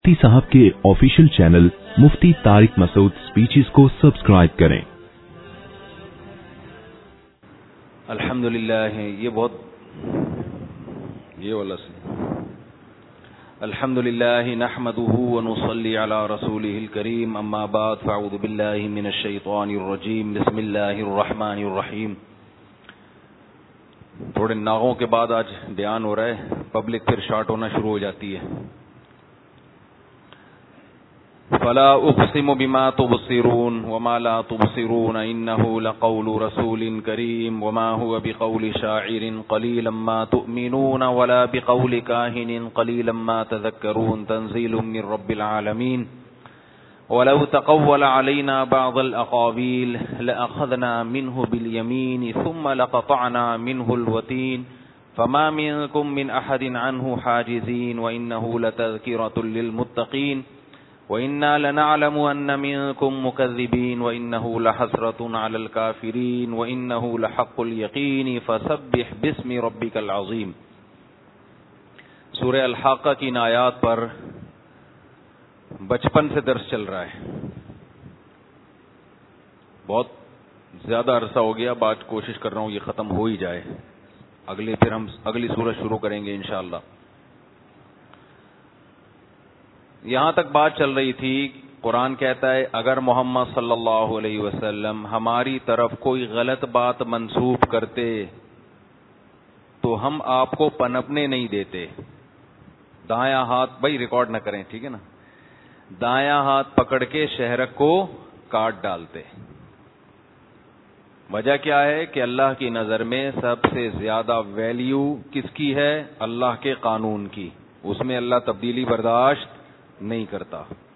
मुफ्ती साहब के official channel Mufti Tariq Masood speeches को सब्सक्राइब करें। अल्हम्दुलिल्लाह, ये वाला से अल्हम्दुलिल्लाह नहमदुहु व नुसल्ली अला रसूलिहिल करीम, अम्मा बाद फ़अऊज़ु बिल्लाहि मिनश शैतानिर रजीम, बिस्मिल्लाहिर रहमानिर रहीम। थोड़े नागों के बाद आज बयान हो रहा है, पब्लिक फिर शॉर्ट होना शुरू हो जाती है। फला उक़सिमु बिमा तुबसिरून वमा ला तुबसिरून इन्नहु लक़ौलु रसूलिन करीम वमा हुवा बिक़ौलि शाइरिन क़लीलन मा तुअमिनून वला बिक़ौलि काहिनिन क़लीलन मा तज़क्करून तंज़ीलुम मिन रब्बिल आलमीन वलौ तक़व्वल अलैना बअज़ल अक़ावील लअख़ज़ना मिन्हु बिल यमीन थुम्मा लक़तअना मिन्हुल वतीन फमा मिनकुम मिन अहदिन अन्हु हाजिज़ीन व इन्नहु लतज़किरतुल लिलमुत्तक़ीन वइन्ना लनअलमु अन्न मिनकुम मुकज़्ज़िबीन वइन्नहु लहस्रतुन अलल काफ़िरीन वइन्नहु लहक़्क़ुल यक़ीन फसब्बिह बिस्मि रब्बिकल अज़ीम। सूरह अल-हाक़्क़ा की इन आयात पर बचपन से दर्स चल रहा है। बहुत ज्यादा अरसा हो गया, बात कोशिश कर रहा हूँ ये खत्म हो ही जाए, फिर हम अगली सूरत शुरू करेंगे इंशाअल्लाह। यहां तक बात चल रही थी, कुरान कहता है अगर मोहम्मद सल्लल्लाहु अलैहि वसल्लम हमारी तरफ कोई गलत बात मंसूब करते तो हम आपको पनपने नहीं देते। दायां हाथ, भाई रिकॉर्ड ना करें ठीक है ना, दायां हाथ पकड़ के शहरक को काट डालते। वजह क्या है कि अल्लाह की नजर में सबसे ज्यादा वैल्यू किसकी है? अल्लाह के कानून की। उसमें अल्लाह तब्दीली बर्दाश्त नहीं करता।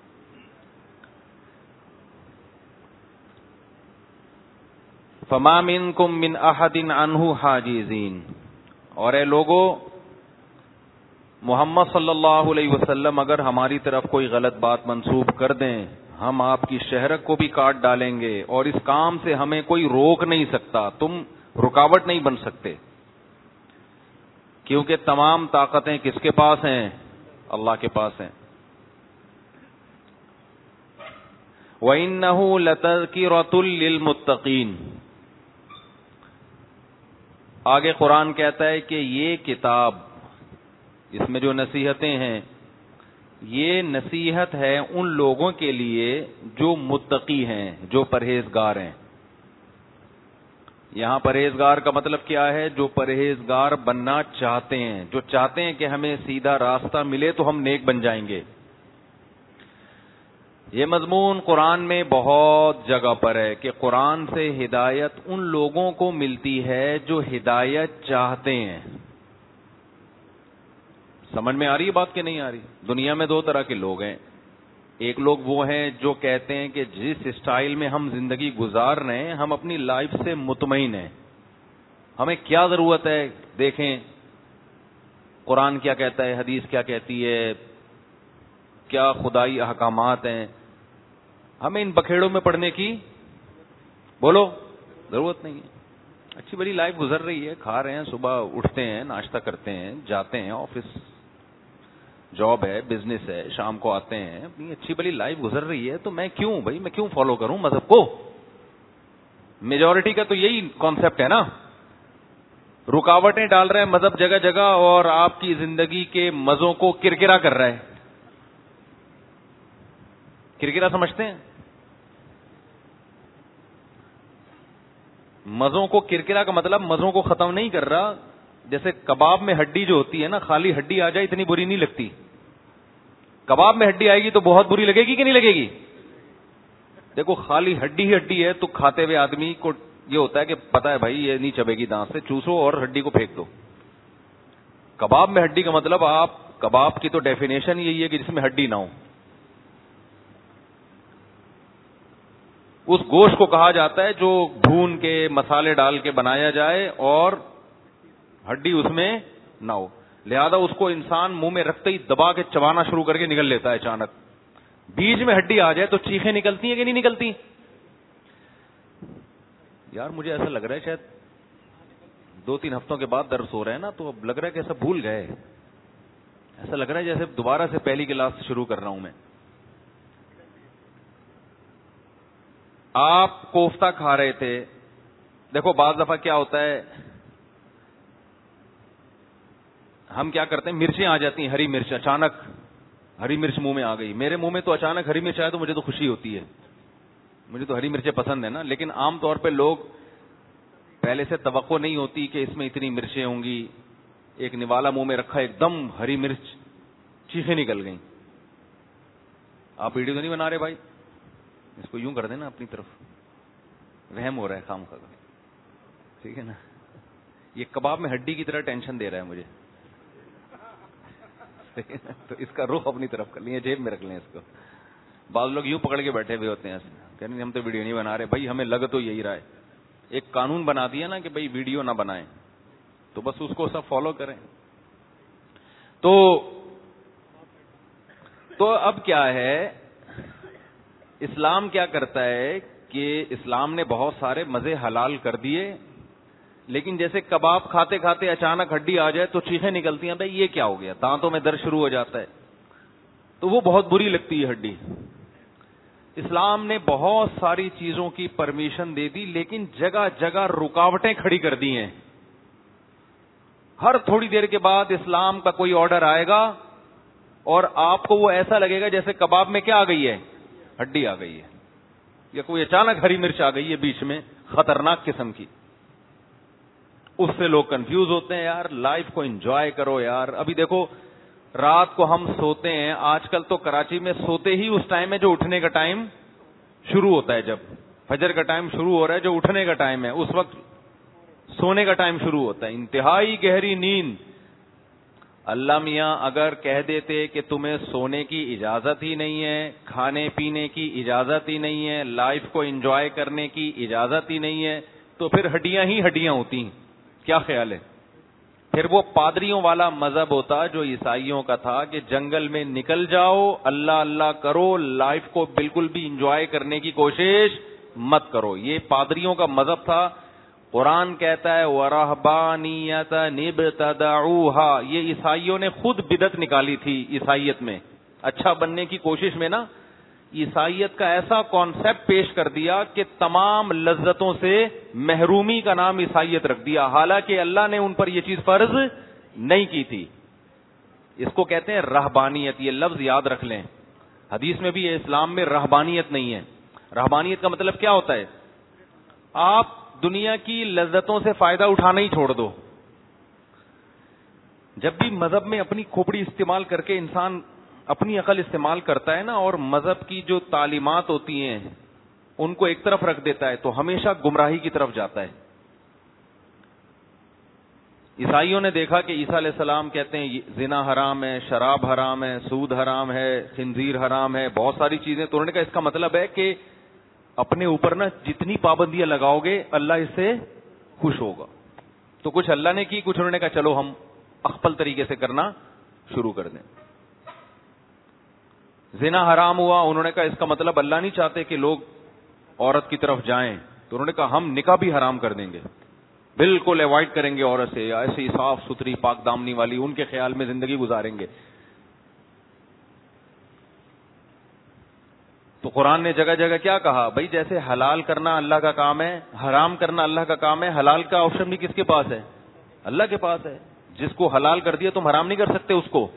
फमा मिनकुम मिन अहदिन अन्हु हाजिजीन, और ए लोगो, मोहम्मद सल्लल्लाहु अलैहि वसल्लम अगर हमारी तरफ कोई गलत बात मंसूब कर दें, हम आपकी शहरक को भी काट डालेंगे और इस काम से हमें कोई रोक नहीं सकता, तुम रुकावट नहीं बन सकते, क्योंकि तमाम ताकतें किसके पास हैं? अल्लाह के पास हैं। वइन्नहु लतज़किरतुल लिलमुत्तक़ीन, आगे कुरान कहता है कि ये किताब, इसमें जो नसीहतें हैं, ये नसीहत है उन लोगों के लिए जो मुत्तकी हैं, जो परहेजगार हैं। यहां परहेजगार का मतलब क्या है? जो परहेजगार बनना चाहते हैं, जो चाहते हैं कि हमें सीधा रास्ता मिले तो हम नेक बन जाएंगे। ये मजमून कुरान में बहुत जगह पर है कि कुरान से हिदायत उन लोगों को मिलती है जो हिदायत चाहते हैं। समझ में आ रही है बात कि नहीं आ रही? दुनिया में दो तरह के लोग हैं। एक लोग वो हैं जो कहते हैं कि जिस स्टाइल में हम जिंदगी गुजार रहे हैं, हम अपनी लाइफ से मुतमईन हैं, हमें क्या जरूरत है, देखें कुरान क्या कहता है, हदीस क्या कहती है, क्या खुदाई अहकामात हैं, हमें इन बखेड़ों में पड़ने की बोलो जरूरत नहीं है। अच्छी बड़ी लाइफ गुजर रही है, खा रहे हैं, सुबह उठते हैं, नाश्ता करते हैं, जाते हैं ऑफिस, जॉब है, बिजनेस है, शाम को आते हैं, अपनी अच्छी बड़ी लाइफ गुजर रही है, तो मैं क्यों फॉलो करूं मजहब को? मेजॉरिटी का तो यही कॉन्सेप्ट है ना। रुकावटें डाल रहे हैं मजहब जगह जगह और आपकी जिंदगी के मजों को किरकिरा कर रहा है। किरकिरा समझते हैं? मजों को किरकिरा का मतलब मजों को खत्म नहीं कर रहा। जैसे कबाब में हड्डी जो होती है ना, खाली हड्डी आ जाए इतनी बुरी नहीं लगती, कबाब में हड्डी आएगी तो बहुत बुरी लगेगी कि नहीं लगेगी? देखो, खाली हड्डी ही हड्डी है तो खाते हुए आदमी को ये होता है कि पता है भाई ये नहीं चबेगी, दांत से चूसो और हड्डी को फेंक दो। कबाब में हड्डी का मतलब, आप कबाब की तो डेफिनेशन यही है कि जिसमें हड्डी ना हो। उस गोश्त को कहा जाता है जो भून के मसाले डाल के बनाया जाए और हड्डी उसमें ना हो। लिहाजा उसको इंसान मुंह में रखते ही दबा के चबाना शुरू करके निकल लेता है अचानक। बीच में हड्डी आ जाए तो चीखें निकलती हैं कि नहीं निकलती? यार मुझे ऐसा लग रहा है शायद 2-3 हफ्तों के बाद दर्स हो रहे हैं ना, तो अब लग रहा है कि ऐसा भूल गए। ایسا لگ رہا ہے جیسے دوبارہ سے پہلی کلاس شروع کر رہا ہوں میں. آپ کوفتہ کھا رہے تھے. دیکھو بعض دفعہ کیا ہوتا ہے, ہم کیا کرتے ہیں, مرچیں آ جاتی ہیں, ہری مرچ, اچانک ہری مرچ منہ میں آ گئی. میرے منہ میں تو اچانک ہری مرچ آئے تو مجھے تو خوشی ہوتی ہے, مجھے تو ہری مرچیں پسند ہے نا. لیکن عام طور پہ لوگ پہلے سے توقع نہیں ہوتی کہ اس میں اتنی مرچیں ہوں گی. ایک نوالا منہ میں رکھا, ایک دم ہری مرچ, چیخیں نکل گئیں. آپ ویڈیو تو نہیں بنا رہے بھائی, اس کو یوں کر دینا اپنی طرف, رحم ہو رہا ہے خام خواہ, ٹھیک ہے نا. یہ کباب میں ہڈی کی طرح ٹینشن دے رہا ہے مجھے, تو اس کا رخ اپنی طرف کر لیں, جیب میں رکھ لیں اس کو. بعض لوگ یوں پکڑ کے بیٹھے ہوئے ہوتے ہیں, کہنے ہم تو ویڈیو نہیں بنا رہے. بھائی ہمیں لگ تو یہی رہا ہے, ایک قانون بنا دیا نا کہ بھائی ویڈیو نہ بنائیں, تو بس اس کو سب فالو کریں. تو اب کیا ہے, اسلام کیا کرتا ہے کہ اسلام نے بہت سارے مزے حلال کر دیے, لیکن جیسے کباب کھاتے کھاتے اچانک ہڈی آ جائے تو چیخیں نکلتی ہیں, بھائی یہ کیا ہو گیا, دانتوں میں درد شروع ہو جاتا ہے, تو وہ بہت بری لگتی ہے ہڈی. اسلام نے بہت ساری چیزوں کی پرمیشن دے دی, لیکن جگہ جگہ رکاوٹیں کھڑی کر دی ہیں. ہر تھوڑی دیر کے بعد اسلام کا کوئی آرڈر آئے گا اور آپ کو وہ ایسا لگے گا جیسے کباب میں کیا آ گئی ہے, ہڈی آ گئی ہے, یا کوئی اچانک ہری مرچ آ گئی ہے بیچ میں, خطرناک قسم کی. اس سے لوگ کنفیوز ہوتے ہیں. یار لائف کو انجوائے کرو یار. ابھی دیکھو رات کو ہم سوتے ہیں, آج کل تو کراچی میں سوتے ہی اس ٹائم ہے جو اٹھنے کا ٹائم شروع ہوتا ہے. جب فجر کا ٹائم شروع ہو رہا ہے, جو اٹھنے کا ٹائم ہے, اس وقت سونے کا ٹائم شروع ہوتا ہے. انتہائی گہری نیند. اللہ میاں اگر کہہ دیتے کہ تمہیں سونے کی اجازت ہی نہیں ہے, کھانے پینے کی اجازت ہی نہیں ہے, لائف کو انجوائے کرنے کی اجازت ہی نہیں ہے, تو پھر ہڈیاں ہی ہڈیاں ہوتی ہیں. کیا خیال ہے؟ پھر وہ پادریوں والا مذہب ہوتا جو عیسائیوں کا تھا کہ جنگل میں نکل جاؤ, اللہ اللہ کرو, لائف کو بالکل بھی انجوائے کرنے کی کوشش مت کرو. یہ پادریوں کا مذہب تھا. قرآن کہتا ہے وَرَهْبَانِيَّةً ابْتَدَعُوهَا, یہ عیسائیوں نے خود بدعت نکالی تھی عیسائیت میں. اچھا بننے کی کوشش میں نا عیسائیت کا ایسا کانسیپٹ پیش کر دیا کہ تمام لذتوں سے محرومی کا نام عیسائیت رکھ دیا, حالانکہ اللہ نے ان پر یہ چیز فرض نہیں کی تھی. اس کو کہتے ہیں رہبانیت. یہ لفظ یاد رکھ لیں, حدیث میں بھی یہ اسلام میں رہبانیت نہیں ہے. رہبانیت کا مطلب کیا ہوتا ہے؟ آپ دنیا کی لذتوں سے فائدہ اٹھانا ہی چھوڑ دو. جب بھی مذہب میں اپنی کھوپڑی استعمال کر کے انسان اپنی عقل استعمال کرتا ہے نا, اور مذہب کی جو تعلیمات ہوتی ہیں ان کو ایک طرف رکھ دیتا ہے, تو ہمیشہ گمراہی کی طرف جاتا ہے. عیسائیوں نے دیکھا کہ عیسیٰ علیہ السلام کہتے ہیں زنا حرام ہے, شراب حرام ہے, سود حرام ہے, خنزیر حرام ہے, بہت ساری چیزیں. تو انہوں نے کہا اس کا مطلب ہے کہ اپنے اوپر نا جتنی پابندیاں لگاؤ گے اللہ اس سے خوش ہوگا. تو کچھ اللہ نے کی, کچھ انہوں نے کہا چلو ہم اخپل طریقے سے کرنا شروع کر دیں. زنا حرام ہوا, انہوں نے کہا اس کا مطلب اللہ نہیں چاہتے کہ لوگ عورت کی طرف جائیں, تو انہوں نے کہا ہم نکاح بھی حرام کر دیں گے, بالکل اوائڈ کریں گے عورت سے, ایسی صاف ستھری پاک دامنی والی ان کے خیال میں زندگی گزاریں گے. تو قرآن نے جگہ جگہ کیا کہا, بھائی جیسے حلال کرنا اللہ کا کام ہے, حرام کرنا اللہ کا کام ہے, حلال کا آپشن بھی کس کے پاس ہے؟ اللہ کے پاس ہے. جس کو حلال کر دیا تم حرام نہیں کر سکتے اس کو.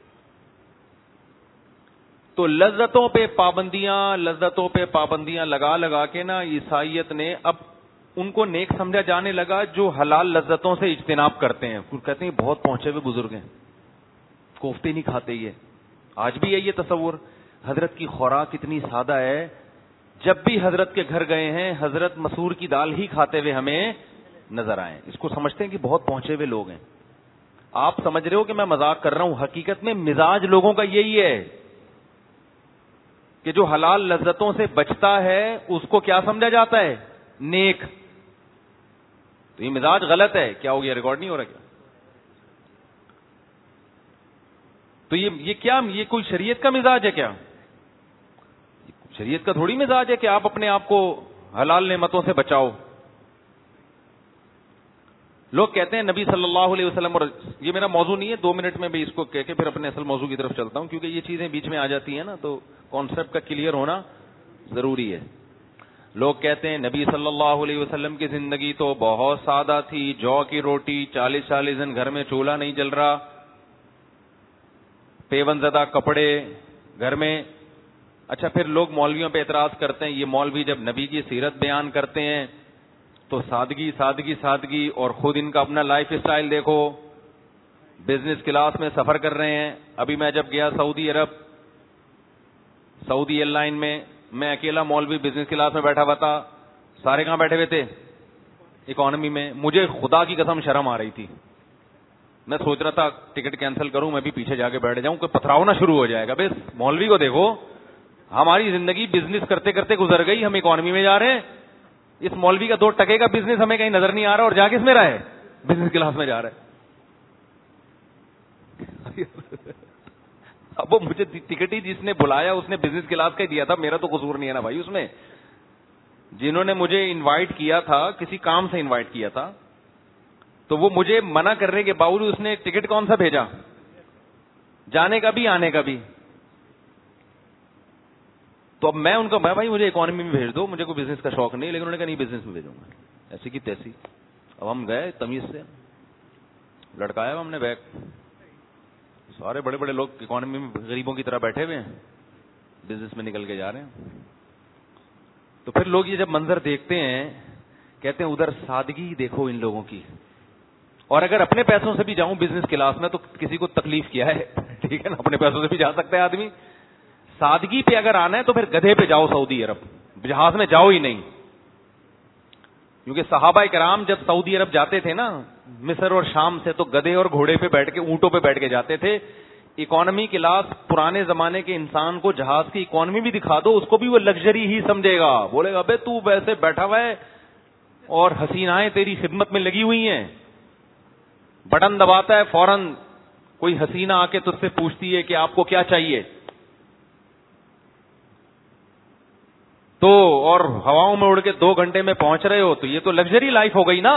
تو لذتوں پہ پابندیاں لگا لگا کے نا عیسائیت نے اب ان کو نیک سمجھا جانے لگا جو حلال لذتوں سے اجتناب کرتے ہیں. کہتے ہیں بہت پہنچے ہوئے بزرگ ہیں, کوفتے نہیں کھاتے. یہ آج بھی ہے یہ تصور. حضرت کی خوراک اتنی سادہ ہے, جب بھی حضرت کے گھر گئے ہیں حضرت مسور کی دال ہی کھاتے ہوئے ہمیں نظر آئے. اس کو سمجھتے ہیں کہ بہت پہنچے ہوئے لوگ ہیں. آپ سمجھ رہے ہو کہ میں مذاق کر رہا ہوں, حقیقت میں مزاج لوگوں کا یہی ہے کہ جو حلال لذتوں سے بچتا ہے اس کو کیا سمجھا جاتا ہے؟ نیک. تو یہ مزاج غلط ہے. کیا ہو گیا, ریکارڈ نہیں ہو رہا کیا؟ تو یہ کیا, یہ کوئی شریعت کا مزاج ہے کیا؟ شریعت کا تھوڑی مزاج ہے کہ آپ اپنے آپ کو حلال نعمتوں سے بچاؤ. لوگ کہتے ہیں نبی صلی اللہ علیہ وسلم، اور یہ میرا موضوع نہیں ہے، 2 منٹ میں بھی اس کو کہہ کے پھر اپنے اصل موضوع کی طرف چلتا ہوں، کیونکہ یہ چیزیں بیچ میں آ جاتی ہیں نا، تو کانسیپٹ کا کلیئر ہونا ضروری ہے. لوگ کہتے ہیں نبی صلی اللہ علیہ وسلم کی زندگی تو بہت سادہ تھی، جو کی روٹی، 40 دن گھر میں چولہا نہیں جل رہا، پیون زدہ کپڑے گھر میں. اچھا، پھر لوگ مولویوں پہ اعتراض کرتے ہیں، یہ مولوی جب نبی کی سیرت بیان کرتے ہیں تو سادگی سادگی سادگی، اور خود ان کا اپنا لائف اسٹائل دیکھو، بزنس کلاس میں سفر کر رہے ہیں. ابھی میں جب گیا سعودی عرب، سعودی ایئر لائن میں اکیلا مولوی بزنس کلاس میں بیٹھا ہوا تھا، سارے کہاں بیٹھے ہوئے تھے؟ اکانومی میں. مجھے خدا کی قسم شرم آ رہی تھی، میں سوچ رہا تھا ٹکٹ کینسل کروں، میں بھی پیچھے جا کے بیٹھ جاؤں، کوئی پتھراؤ نہ شروع ہو جائے گا. بس مولوی کو دیکھو، ہماری زندگی بزنس کرتے کرتے گزر گئی، ہم اکانومی میں جا رہے ہیں. اس مولوی کا 2 ٹکے کا بزنس ہمیں کہیں نظر نہیں آ رہا، اور جا کس میں رہا ہے؟ بزنس کلاس میں جا رہا ہے. اب وہ مجھے ٹکٹ ہی جس نے بلایا اس نے بزنس کلاس کا ہی دیا تھا، میرا تو قصور نہیں ہے نا بھائی اس میں. جنہوں نے مجھے انوائٹ کیا تھا، کسی کام سے انوائٹ کیا تھا، تو وہ مجھے منع کرنے کے باوجود اس نے ٹکٹ کون سا بھیجا؟ جانے کا بھی آنے کا بھی. تو اب میں ان کو، بھائی مجھے اکانومی میں بھیج دو، مجھے کوئی بزنس کا شوق نہیں، لیکن انہوں نے کہا نہیں بزنس میں بھیجوں گا. ایسی کی تیسی. اب ہم گئے تمیز سے، لڑکایا ہم نے بیگ، سارے بڑے بڑے لوگ اکانومی میں غریبوں کی طرح بیٹھے ہوئے ہیں، بزنس میں نکل کے جا رہے ہیں. تو پھر لوگ یہ جب منظر دیکھتے ہیں کہتے ہیں ادھر سادگی دیکھو ان لوگوں کی. اور اگر اپنے پیسوں سے بھی جاؤں بزنس کلاس میں تو کسی کو تکلیف کیا ہے؟ ٹھیک ہے نا، اپنے پیسوں سے بھی جا سکتا ہے آدمی. سادگی پہ اگر آنا ہے تو پھر گدھے پہ جاؤ سعودی عرب، جہاز میں جاؤ ہی نہیں. کیونکہ صحابہ کرام جب سعودی عرب جاتے تھے نا مصر اور شام سے، تو گدھے اور گھوڑے پہ بیٹھ کے، اونٹوں پہ بیٹھ کے جاتے تھے. اکانومی کلاس پرانے زمانے کے انسان کو جہاز کی اکانومی بھی دکھا دو، اس کو بھی وہ لگژری ہی سمجھے گا، بولے گا بے تو ویسے بیٹھا ہوا ہے اور حسینائیں تیری خدمت میں لگی ہوئی ہیں. بٹن دباتا ہے فوراً کوئی حسینہ آ کے تجھ سے پوچھتی ہے کہ آپ کو کیا چاہیے، تو اور ہواؤں میں اڑ کے 2 گھنٹے میں پہنچ رہے ہو، تو یہ تو لگژری لائف ہو گئی نا.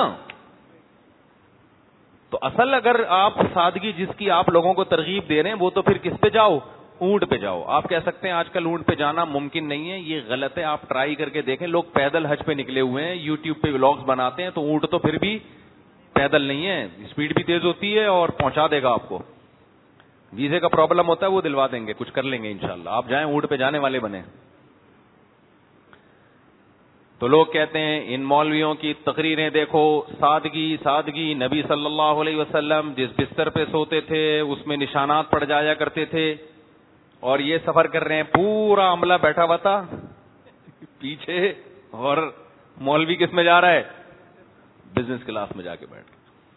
تو اصل اگر آپ سادگی جس کی آپ لوگوں کو ترغیب دے رہے ہیں، وہ تو پھر کس پہ جاؤ؟ اونٹ پہ جاؤ. آپ کہہ سکتے ہیں آج کل اونٹ پہ جانا ممکن نہیں ہے، یہ غلط ہے. آپ ٹرائی کر کے دیکھیں، لوگ پیدل حج پہ نکلے ہوئے ہیں، یوٹیوب پہ ولاگز بناتے ہیں، تو اونٹ تو پھر بھی پیدل نہیں ہے، اسپیڈ بھی تیز ہوتی ہے اور پہنچا دے گا آپ کو. ویزے کا پرابلم ہوتا ہے وہ دلوا دیں گے، کچھ کر لیں گے انشاءاللہ. آپ جائیں اونٹ پہ جانے والے بنے. تو لوگ کہتے ہیں ان مولویوں کی تقریریں دیکھو، سادگی سادگی. نبی صلی اللہ علیہ وسلم جس بستر پہ سوتے تھے اس میں نشانات پڑ جایا کرتے تھے، اور یہ سفر کر رہے ہیں، پورا عملہ بیٹھا ہوا تھا پیچھے، اور مولوی کس میں جا رہا ہے؟ بزنس کلاس میں جا کے بیٹھ.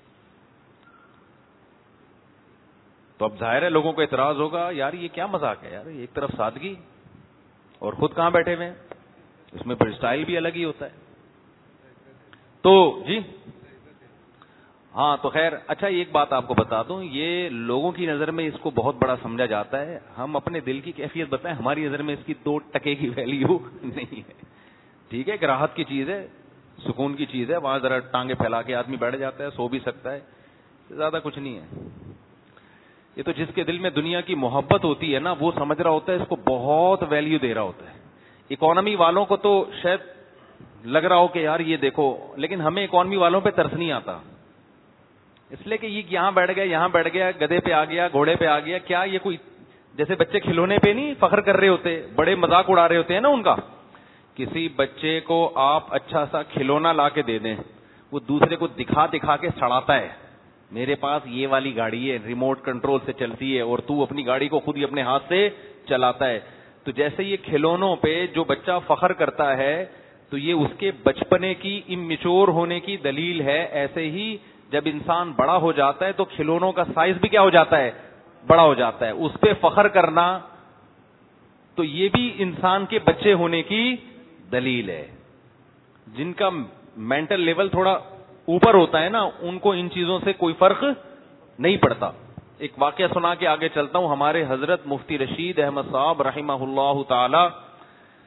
تو اب ظاہر ہے لوگوں کو اعتراض ہوگا، یار یہ کیا مذاق ہے یار، ایک طرف سادگی اور خود کہاں بیٹھے ہوئے ہیں. اس میں پھر اسٹائل بھی الگ ہی ہوتا ہے. تو جی ہاں، تو خیر اچھا ایک بات آپ کو بتا دوں، یہ لوگوں کی نظر میں اس کو بہت بڑا سمجھا جاتا ہے. ہم اپنے دل کی کیفیت بتائیں، ہماری نظر میں اس کی 2 ٹکے کی ویلیو نہیں ہے. ٹھیک ہے کہ راحت کی چیز ہے، سکون کی چیز ہے، وہاں ذرا ٹانگیں پھیلا کے آدمی بیٹھ جاتا ہے، سو بھی سکتا ہے، زیادہ کچھ نہیں ہے. یہ تو جس کے دل میں دنیا کی محبت ہوتی ہے نا، وہ سمجھ رہا ہوتا ہے اس کو بہت ویلیو دے رہا ہوتا ہے. اکانومی والوں کو تو شاید لگ رہا ہو کہ یار یہ دیکھو، لیکن ہمیں اکانومی والوں پہ ترس نہیں آتا، اس لیے کہ یہ یہاں بیٹھ گیا، یہاں بیٹھ گیا، گدھے پہ آ گیا، گھوڑے پہ آ گیا. کیا یہ کوئی جیسے بچے کھلونے پہ نہیں فخر کر رہے ہوتے، بڑے مذاق اڑا رہے ہوتے ہیں نا ان کا. کسی بچے کو آپ اچھا سا کھلونا لا کے دے دیں، وہ دوسرے کو دکھا دکھا کے سڑاتا ہے، میرے پاس یہ والی گاڑی ہے، ریموٹ کنٹرول سے چلتی ہے، اور تو اپنی گاڑی کو خود ہی اپنے ہاتھ سے چلاتا ہے. تو جیسے یہ کھلونوں پہ جو بچہ فخر کرتا ہے تو یہ اس کے بچپنے کی اممیچور ہونے کی دلیل ہے. ایسے ہی جب انسان بڑا ہو جاتا ہے تو کھلونوں کا سائز بھی کیا ہو جاتا ہے؟ بڑا ہو جاتا ہے. اس پہ فخر کرنا تو یہ بھی انسان کے بچے ہونے کی دلیل ہے. جن کا مینٹل لیول تھوڑا اوپر ہوتا ہے نا، ان کو ان چیزوں سے کوئی فرق نہیں پڑتا. ایک واقعہ سنا کے آگے چلتا ہوں. ہمارے حضرت مفتی رشید احمد صاحب رحمہ اللہ تعالی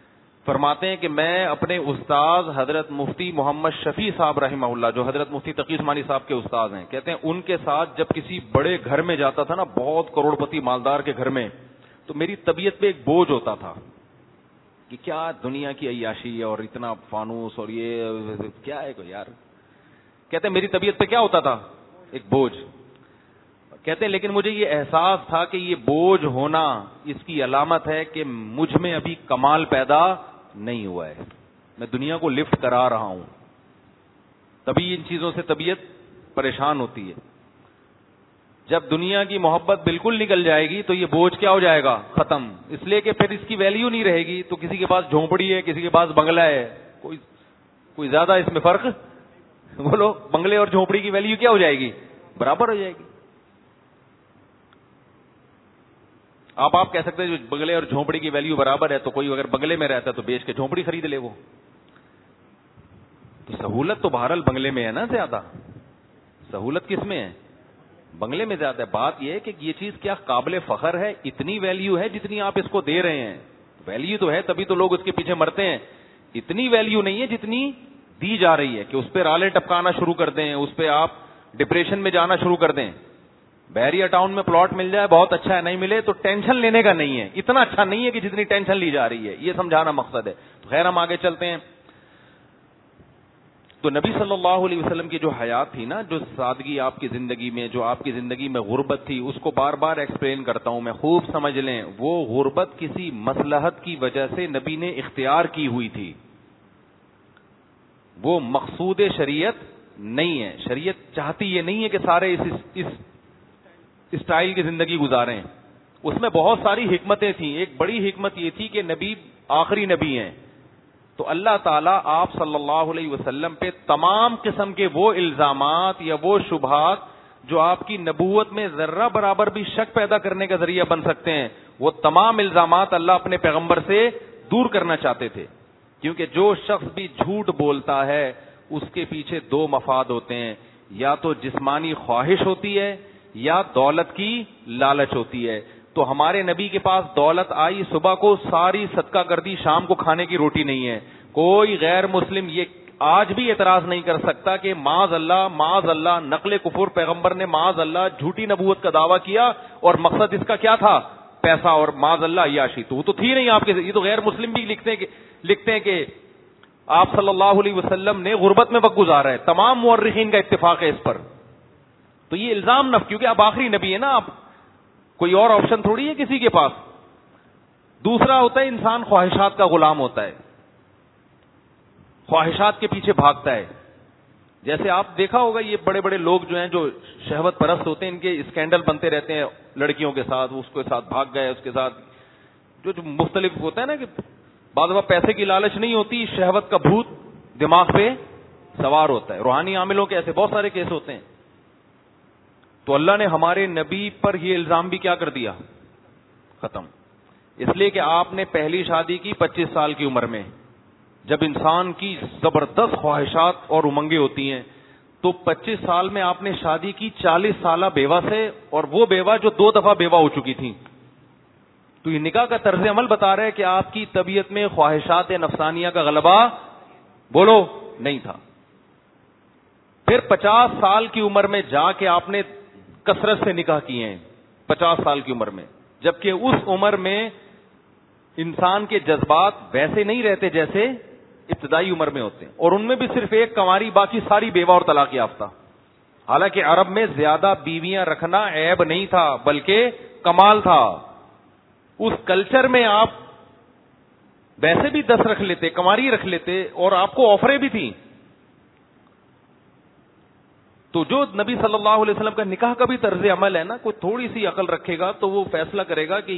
فرماتے ہیں کہ میں اپنے استاد حضرت مفتی محمد شفیع صاحب رحمہ اللہ، جو حضرت مفتی تقی عثمانی صاحب کے استاد ہیں، کہتے ہیں ان کے ساتھ جب کسی بڑے گھر میں جاتا تھا نا، بہت کروڑپتی مالدار کے گھر میں، تو میری طبیعت پہ ایک بوجھ ہوتا تھا کہ کیا دنیا کی عیاشی اور اتنا فانوس اور یہ کیا ہے کوئی یار. کہتے ہیں میری طبیعت پہ کیا ہوتا تھا، ایک بوجھ. کہتے ہیں لیکن مجھے یہ احساس تھا کہ یہ بوجھ ہونا اس کی علامت ہے کہ مجھ میں ابھی کمال پیدا نہیں ہوا ہے، میں دنیا کو لفٹ کرا رہا ہوں. تبھی ان چیزوں سے طبیعت پریشان ہوتی ہے. جب دنیا کی محبت بالکل نکل جائے گی تو یہ بوجھ کیا ہو جائے گا، ختم. اس لیے کہ پھر اس کی ویلیو نہیں رہے گی. تو کسی کے پاس جھونپڑی ہے، کسی کے پاس بنگلہ ہے، کوئی زیادہ اس میں فرق بولو. بنگلے اور جھونپڑی کی ویلیو کیا ہو جائے گی، برابر ہو جائے گی. آپ کہہ سکتے ہیں جو بنگلے اور جھونپڑی کی ویلیو برابر ہے، تو کوئی اگر بنگلے میں رہتا ہے تو بیچ کے جھونپڑی خرید لے. وہ تو سہولت تو بہرحال بنگلے میں ہے نا، زیادہ سہولت کس میں ہے، بنگلے میں زیادہ ہے. بات یہ ہے کہ یہ چیز کیا قابل فخر ہے، اتنی ویلیو ہے جتنی آپ اس کو دے رہے ہیں. ویلیو تو ہے تبھی تو لوگ اس کے پیچھے مرتے ہیں. اتنی ویلیو نہیں ہے جتنی دی جا رہی ہے کہ اس پہ رالے ٹپکانا شروع کر دیں، اس پہ آپ ڈپریشن میں جانا شروع کر دیں. بحریہ ٹاؤن میں پلاٹ مل جائے بہت اچھا ہے، نہیں ملے تو ٹینشن لینے کا نہیں ہے. اتنا اچھا نہیں ہے کہ جتنی ٹینشن لی جا رہی ہے، یہ سمجھانا مقصد ہے. تو خیر ہم آگے چلتے ہیں. تو نبی صلی اللہ علیہ وسلم کی جو حیات تھی نا، جو سادگی آپ کی زندگی میں، جو آپ کی زندگی میں غربت تھی، اس کو بار بار ایکسپلین کرتا ہوں میں، خوب سمجھ لیں. وہ غربت کسی مصلحت کی وجہ سے نبی نے اختیار کی ہوئی تھی، وہ مقصود شریعت نہیں ہے. شریعت چاہتی یہ نہیں ہے کہ سارے اس اسٹائل کی زندگی گزاریں. اس میں بہت ساری حکمتیں تھیں. ایک بڑی حکمت یہ تھی کہ نبی آخری نبی ہیں، تو اللہ تعالیٰ آپ صلی اللہ علیہ وسلم پہ تمام قسم کے وہ الزامات یا وہ شبہات جو آپ کی نبوت میں ذرہ برابر بھی شک پیدا کرنے کا ذریعہ بن سکتے ہیں، وہ تمام الزامات اللہ اپنے پیغمبر سے دور کرنا چاہتے تھے. کیونکہ جو شخص بھی جھوٹ بولتا ہے اس کے پیچھے دو مفاد ہوتے ہیں، یا تو جسمانی خواہش ہوتی ہے یا دولت کی لالچ ہوتی ہے. تو ہمارے نبی کے پاس دولت آئی، صبح کو ساری صدقہ کر دی، شام کو کھانے کی روٹی نہیں ہے. کوئی غیر مسلم یہ آج بھی اعتراض نہیں کر سکتا کہ معاذ اللہ نقل کفر، پیغمبر نے معاذ اللہ جھوٹی نبوت کا دعویٰ کیا اور مقصد اس کا کیا تھا، پیسہ اور معاذ اللہ عیاشی. تو وہ تو تھی نہیں آپ کے. یہ تو غیر مسلم بھی لکھتے ہیں کہ آپ صلی اللہ علیہ وسلم نے غربت میں وقت گزارا ہے. تمام مورخین کا اتفاق ہے اس پر. تو یہ الزام نہ، کیونکہ آپ آخری نبی ہے نا، آپ کوئی اور آپشن تھوڑی ہے کسی کے پاس. دوسرا ہوتا ہے انسان خواہشات کا غلام ہوتا ہے، خواہشات کے پیچھے بھاگتا ہے. جیسے آپ دیکھا ہوگا یہ بڑے بڑے لوگ جو ہیں، جو شہوت پرست ہوتے ہیں، ان کے اسکینڈل بنتے رہتے ہیں لڑکیوں کے ساتھ، اس کے ساتھ بھاگ گئے، اس کے ساتھ جو مختلف ہوتا ہے نا، کہ بعض دفعہ پیسے کی لالچ نہیں ہوتی، شہوت کا بھوت دماغ پہ سوار ہوتا ہے. روحانی عاملوں کے ایسے بہت سارے کیس ہوتے ہیں. تو اللہ نے ہمارے نبی پر یہ الزام بھی کیا کر دیا، ختم. اس لیے کہ آپ نے پہلی شادی کی 25 سال کی عمر میں، جب انسان کی زبردست خواہشات اور امنگیں ہوتی ہیں، تو 25 سال میں آپ نے شادی کی 40 سالہ بیوہ سے، اور وہ بیوہ جو 2 دفعہ بیوہ ہو چکی تھی. تو یہ نکاح کا طرز عمل بتا رہا ہے کہ آپ کی طبیعت میں خواہشات نفسانیہ کا غلبہ بولو نہیں تھا. پھر 50 سال کی عمر میں جا کے آپ نے کثرت سے نکاح کیے ہیں، 50 سال کی عمر میں، جبکہ اس عمر میں انسان کے جذبات ویسے نہیں رہتے جیسے ابتدائی عمر میں ہوتے ہیں. اور ان میں بھی صرف ایک کنواری، باقی ساری بیوہ اور طلاق یافتہ. حالانکہ عرب میں زیادہ بیویاں رکھنا عیب نہیں تھا بلکہ کمال تھا. اس کلچر میں آپ ویسے بھی 10 رکھ لیتے، کنواری رکھ لیتے، اور آپ کو آفریں بھی تھیں. تو جو نبی صلی اللہ علیہ وسلم کا نکاح کا بھی طرز عمل ہے نا، کوئی تھوڑی سی عقل رکھے گا تو وہ فیصلہ کرے گا کہ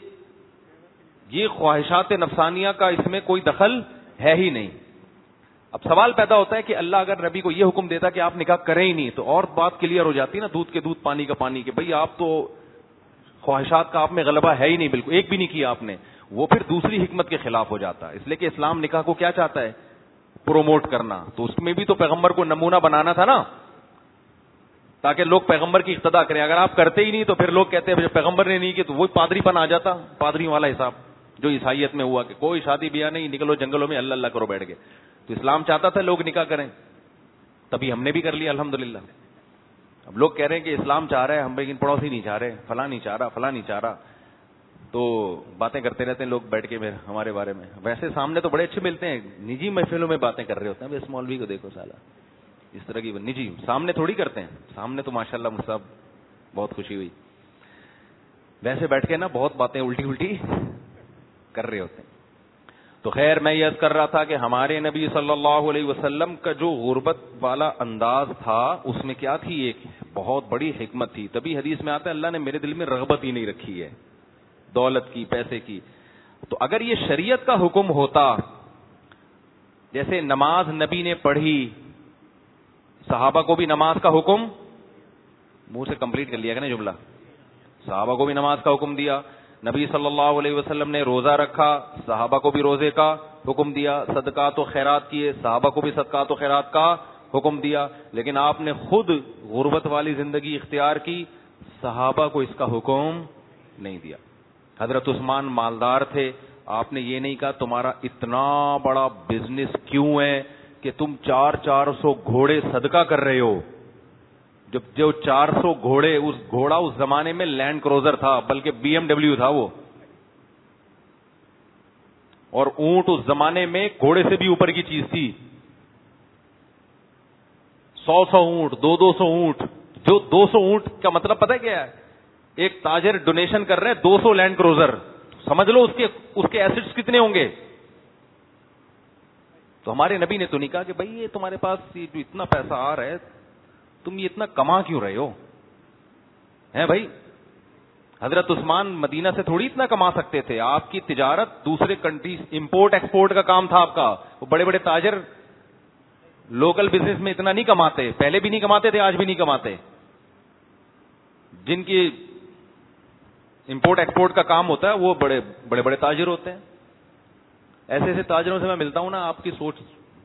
یہ خواہشات نفسانیہ کا اس میں کوئی دخل ہے ہی نہیں. اب سوال پیدا ہوتا ہے کہ اللہ اگر نبی کو یہ حکم دیتا کہ آپ نکاح کریں ہی نہیں، تو اور بات کلیئر ہو جاتی نا، دودھ کے دودھ پانی کا پانی، کہ بھئی آپ تو خواہشات کا آپ میں غلبہ ہے ہی نہیں، بالکل ایک بھی نہیں کیا آپ نے. وہ پھر دوسری حکمت کے خلاف ہو جاتا ہے. اس لیے کہ اسلام نکاح کو کیا چاہتا ہے، پروموٹ کرنا. تو اس میں بھی تو پیغمبر کو نمونہ بنانا تھا نا، تاکہ لوگ پیغمبر کی اقتدا کریں. اگر آپ کرتے ہی نہیں تو پھر لوگ کہتے ہیں پیغمبر نے نہیں کی، تو وہ پادری پن آ جاتا، پادری والا حساب. جو عیسائیت میں ہوا کہ کوئی شادی بیاہ نہیں, نکلو جنگلوں میں اللہ اللہ کرو بیٹھ گئے. تو اسلام چاہتا تھا لوگ نکاح کریں, تبھی ہم نے بھی کر لیا الحمدللہ. اب لوگ کہہ رہے ہیں کہ اسلام چاہ رہا ہے, ہم لیکن پڑوسی نہیں چاہ رہے, فلاں نہیں چاہ رہا, فلاں نہیں چاہ رہا. تو باتیں کرتے رہتے ہیں لوگ بیٹھ کے ہمارے بارے میں. ویسے سامنے تو بڑے اچھے ملتے ہیں, نجی محفلوں میں باتیں کر رہے ہوتے ہیں. بس مولوی کو دیکھو سالا, اس طرح کی نجی سامنے تھوڑی کرتے ہیں. سامنے تو ماشاءاللہ مصعب بہت خوشی ہوئی, ویسے بیٹھ کے نا بہت باتیں الٹی الٹی کر رہے ہوتے ہیں. تو خیر میں یہ عرض کر رہا تھا کہ ہمارے نبی صلی اللہ علیہ وسلم کا جو غربت والا انداز تھا اس میں کیا تھی, ایک بہت بڑی حکمت تھی. تبھی حدیث میں آتا ہے اللہ نے میرے دل میں رغبت ہی نہیں رکھی ہے دولت کی, پیسے کی. تو اگر یہ شریعت کا حکم ہوتا, جیسے نماز نبی نے پڑھی, صحابہ کو بھی نماز کا حکم, منہ سے کمپلیٹ کر لیا کہ نا جملہ, صحابہ کو بھی نماز کا حکم دیا. نبی صلی اللہ علیہ وسلم نے روزہ رکھا, صحابہ کو بھی روزے کا حکم دیا. صدقات و خیرات کیے, صحابہ کو بھی صدقات و خیرات کا حکم دیا. لیکن آپ نے خود غربت والی زندگی اختیار کی, صحابہ کو اس کا حکم نہیں دیا. حضرت عثمان مالدار تھے, آپ نے یہ نہیں کہا تمہارا اتنا بڑا بزنس کیوں ہے کہ تم 400 گھوڑے صدقہ کر رہے ہو. جب جو 400 گھوڑے, اس گھوڑا اس زمانے میں لینڈ کروزر تھا, بلکہ BMW تھا وہ, اور اونٹ اس زمانے میں گھوڑے سے بھی اوپر کی چیز تھی. 100 اونٹ, 200 اونٹ. جو 200 اونٹ کا مطلب پتہ ہے کیا ہے, ایک تاجر ڈونیشن کر رہے ہیں 200 لینڈ کروزر, سمجھ لو اس کے ایسٹس کتنے ہوں گے. تو ہمارے نبی نے تو نہیں کہا کہ بھائی یہ تمہارے پاس جو اتنا پیسہ آ رہا ہے تم یہ اتنا کما کیوں رہے ہو, ہیں بھائی. حضرت عثمان مدینہ سے تھوڑی اتنا کما سکتے تھے, آپ کی تجارت دوسرے کنٹریز, امپورٹ ایکسپورٹ کا کام تھا آپ کا. وہ بڑے بڑے تاجر لوکل بزنس میں اتنا نہیں کماتے, پہلے بھی نہیں کماتے تھے, آج بھی نہیں کماتے. جن کی امپورٹ ایکسپورٹ کا کام ہوتا ہے وہ بڑے بڑے بڑے تاجر ہوتے ہیں. ایسے ایسے تاجروں سے میں ملتا ہوں نا, آپ کی سوچ,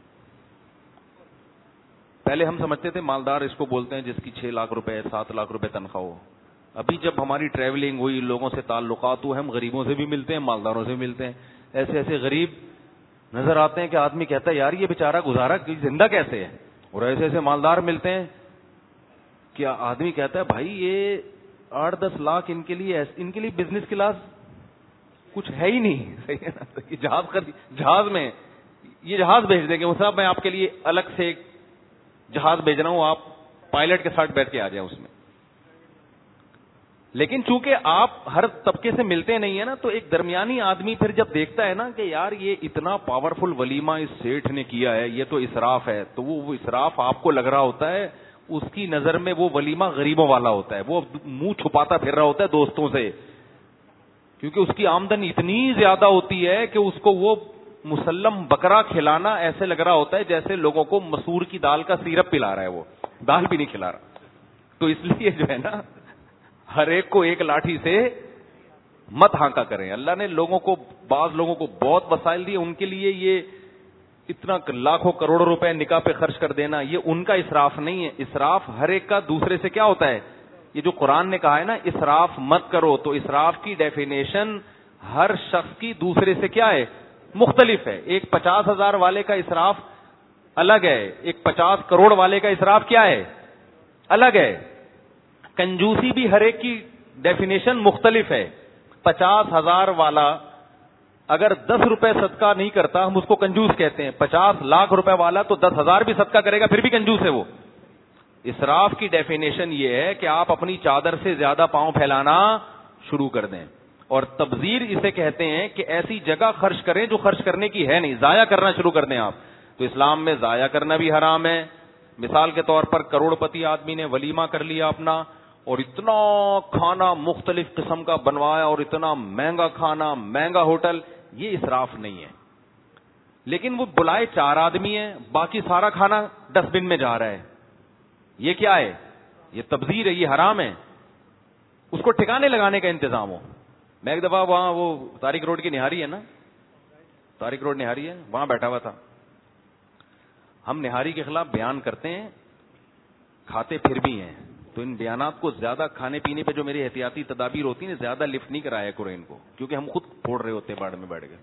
پہلے ہم سمجھتے تھے مالدار اس کو بولتے ہیں جس کی 6 لاکھ روپے 7 لاکھ روپے تنخواہ ہو. ابھی جب ہماری ٹریولنگ ہوئی, لوگوں سے تعلقات ہوئے, ہم غریبوں سے بھی ملتے ہیں, مالداروں سے بھی ملتے ہیں. ایسے ایسے غریب نظر آتے ہیں کہ آدمی کہتا ہے یار یہ بیچارہ گزارا زندہ کیسے ہے, اور ایسے ایسے مالدار ملتے ہیں کیا آدمی کہتا ہے بھائی یہ 8-10 لاکھ ان کے لیے بزنس کلاس کچھ ہے ہی نہیں. صحیح ہے نا, جہاز میں یہ جہاز بھیج دیں گے وہ صاحب, میں آپ کے لیے الگ سے ایک جہاز بھیج رہا ہوں, آپ پائلٹ کے ساتھ بیٹھ کے آ جائیں اس میں. لیکن چونکہ آپ ہر طبقے سے ملتے نہیں ہیں نا, تو ایک درمیانی آدمی پھر جب دیکھتا ہے نا کہ یار یہ اتنا پاورفل ولیمہ اس سیٹھ نے کیا ہے, یہ تو اسراف ہے, تو وہ اسراف آپ کو لگ رہا ہوتا ہے, اس کی نظر میں وہ ولیمہ غریبوں والا ہوتا ہے. وہ منہ چھپاتا پھر رہا ہوتا ہے دوستوں سے, کیونکہ اس کی آمدن اتنی زیادہ ہوتی ہے کہ اس کو وہ مسلم بکرا کھلانا ایسے لگ رہا ہوتا ہے جیسے لوگوں کو مسور کی دال کا سیرپ پلا رہا ہے, وہ دال بھی نہیں کھلا رہا. تو اس لیے جو ہے نا, ہر ایک کو ایک لاٹھی سے مت ہانکا کریں. اللہ نے لوگوں کو, بعض لوگوں کو بہت وسائل دیے, ان کے لیے یہ اتنا لاکھوں کروڑوں روپے نکاح پہ خرچ کر دینا یہ ان کا اسراف نہیں ہے. اسراف ہر ایک کا دوسرے سے کیا ہوتا ہے, یہ جو قرآن نے کہا ہے نا اسراف مت کرو, تو اسراف کی ڈیفینیشن ہر شخص کی دوسرے سے کیا ہے, مختلف ہے. ایک 50,000 والے کا اسراف الگ ہے, ایک 50 کروڑ والے کا اسراف کیا ہے, الگ ہے. کنجوسی بھی ہر ایک کی ڈیفینیشن مختلف ہے. 50,000 والا اگر 10 روپے صدقہ نہیں کرتا ہم اس کو کنجوس کہتے ہیں. 50 لاکھ روپے والا تو 10,000 بھی صدقہ کرے گا پھر بھی کنجوس ہے وہ. اسراف کی ڈیفینیشن یہ ہے کہ آپ اپنی چادر سے زیادہ پاؤں پھیلانا شروع کر دیں, اور تبذیر اسے کہتے ہیں کہ ایسی جگہ خرچ کریں جو خرچ کرنے کی ہے نہیں, ضائع کرنا شروع کر دیں آپ. تو اسلام میں ضائع کرنا بھی حرام ہے. مثال کے طور پر کروڑ پتی آدمی نے ولیمہ کر لیا اپنا, اور اتنا کھانا مختلف قسم کا بنوایا, اور اتنا مہنگا کھانا, مہنگا ہوٹل, یہ اسراف نہیں ہے. لیکن وہ بلائے 4 آدمی ہیں, باقی سارا کھانا ڈسٹ بن میں جا رہا ہے, یہ کیا ہے, یہ تبذیر ہے, یہ حرام ہے. اس کو ٹھکانے لگانے کا انتظام ہو. میں ایک دفعہ وہاں وہ طارق روڈ کی نہاری ہے نا, طارق روڈ نہاری ہے, وہاں بیٹھا ہوا تھا. ہم نہاری کے خلاف بیان کرتے ہیں, کھاتے پھر بھی ہیں, تو ان بیانات کو زیادہ کھانے پینے پہ جو میری احتیاطی تدابیر ہوتی ہیں زیادہ لفٹ نہیں کرایا کرو ان کو, کیونکہ ہم خود پھوڑ رہے ہوتے ہیں باڑ میں بیٹھ گئے.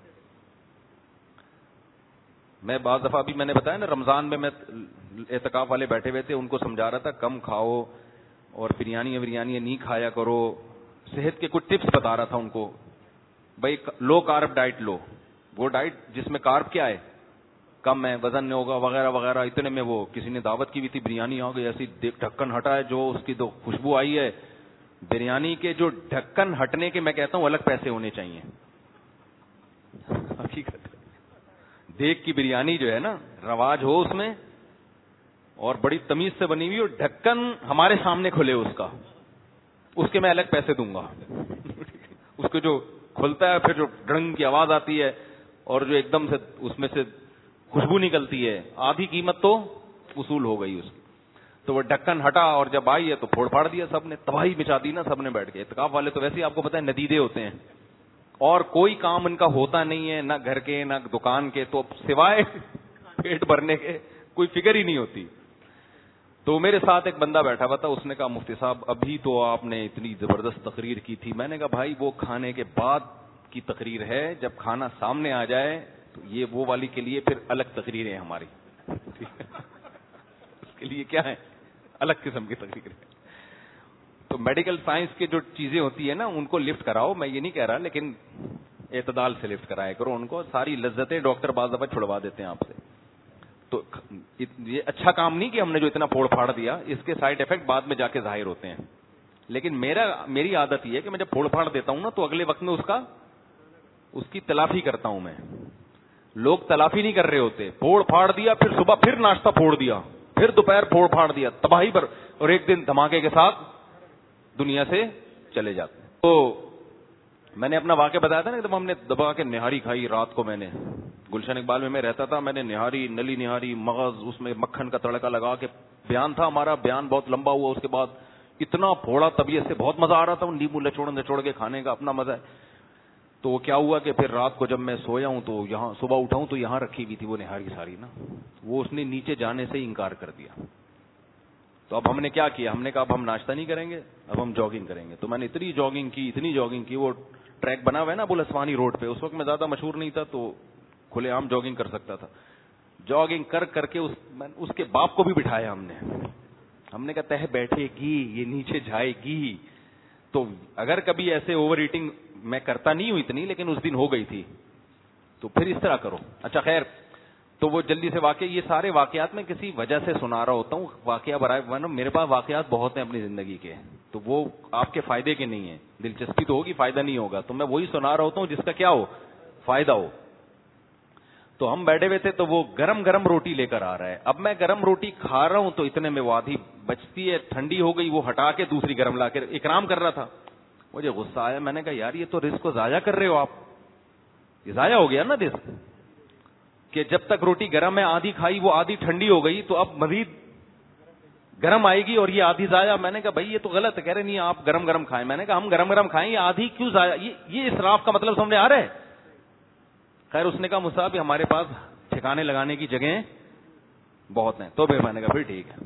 میں بعض دفعہ بھی میں نے بتایا نا, رمضان میں اعتکاف والے بیٹھے ہوئے تھے, ان کو سمجھا رہا تھا کم کھاؤ اور بریانی نہیں کھایا کرو, صحت کے کچھ ٹپس بتا رہا تھا ان کو. بھائی لو کارب ڈائٹ لو, وہ ڈائٹ جس میں کارب کیا ہے کم ہے, وزن نہیں ہوگا وغیرہ وغیرہ. اتنے میں وہ کسی نے دعوت کی بھی تھی, بریانی آ گئی ایسی ڈھکن ہٹا ہے جو اس کی تو خوشبو آئی ہے. بریانی کے جو ڈھکن ہٹنے کے میں کہتا ہوں الگ پیسے ہونے چاہیے. حقیقت دیگ کی بریانی جو ہے نا رواج ہو اس میں, اور بڑی تمیز سے بنی ہوئی, اور ڈھکن ہمارے سامنے کھلے اس کا, اس کے میں الگ پیسے دوں گا. اس کو جو کھلتا ہے پھر جو ڈرنگ کی آواز آتی ہے اور جو ایک دم سے اس میں سے خوشبو نکلتی ہے, آدھی قیمت تو وصول ہو گئی اس کی. تو وہ ڈھکن ہٹا اور جب آئی ہے تو پھوڑ پھاڑ دیا سب نے, تباہی مچا دی نا سب نے بیٹھ کے. اعتکاف والے تو ویسے ہی آپ کو پتا ہے ندیدے ہوتے ہیں, اور کوئی کام ان کا ہوتا نہیں ہے, نہ گھر کے نہ دکان کے, تو سوائے پیٹ بھرنے کے کوئی فکر ہی نہیں ہوتی. تو میرے ساتھ ایک بندہ بیٹھا ہوا تھا, اس نے کہا مفتی صاحب ابھی تو آپ نے اتنی زبردست تقریر کی تھی. میں نے کہا بھائی وہ کھانے کے بعد کی تقریر ہے, جب کھانا سامنے آ جائے تو یہ وہ والی کے لیے پھر الگ تقریریں ہماری. اس کے لیے کیا ہے الگ قسم کی تقریریں. تو میڈیکل سائنس کے جو چیزیں ہوتی ہے نا ان کو لفٹ کراؤ, میں یہ نہیں کہہ رہا, لیکن اعتدال سے لفٹ کرایا کرو ان کو. ساری لذتیں ڈاکٹر بعض دفعہ چھڑوا دیتے ہیں آپ سے. تو یہ اچھا کام نہیں کہ ہم نے جو اتنا پھوڑ پھاڑ دیا, اس کے سائڈ افیکٹ بعد میں جا کے ظاہر ہوتے ہیں. لیکن میری عادت یہ ہے کہ میں جب پھوڑ پھاڑ دیتا ہوں نا تو اگلے وقت میں اس کی تلافی کرتا ہوں میں. لوگ تلافی نہیں کر رہے ہوتے, پھوڑ پھاڑ دیا, پھر صبح پھر ناشتہ پھوڑ دیا, پھر دوپہر پھوڑ پھاڑ دیا, تباہی پر, اور ایک دن دھماکے کے ساتھ دنیا سے چلے جاتے ہیں. تو میں نے اپنا واقعہ بتایا تھا نا, جب ہم نے دبا کے نہاری کھائی رات کو. میں نے گلشن اقبال میں رہتا تھا, میں نے نہاری, نلی نہاری, مغز, اس میں مکھن کا تڑکا لگا کے بیان تھا ہمارا. بیان بہت لمبا ہوا, اس کے بعد اتنا پھوڑا طبیعت سے, بہت مزہ آ رہا تھا نیمبو نچوڑ کے کھانے کا, اپنا مزہ ہے. تو کیا ہوا کہ پھر رات کو جب میں سویا ہوں تو یہاں صبح اٹھا ہوں تو یہاں رکھی ہوئی تھی وہ نہاری ساری نا, وہ اس نے نیچے جانے سے انکار کر دیا. تو اب ہم نے کیا کیا, ہم نے کہا اب ہم ناشتہ نہیں کریں گے, اب ہم جاگنگ کریں گے. تو میں نے اتنی جاگنگ کی, وہ ٹریک بنا ہوا ہے نا ابو الاسوانی روڈ پہ, اس وقت میں زیادہ مشہور نہیں تھا تو کھلے عام جاگنگ کر سکتا تھا. جاگنگ کر کے اس کے باپ کو بھی بٹھایا ہم نے کہا تہ بیٹھے گی یہ نیچے جائے گی. تو اگر کبھی ایسے اوور ایٹنگ میں کرتا نہیں ہوں اتنی, لیکن اس دن ہو گئی تھی, تو پھر اس طرح کرو. اچھا خیر, تو وہ جلدی سے واقعہ, یہ سارے واقعات میں کسی وجہ سے سنا رہا ہوتا ہوں, واقعہ برائے میرے پاس واقعات بہت ہیں اپنی زندگی کے, تو وہ آپ کے فائدے کے نہیں ہیں. دلچسپی تو ہوگی, فائدہ نہیں ہوگا, تو میں وہی سنا رہا ہوتا ہوں جس کا کیا ہو, فائدہ ہو. تو ہم بیٹھے ہوئے تھے, تو وہ گرم گرم روٹی لے کر آ رہا ہے. اب میں گرم روٹی کھا رہا ہوں تو اتنے میں وہ آدھی بچتی ہے, ٹھنڈی ہو گئی, وہ ہٹا کے دوسری گرم لا کے اکرام کر رہا تھا. مجھے غصہ آیا, میں نے کہا یار یہ تو رزق کو ضائع کر رہے ہو آپ, یہ ضائع ہو گیا نا رزق, کہ جب تک روٹی گرم ہے آدھی کھائی, وہ آدھی ٹھنڈی ہو گئی, تو اب مزید گرم آئے گی اور یہ آدھی ضائع. میں نے کہا بھائی یہ تو غلط ہے. کہہ رہے نہیں آپ گرم گرم کھائیں. میں نے کہا ہم گرم گرم کھائیں, یہ آدھی کیوں ضائع, یہ اسراف کا مطلب سمجھ آ رہا ہے. خیر اس نے کہا مصعب ہمارے پاس ٹھکانے لگانے کی جگہیں بہت ہیں. تو پھر میں نے کہا پھر ٹھیک ہے,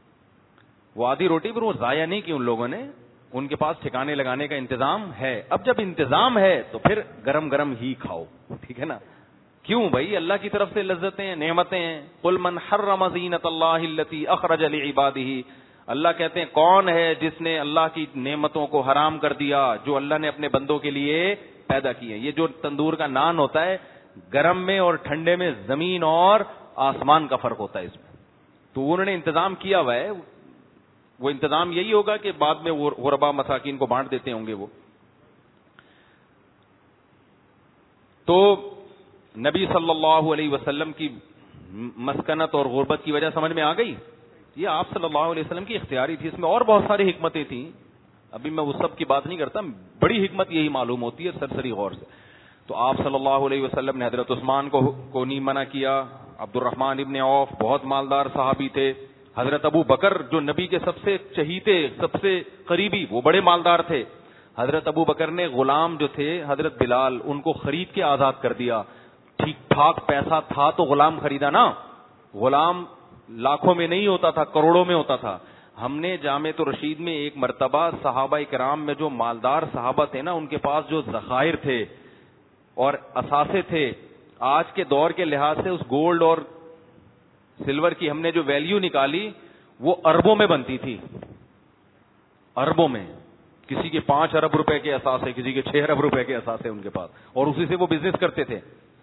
وہ آدھی روٹی پھر وہ ضائع نہیں کی ان لوگوں نے, ان کے پاس ٹھکانے لگانے کا انتظام ہے. اب جب انتظام ہے تو پھر گرم گرم ہی کھاؤ, ٹھیک ہے نا. کیوں بھائی, اللہ کی طرف سے لذتیں ہیں, نعمتیں ہیں. قل من حرم زینت اللہ التی اخرج لعبادہ, اللہ کہتے ہیں کون ہے جس نے اللہ کی نعمتوں کو حرام کر دیا جو اللہ نے اپنے بندوں کے لیے پیدا کی ہیں. یہ جو تندور کا نان ہوتا ہے, گرم میں اور ٹھنڈے میں زمین اور آسمان کا فرق ہوتا ہے اس میں. تو انہوں نے انتظام کیا ہوا ہے, وہ انتظام یہی ہوگا کہ بعد میں غربا مساکین کو بانٹ دیتے ہوں گے وہ. تو نبی صلی اللہ علیہ وسلم کی مسکنت اور غربت کی وجہ سمجھ میں آ گئی. یہ آپ صلی اللہ علیہ وسلم کی اختیاری تھی, اس میں اور بہت ساری حکمتیں تھیں, ابھی میں اس سب کی بات نہیں کرتا. بڑی حکمت یہی معلوم ہوتی ہے سرسری غور سے. تو آپ صلی اللہ علیہ وسلم نے حضرت عثمان کو نہیں منع کیا. عبد الرحمن ابن عوف بہت مالدار صحابی تھے. حضرت ابو بکر جو نبی کے سب سے چہیتے, سب سے قریبی, وہ بڑے مالدار تھے. حضرت ابو بکر نے غلام جو تھے حضرت بلال, ان کو خرید کے آزاد کر دیا. ٹھیک ٹھاک پیسہ تھا تو غلام خریدا نا, غلام لاکھوں میں نہیں ہوتا تھا, کروڑوں میں ہوتا تھا. ہم نے جامع رشید میں ایک مرتبہ صحابہ کرام میں جو مالدار صحابہ تھے نا، ان کے پاس جو ذخائر تھے اور اثاثے تھے، آج کے دور کے لحاظ سے اس گولڈ اور سلور کی ہم نے جو ویلیو نکالی وہ اربوں میں بنتی تھی، اربوں میں. کسی کے 5 ارب روپے کے اثاثے، کسی کے 6 ارب روپے کے اثاثے ان کے پاس، اور اسی سے وہ بزنس کرتے تھے.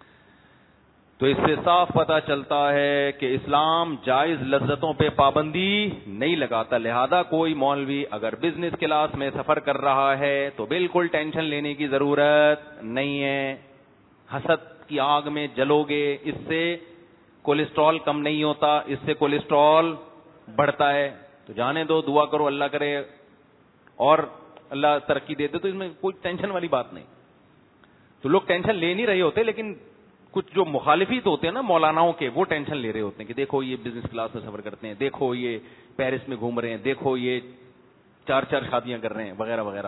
تو اس سے صاف پتہ چلتا ہے کہ اسلام جائز لذتوں پہ پابندی نہیں لگاتا. لہذا کوئی مولوی اگر بزنس کلاس میں سفر کر رہا ہے تو بالکل ٹینشن لینے کی ضرورت نہیں ہے. حسد کی آگ میں جلو گے، اس سے کولیسٹرول کم نہیں ہوتا، اس سے کولیسٹرول بڑھتا ہے. تو جانے دو، دعا کرو اللہ کرے اور اللہ ترقی دے دے، تو اس میں کوئی ٹینشن والی بات نہیں. تو لوگ ٹینشن لے نہیں رہے ہوتے، لیکن کچھ جو مخالفین ہوتے ہیں نا مولاناؤں کے، وہ ٹینشن لے رہے ہوتے ہیں کہ دیکھو یہ بزنس کلاس میں سفر کرتے ہیں، دیکھو یہ پیرس میں گھوم رہے ہیں، دیکھو یہ 4 شادیاں کر رہے ہیں وغیرہ وغیرہ.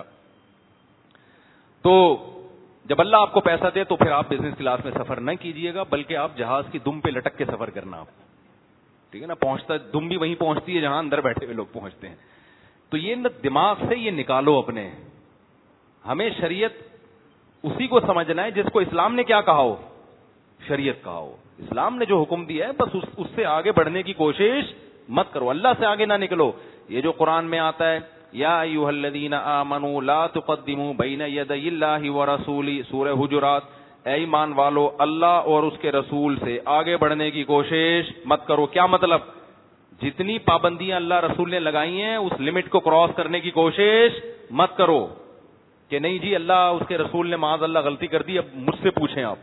تو جب اللہ آپ کو پیسہ دے تو پھر آپ بزنس کلاس میں سفر نہ کیجئے گا، بلکہ آپ جہاز کی دم پہ لٹک کے سفر کرنا. آپ ٹھیک ہے نا، پہنچتا دم بھی وہیں پہنچتی ہے جہاں اندر بیٹھے ہوئے لوگ پہنچتے ہیں. تو یہ دماغ سے یہ نکالو اپنے. ہمیں شریعت اسی کو سمجھنا ہے جس کو اسلام نے کیا کہا ہو، شریعت کہا ہو. اسلام نے جو حکم دیا ہے بس اس سے آگے بڑھنے کی کوشش مت کرو، اللہ سے آگے نہ نکلو. یہ جو قرآن میں آتا ہے یا ایھا الذین آمنوا لا تقدموا بین یدی اللہ ورسولہ، سورہ حجرات، اے ایمان والو اللہ اور اس کے رسول سے آگے بڑھنے کی کوشش مت کرو. کیا مطلب؟ جتنی پابندیاں اللہ رسول نے لگائی ہیں اس لمٹ کو کراس کرنے کی کوشش مت کرو کہ نہیں جی اللہ اس کے رسول نے معاذ اللہ غلطی کر دی، اب مجھ سے پوچھیں آپ.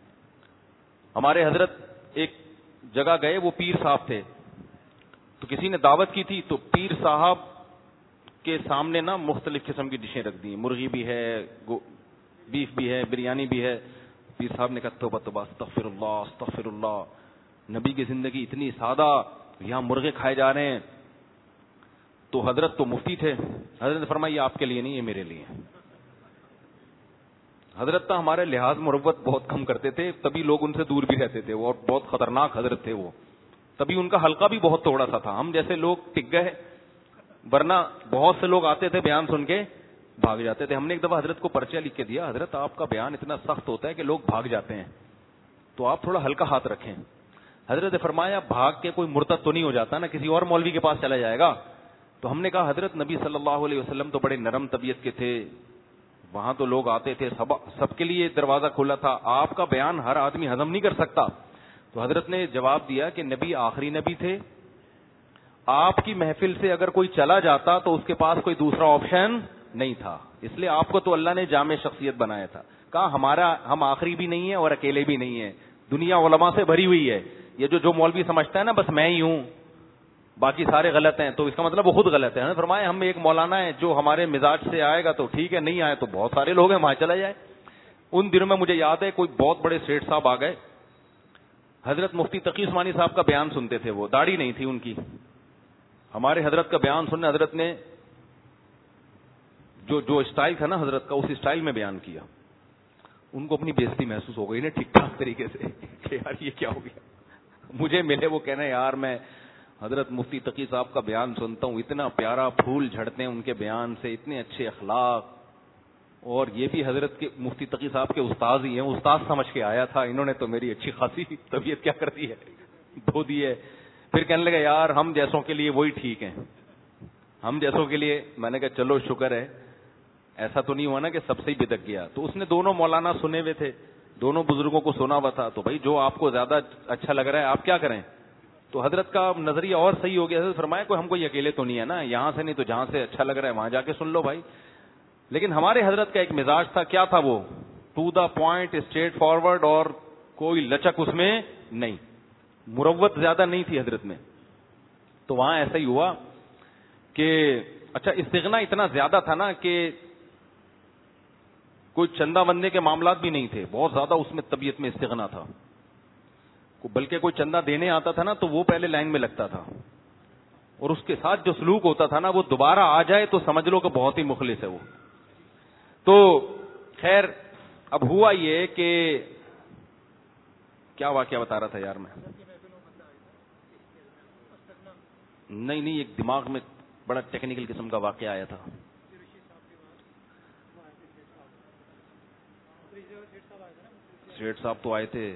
ہمارے حضرت ایک جگہ گئے، وہ پیر صاحب تھے، تو کسی نے دعوت کی تھی، تو پیر صاحب کے سامنے نا مختلف قسم کی ڈشیں رکھ دی، مرغی بھی ہے، بیف بھی ہے، بریانی بھی ہے. پیر صاحب نے کہا توبہ توبہ، استغفر اللہ استغفر اللہ، نبی کی زندگی اتنی سادہ، یہاں مرغے کھائے جا رہے ہیں. تو حضرت تو مفتی تھے، حضرت نے فرمایا یہ آپ کے لیے نہیں، یہ میرے لیے. حضرت تو ہمارے لحاظ مروت بہت کم کرتے تھے، تبھی لوگ ان سے دور بھی رہتے تھے، اور بہت خطرناک حضرت تھے وہ، تبھی ان کا حلقہ بھی بہت تھوڑا سا تھا. ہم جیسے لوگ ٹک گئے، ورنہ بہت سے لوگ آتے تھے بیان سن کے بھاگ جاتے تھے. ہم نے ایک دفعہ حضرت کو پرچہ لکھ کے دیا، حضرت آپ کا بیان اتنا سخت ہوتا ہے کہ لوگ بھاگ جاتے ہیں، تو آپ تھوڑا ہلکا ہاتھ رکھیں. حضرت نے فرمایا بھاگ کے کوئی مرتد تو نہیں ہو جاتا نا، کسی اور مولوی کے پاس چلا جائے گا. تو ہم نے کہا حضرت نبی صلی اللہ علیہ وسلم تو بڑے نرم طبیعت کے تھے، وہاں تو لوگ آتے تھے، سب کے لیے دروازہ کھلا تھا، آپ کا بیان ہر آدمی ہضم نہیں کر سکتا. تو حضرت نے جواب دیا کہ نبی آخری نبی تھے، آپ کی محفل سے اگر کوئی چلا جاتا تو اس کے پاس کوئی دوسرا آپشن نہیں تھا، اس لیے آپ کو تو اللہ نے جامع شخصیت بنایا تھا. کہا ہم آخری بھی نہیں ہیں اور اکیلے بھی نہیں ہیں، دنیا علماء سے بھری ہوئی ہے. یہ جو مولوی سمجھتا ہے نا بس میں ہی ہوں باقی سارے غلط ہیں، تو اس کا مطلب وہ خود غلط ہے. فرمایا ہم ایک مولانا ہے جو ہمارے مزاج سے آئے گا تو ٹھیک ہے، نہیں آئے تو بہت سارے لوگ ہیں وہاں چلا جائے. ان دنوں میں مجھے یاد ہے کوئی بہت بڑے سیٹھ صاحب آ گئے، حضرت مفتی تقی عثمانی صاحب کا بیان سنتے تھے، وہ داڑھی نہیں تھی ان کی. ہمارے حضرت کا بیان سننے حضرت نے جو اسٹائل تھا نا حضرت کا، اس اسٹائل میں بیان کیا. ان کو اپنی بےزتی محسوس ہو گئی نا ٹھیک ٹھاک طریقے سے کہ یار یہ کیا ہو گیا. مجھے ملے وہ کہنا یار میں حضرت مفتی تقی صاحب کا بیان سنتا ہوں، اتنا پیارا پھول جھڑتے ہیں ان کے بیان سے، اتنے اچھے اخلاق، اور یہ بھی حضرت کے مفتی تقی صاحب کے استاذ ہی ہیں، استاذ سمجھ کے آیا تھا. انہوں نے تو میری اچھی خاصی طبیعت کیا کرتی ہے دھو دی ہے. پھر کہنے لگا یار ہم جیسوں کے لیے وہی ٹھیک ہیں، ہم جیسوں کے لیے. میں نے کہا چلو شکر ہے، ایسا تو نہیں ہوا نا کہ سب سے ہی بدک گیا. تو اس نے دونوں مولانا سنے ہوئے تھے، دونوں بزرگوں کو سنا ہوا تھا، تو بھائی جو آپ کو زیادہ اچھا لگ رہا ہے آپ کیا کریں. تو حضرت کا نظریہ اور صحیح ہو گیا. حضرت فرمایا کوئی ہم کوئی اکیلے تو نہیں ہے نا، یہاں سے نہیں تو جہاں سے اچھا لگ رہا ہے وہاں جا کے سن لو بھائی. لیکن ہمارے حضرت کا ایک مزاج تھا، کیا تھا وہ؟ To the point, straightforward, اور کوئی لچک اس میں نہیں، مروت زیادہ نہیں تھی حضرت میں. تو وہاں ایسا ہی ہوا کہ اچھا استغنا اتنا زیادہ تھا نا کہ کوئی چندہ بندے کے معاملات بھی نہیں تھے، بہت زیادہ اس میں طبیعت میں استغنا تھا. بلکہ کوئی چندہ دینے آتا تھا نا تو وہ پہلے لائن میں لگتا تھا، اور اس کے ساتھ جو سلوک ہوتا تھا نا وہ دوبارہ آ جائے تو سمجھ لو کہ بہت ہی مخلص ہے وہ. تو خیر اب ہوا یہ کہ کیا واقعہ بتا رہا تھا یار میں، نہیں ایک دماغ میں بڑا ٹیکنیکل قسم کا واقعہ آیا تھا. سیٹ صاحب تو آئے تھے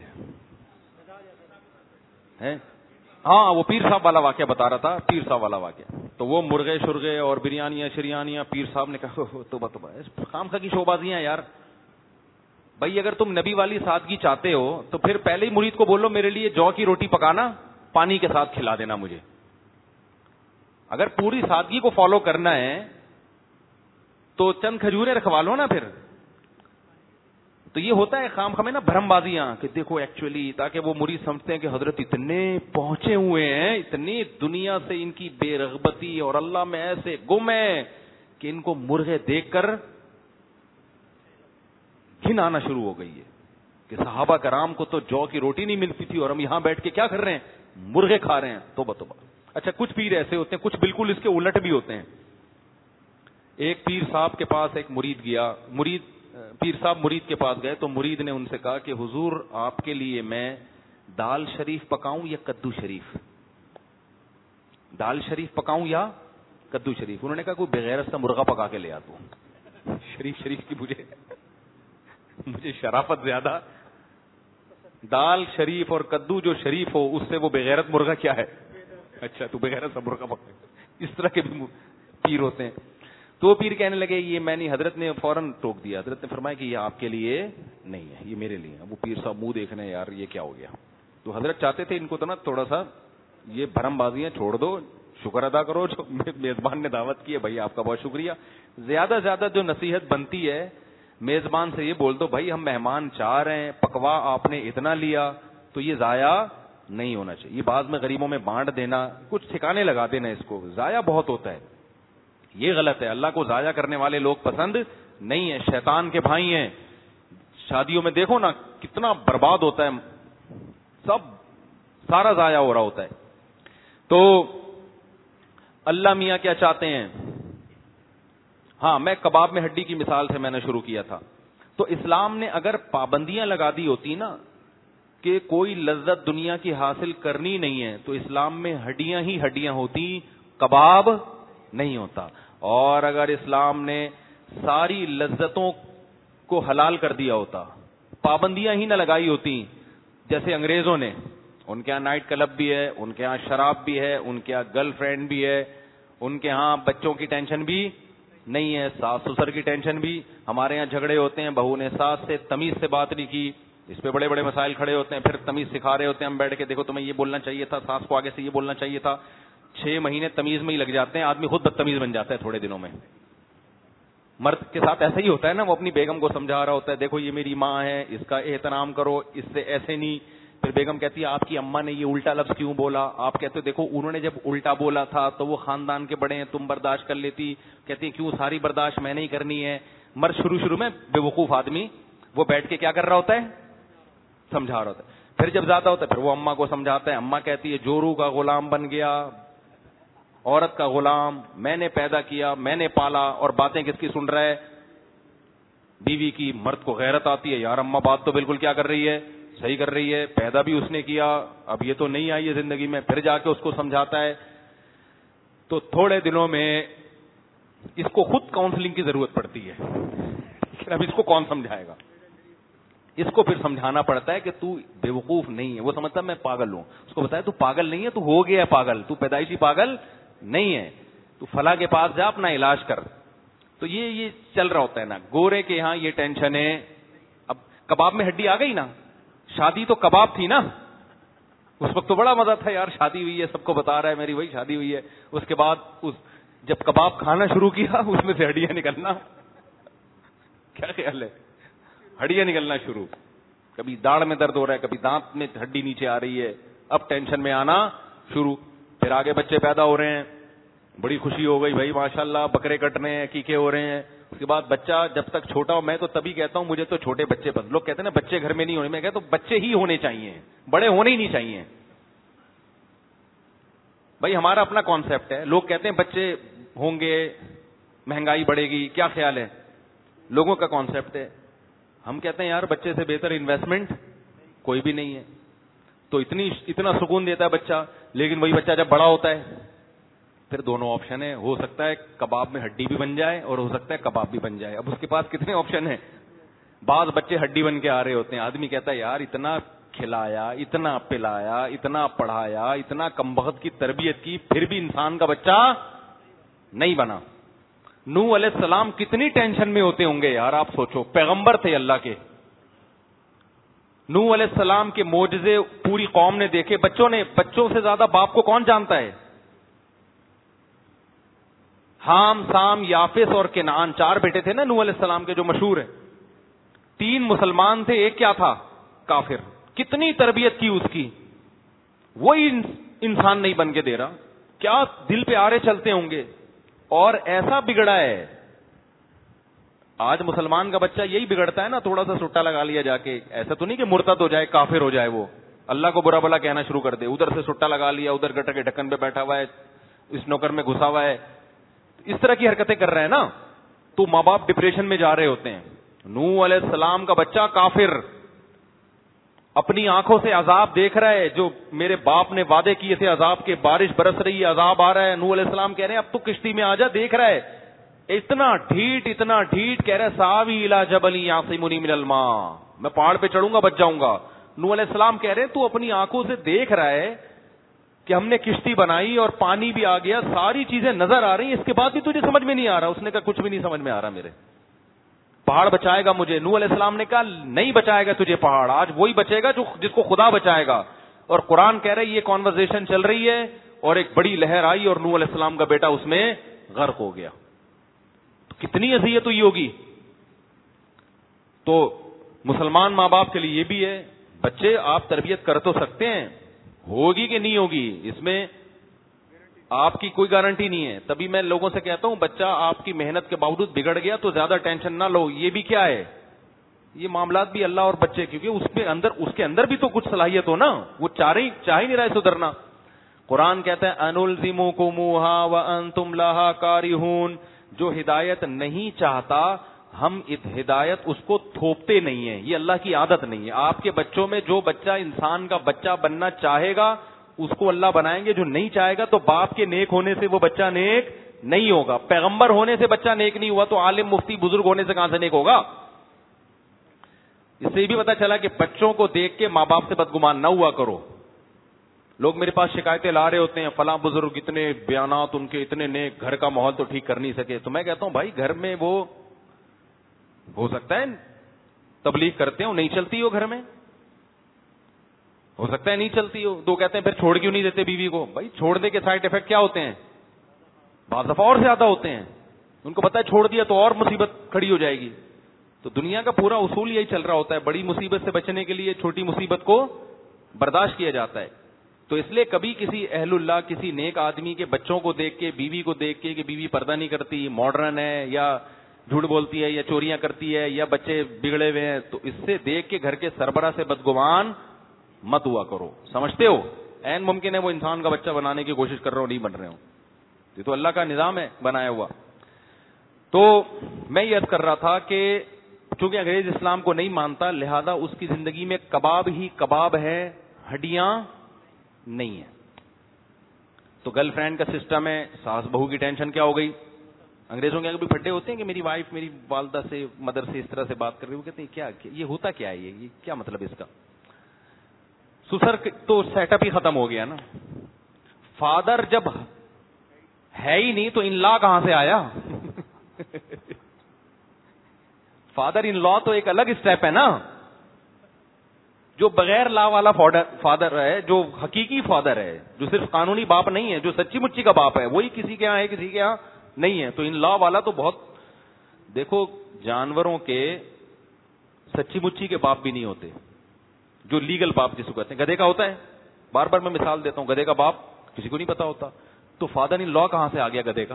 ہیں. ہاں وہ پیر صاحب والا واقعہ بتا رہا تھا, پیر صاحب والا واقعہ. تو وہ مرغے شرغے اور بریانیاں شریانیاں, پیر صاحب نے کہا توبہ توبہ, خام خواہ کی شوبازیاں یار. بھائی اگر تم نبی والی سادگی چاہتے ہو تو پھر پہلے ہی مرید کو بولو میرے لیے جو کی روٹی پکانا, پانی کے ساتھ کھلا دینا مجھے. اگر پوری سادگی کو فالو کرنا ہے تو چند کھجوریں رکھوا لو نا پھر. تو یہ ہوتا ہے خام خامے نا بھرم بازیاں کہ دیکھو ایکچولی, تاکہ وہ مرید سمجھتے ہیں کہ حضرت اتنے پہنچے ہوئے ہیں, اتنی دنیا سے ان کی بے رغبتی اور اللہ میں ایسے گم ہے کہ ان کو مرغے دیکھ کر گھن آنا شروع ہو گئی ہے کہ صحابہ کرام کو تو جو کی روٹی نہیں ملتی تھی اور ہم یہاں بیٹھ کے کیا کر رہے ہیں, مرغے کھا رہے ہیں. توبہ توبہ. اچھا کچھ پیر ایسے ہوتے ہیں, کچھ بالکل اس کے الٹ بھی ہوتے ہیں. ایک پیر صاحب کے پاس ایک مرید گیا, پیر صاحب مرید کے پاس گئے تو مرید نے ان سے کہا کہ حضور آپ کے لیے میں دال شریف پکاؤں یا کدو شریف, دال شریف پکاؤں یا کدو شریف. انہوں نے کہا کوئی بغیرت سے مرغا پکا کے لے آ تو. شریف کی مجھے شرافت زیادہ, دال شریف اور کدو جو شریف ہو اس سے وہ بغیرت مرغا کیا ہے. اچھا تو بغیرت سے مرغا پکا. اس طرح کے بھی پیر ہوتے ہیں. تو وہ پیر کہنے لگے یہ میں نہیں, حضرت نے فوراً ٹوک دیا. حضرت نے فرمایا کہ یہ آپ کے لیے نہیں ہے, یہ میرے لیے ہے. وہ پیر صاحب منہ دیکھ رہے ہیں یار یہ کیا ہو گیا. تو حضرت چاہتے تھے ان کو تو نا تھوڑا سا یہ بھرم بازیاں چھوڑ دو, شکر ادا کرو جو میزبان نے دعوت کی ہے, بھائی آپ کا بہت شکریہ. زیادہ سے زیادہ جو نصیحت بنتی ہے میزبان سے یہ بول دو بھائی ہم مہمان چاہ رہے ہیں, پکوا آپ نے اتنا لیا تو یہ ضائع نہیں ہونا چاہیے. یہ بعض میں غریبوں میں بانٹ دینا, کچھ ٹھکانے لگا دینا, اس کو ضائع بہت ہوتا ہے. یہ غلط ہے. اللہ کو ضائع کرنے والے لوگ پسند نہیں ہیں, شیطان کے بھائی ہیں. شادیوں میں دیکھو نا کتنا برباد ہوتا ہے, سب سارا ضائع ہو رہا ہوتا ہے. تو اللہ میاں کیا چاہتے ہیں. ہاں میں کباب میں ہڈی کی مثال سے میں نے شروع کیا تھا. تو اسلام نے اگر پابندیاں لگا دی ہوتی نا کہ کوئی لذت دنیا کی حاصل کرنی نہیں ہے تو اسلام میں ہڈیاں ہی ہڈیاں ہوتی, کباب نہیں ہوتا. اور اگر اسلام نے ساری لذتوں کو حلال کر دیا ہوتا, پابندیاں ہی نہ لگائی ہوتی جیسے انگریزوں نے, ان کے یہاں نائٹ کلب بھی ہے, ان کے یہاں شراب بھی ہے, ان کے یہاں گرل فرینڈ بھی ہے, ان کے ہاں بچوں کی ٹینشن بھی نہیں ہے, ساس سسر کی ٹینشن بھی. ہمارے یہاں جھگڑے ہوتے ہیں, بہو نے ساس سے تمیز سے بات نہیں کی, اس پہ بڑے بڑے مسائل کھڑے ہوتے ہیں, پھر تمیز سکھا رہے ہوتے ہیں ہم بیٹھ کے, دیکھو تمہیں یہ بولنا چاہیے تھا, ساس کو آگے سے یہ بولنا چاہیے تھا. 6 مہینے تمیز میں ہی لگ جاتے ہیں, آدمی خود بدتمیز بن جاتا ہے تھوڑے دنوں میں. مرد کے ساتھ ایسا ہی ہوتا ہے نا, وہ اپنی بیگم کو سمجھا رہا ہوتا ہے دیکھو یہ میری ماں ہے, اس کا احترام کرو, اس سے ایسے نہیں. پھر بیگم کہتی ہے آپ کی اماں نے یہ الٹا لفظ کیوں بولا, آپ کہتے ہو دیکھو انہوں نے جب الٹا بولا تھا تو وہ خاندان کے بڑے ہیں, تم برداشت کر لیتی. کہتی ہیں کیوں ساری برداشت میں نہیں کرنی ہے. مرد شروع میں بے وقوف آدمی, وہ بیٹھ کے کیا کر رہا ہوتا ہے, سمجھا رہا ہوتا ہے. پھر جب زیادہ ہوتا ہے پھر وہ اماں کو سمجھاتا ہے, اماں کہتی ہے جورو کا غلام بن گیا, عورت کا غلام, میں نے پیدا کیا, میں نے پالا, اور باتیں کس کی سن رہا ہے, بیوی کی. مرد کو غیرت آتی ہے یار اماں بات تو بالکل کیا کر رہی ہے, صحیح کر رہی ہے, پیدا بھی اس نے کیا, اب یہ تو نہیں آئی ہے زندگی میں. پھر جا کے اس کو سمجھاتا ہے. تو تھوڑے دنوں میں اس کو خود کاؤنسلنگ کی ضرورت پڑتی ہے, اب اس کو کون سمجھائے گا. اس کو پھر سمجھانا پڑتا ہے کہ تو بے وقوف نہیں ہے. وہ سمجھتا ہے میں پاگل ہوں, اس کو بتایا تو پاگل نہیں ہے, تو ہو گیا پاگل, تو پیدائشی پاگل نہیں ہے, تو فلاں کے پاس جا اپنا علاج کر. تو یہ چل رہا ہوتا ہے نا. گورے کے یہاں یہ ٹینشن ہے. اب کباب میں ہڈی آ گئی نا, شادی تو کباب تھی نا, اس وقت تو بڑا مزہ تھا یار, شادی ہوئی ہے, سب کو بتا رہا ہے میری وہی شادی ہوئی ہے. اس کے بعد جب کباب کھانا شروع کیا اس میں سے ہڈیاں نکلنا, کیا خیال ہے, ہڈیاں نکلنا شروع. کبھی داڑھ میں درد ہو رہا ہے, کبھی دانت میں ہڈی نیچے آ رہی ہے, اب ٹینشن میں آنا شروع. پھر آگے بچے پیدا ہو رہے ہیں, بڑی خوشی ہو گئی بھائی ماشاءاللہ, بکرے کٹ رہے ہیں, عقیقے ہو رہے ہیں. اس کے بعد بچہ جب تک چھوٹا ہو, میں تو تبھی کہتا ہوں مجھے تو چھوٹے بچے پسند. لوگ کہتے ہیں نا بچے گھر میں نہیں ہونے, میں کہتا ہوں بچے ہی ہونے چاہیے, بڑے ہونے ہی نہیں چاہیے. بھائی ہمارا اپنا کانسیپٹ ہے. لوگ کہتے ہیں بچے ہوں گے مہنگائی بڑھے گی, کیا خیال ہے, لوگوں کا کانسیپٹ ہے. ہم کہتے ہیں یار بچے سے بہتر انویسٹمنٹ کوئی بھی نہیں ہے. تو اتنا سکون دیتا ہے بچہ, لیکن وہی بچہ جب بڑا ہوتا ہے پھر دونوں آپشن ہے, ہو سکتا ہے کباب میں ہڈی بھی بن جائے اور ہو سکتا ہے کباب بھی بن جائے. اب اس کے پاس کتنے آپشن ہیں؟ بعض بچے ہڈی بن کے آ رہے ہوتے ہیں, آدمی کہتا ہے یار اتنا کھلایا, اتنا پلایا, اتنا پڑھایا, اتنا کمبخت کی تربیت کی, پھر بھی انسان کا بچہ نہیں بنا. نوح علیہ السلام کتنی ٹینشن میں ہوتے ہوں گے یار, آپ سوچو, پیغمبر تھے اللہ کے. نوح علیہ السلام کے معجزے پوری قوم نے دیکھے, بچوں سے زیادہ باپ کو کون جانتا ہے؟ حام, سام, یافس اور کنعان, 4 بیٹے تھے نا نوح علیہ السلام کے جو مشہور ہیں. 3 مسلمان تھے, ایک کیا تھا؟ کافر. کتنی تربیت کی اس کی, وہی انسان نہیں بن کے دے رہا. کیا دل پہ آرے چلتے ہوں گے, اور ایسا بگڑا ہے. آج مسلمان کا بچہ یہی بگڑتا ہے نا, تھوڑا سا سٹا لگا لیا جا کے, ایسا تو نہیں کہ مرتد ہو جائے, کافر ہو جائے, وہ اللہ کو برا بلا کہنا شروع کر دے. ادھر سے سٹا لگا لیا, ادھر گٹر کے ڈھکن پہ بیٹھا ہوا ہے, اس نوکر میں گھسا ہوا ہے, اس طرح کی حرکتیں کر رہے ہیں نا, تو ماں باپ ڈپریشن میں جا رہے ہوتے ہیں. نوح علیہ السلام کا بچہ کافر, اپنی آنکھوں سے عذاب دیکھ رہا ہے, جو میرے باپ نے وعدے کیے تھے عذاب کے, بارش برس رہی ہے, عذاب آ رہا ہے. نوح علیہ السلام کہہ رہے ہیں اب تو کشتی میں آ جا, دیکھ رہا ہے اتنا ڈھیٹ, کہہ رہا ہے ساوی الی جبل یعصمنی من الماء, میں پہاڑ پہ چڑھوں گا بچ جاؤں گا. نوح علیہ السلام کہہ رہے ہیں تو اپنی آنکھوں سے دیکھ رہا ہے کہ ہم نے کشتی بنائی اور پانی بھی آ گیا, ساری چیزیں نظر آ رہی ہیں, اس کے بعد بھی تجھے سمجھ میں نہیں آ رہا. اس نے کہا کچھ بھی نہیں سمجھ میں آ رہا میرے, پہاڑ بچائے گا مجھے. نوح علیہ السلام نے کہا نہیں بچائے گا تجھے پہاڑ, آج وہی بچے گا جس کو خدا بچائے گا. اور قرآن کہہ رہا ہے یہ کانورزیشن چل رہی ہے اور ایک بڑی لہر آئی اور نوح علیہ السلام کا بیٹا اس میں غرق ہو گیا. کتنی اذیت ہوئی ہوگی. تو مسلمان ماں باپ کے لیے یہ بھی ہے, بچے آپ تربیت کر تو سکتے ہیں, ہوگی کہ نہیں ہوگی اس میں آپ کی کوئی گارنٹی نہیں ہے. تبھی میں لوگوں سے کہتا ہوں بچہ آپ کی محنت کے باوجود بگڑ گیا تو زیادہ ٹینشن نہ لو, یہ بھی کیا ہے, یہ معاملات بھی اللہ اور بچے, کیونکہ اس کے اندر بھی تو کچھ صلاحیت ہو نا, وہ چاہ ہی نہیں رہا ہے سدھرنا. قرآن کہتا ہے انلزمکموہا وانتم لہا کارہون, جو ہدایت نہیں چاہتا ہم ہدایت اس کو تھوپتے نہیں ہیں, یہ اللہ کی عادت نہیں ہے. آپ کے بچوں میں جو بچہ انسان کا بچہ بننا چاہے گا اس کو اللہ بنائیں گے, جو نہیں چاہے گا تو باپ کے نیک ہونے سے وہ بچہ نیک نہیں ہوگا, پیغمبر ہونے سے بچہ نیک نہیں ہوا تو عالم مفتی بزرگ ہونے سے کہاں سے نیک ہوگا. اس سے یہ بھی پتا چلا کہ بچوں کو دیکھ کے ماں باپ سے بدگمان نہ ہوا کرو. لوگ میرے پاس شکایتیں لا رہے ہوتے ہیں, فلاں بزرگ اتنے بیانات ان کے اتنے نیک, گھر کا ماحول تو ٹھیک کر نہیں سکے. تو میں کہتا ہوں بھائی گھر میں وہ ہو سکتا ہے تبلیغ کرتے ہو, نہیں چلتی ہو گھر میں, ہو سکتا ہے نہیں چلتی ہو. تو کہتے ہیں پھر چھوڑ کیوں نہیں دیتے بیوی کو. بھائی چھوڑنے کے سائڈ افیکٹ کیا ہوتے ہیں, بعض دفعہ اور زیادہ ہوتے ہیں. ان کو پتا ہے چھوڑ دیا تو اور مصیبت کھڑی ہو جائے گی. تو دنیا کا پورا اصول یہی چل رہا ہوتا ہے, بڑی مصیبت سے بچنے کے لیے چھوٹی مصیبت کو برداشت کیا جاتا ہے. تو اس لیے کبھی کسی اہل اللہ, کسی نیک آدمی کے بچوں کو دیکھ کے, بیوی کو دیکھ کے کہ بیوی پردہ نہیں کرتی, ماڈرن ہے, یا جھوٹ بولتی ہے, یا چوریاں کرتی ہے, یا بچے بگڑے ہوئے ہیں, تو اس سے دیکھ کے گھر کے سربراہ سے بدگمان مت ہوا کرو. سمجھتے ہو عین ممکن ہے وہ انسان کا بچہ بنانے کی کوشش کر رہے ہو, نہیں بن رہے ہو, یہ تو اللہ کا نظام ہے بنایا ہوا. تو میں یہ عرض کر رہا تھا کہ چونکہ انگریز اسلام کو نہیں مانتا, لہذا اس کی زندگی میں کباب ہی کباب ہے, ہڈیاں نہیں ہے. تو گرل فرینڈ کا سسٹم ہے, ساس بہو کی ٹینشن کیا ہو گئی. انگریزوں کے بھی پھڈے ہوتے ہیں کہ میری وائف میری والدہ سے, مدر سے اس طرح سے بات کر رہی, وہ کہتے ہیں کیا یہ ہوتا کیا ہے, یہ کیا مطلب اس کا. سسر تو سیٹ اپ ہی ختم ہو گیا نا. فادر جب ہے ہی نہیں تو ان لا کہاں سے آیا. فادر ان لا تو ایک الگ اسٹیپ ہے نا, جو بغیر لا والا فادر ہے, جو حقیقی فادر ہے, جو صرف قانونی باپ نہیں ہے, جو سچی مچی کا باپ ہے, وہی کسی کے یہاں ہے کسی کے یہاں نہیں ہے. تو ان لا والا تو بہت, دیکھو جانوروں کے سچی مچی کے باپ بھی نہیں ہوتے, جو لیگل باپ جس کو کہتے ہیں. گدھے کا ہوتا ہے, بار بار میں مثال دیتا ہوں, گدھے کا باپ کسی کو نہیں پتا ہوتا. تو فادر ان لا کہاں سے آ گیا گدھے کا.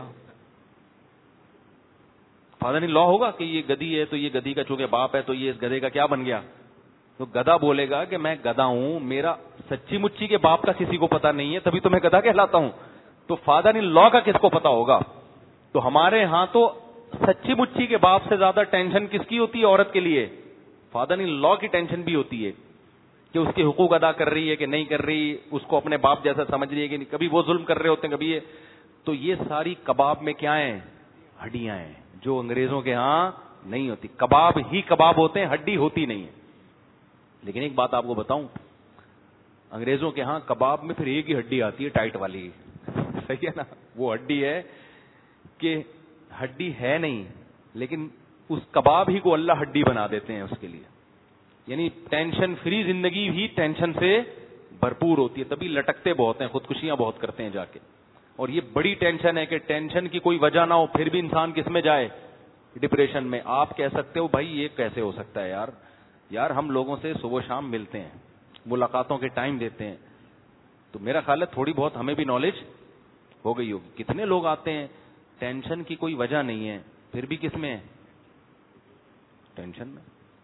فادر ان لا ہوگا کہ یہ گدھی ہے تو یہ گدھی کا چونکہ باپ ہے تو یہ اس گدھے کا کیا بن گیا. تو گدھا بولے گا کہ میں گدھا ہوں, میرا سچی مچی کے باپ کا کسی کو پتا نہیں ہے, تبھی تو میں گدھا کہلاتا ہوں. تو فادر ان لا کا کس کو پتا ہوگا. تو ہمارے ہاں تو سچی مچی کے باپ سے زیادہ ٹینشن کس کی ہوتی ہے عورت کے لیے, فادر ان لا کی ٹینشن بھی ہوتی ہے کہ اس کے حقوق ادا کر رہی ہے کہ نہیں کر رہی, اس کو اپنے باپ جیسا سمجھ رہی ہے کہ نہیں. کبھی وہ ظلم کر رہے ہوتے ہیں, کبھی یہ. تو یہ ساری کباب میں کیا ہیں؟ ہڈیاں ہیں، جو انگریزوں کے ہاں نہیں ہوتی. کباب ہی کباب ہوتے ہیں، ہڈی ہوتی نہیں ہے. لیکن ایک بات آپ کو بتاؤں، انگریزوں کے ہاں کباب میں پھر ایک ہی ہڈی آتی ہے ٹائٹ والی. صحیح ہے نا؟ وہ ہڈی ہے کہ ہڈی ہے نہیں، لیکن اس کباب ہی کو اللہ ہڈی بنا دیتے ہیں اس کے لیے. یعنی ٹینشن فری زندگی ہی ٹینشن سے بھرپور ہوتی ہے، تبھی لٹکتے بہت ہیں، خودکشیاں بہت کرتے ہیں جا کے. اور یہ بڑی ٹینشن ہے کہ ٹینشن کی کوئی وجہ نہ ہو پھر بھی انسان کس میں جائے؟ ڈپریشن میں. آپ کہہ سکتے ہو بھائی یہ کیسے ہو سکتا ہے یار ہم لوگوں سے صبح شام ملتے ہیں، ملاقاتوں کے ٹائم دیتے ہیں، تو میرا خیال ہے تھوڑی بہت ہمیں بھی نالج ہو گئی ہوگی. کتنے لوگ آتے ہیں ٹینشن کی کوئی وجہ نہیں ہے پھر بھی کس میں ہے؟ ٹینشن میں.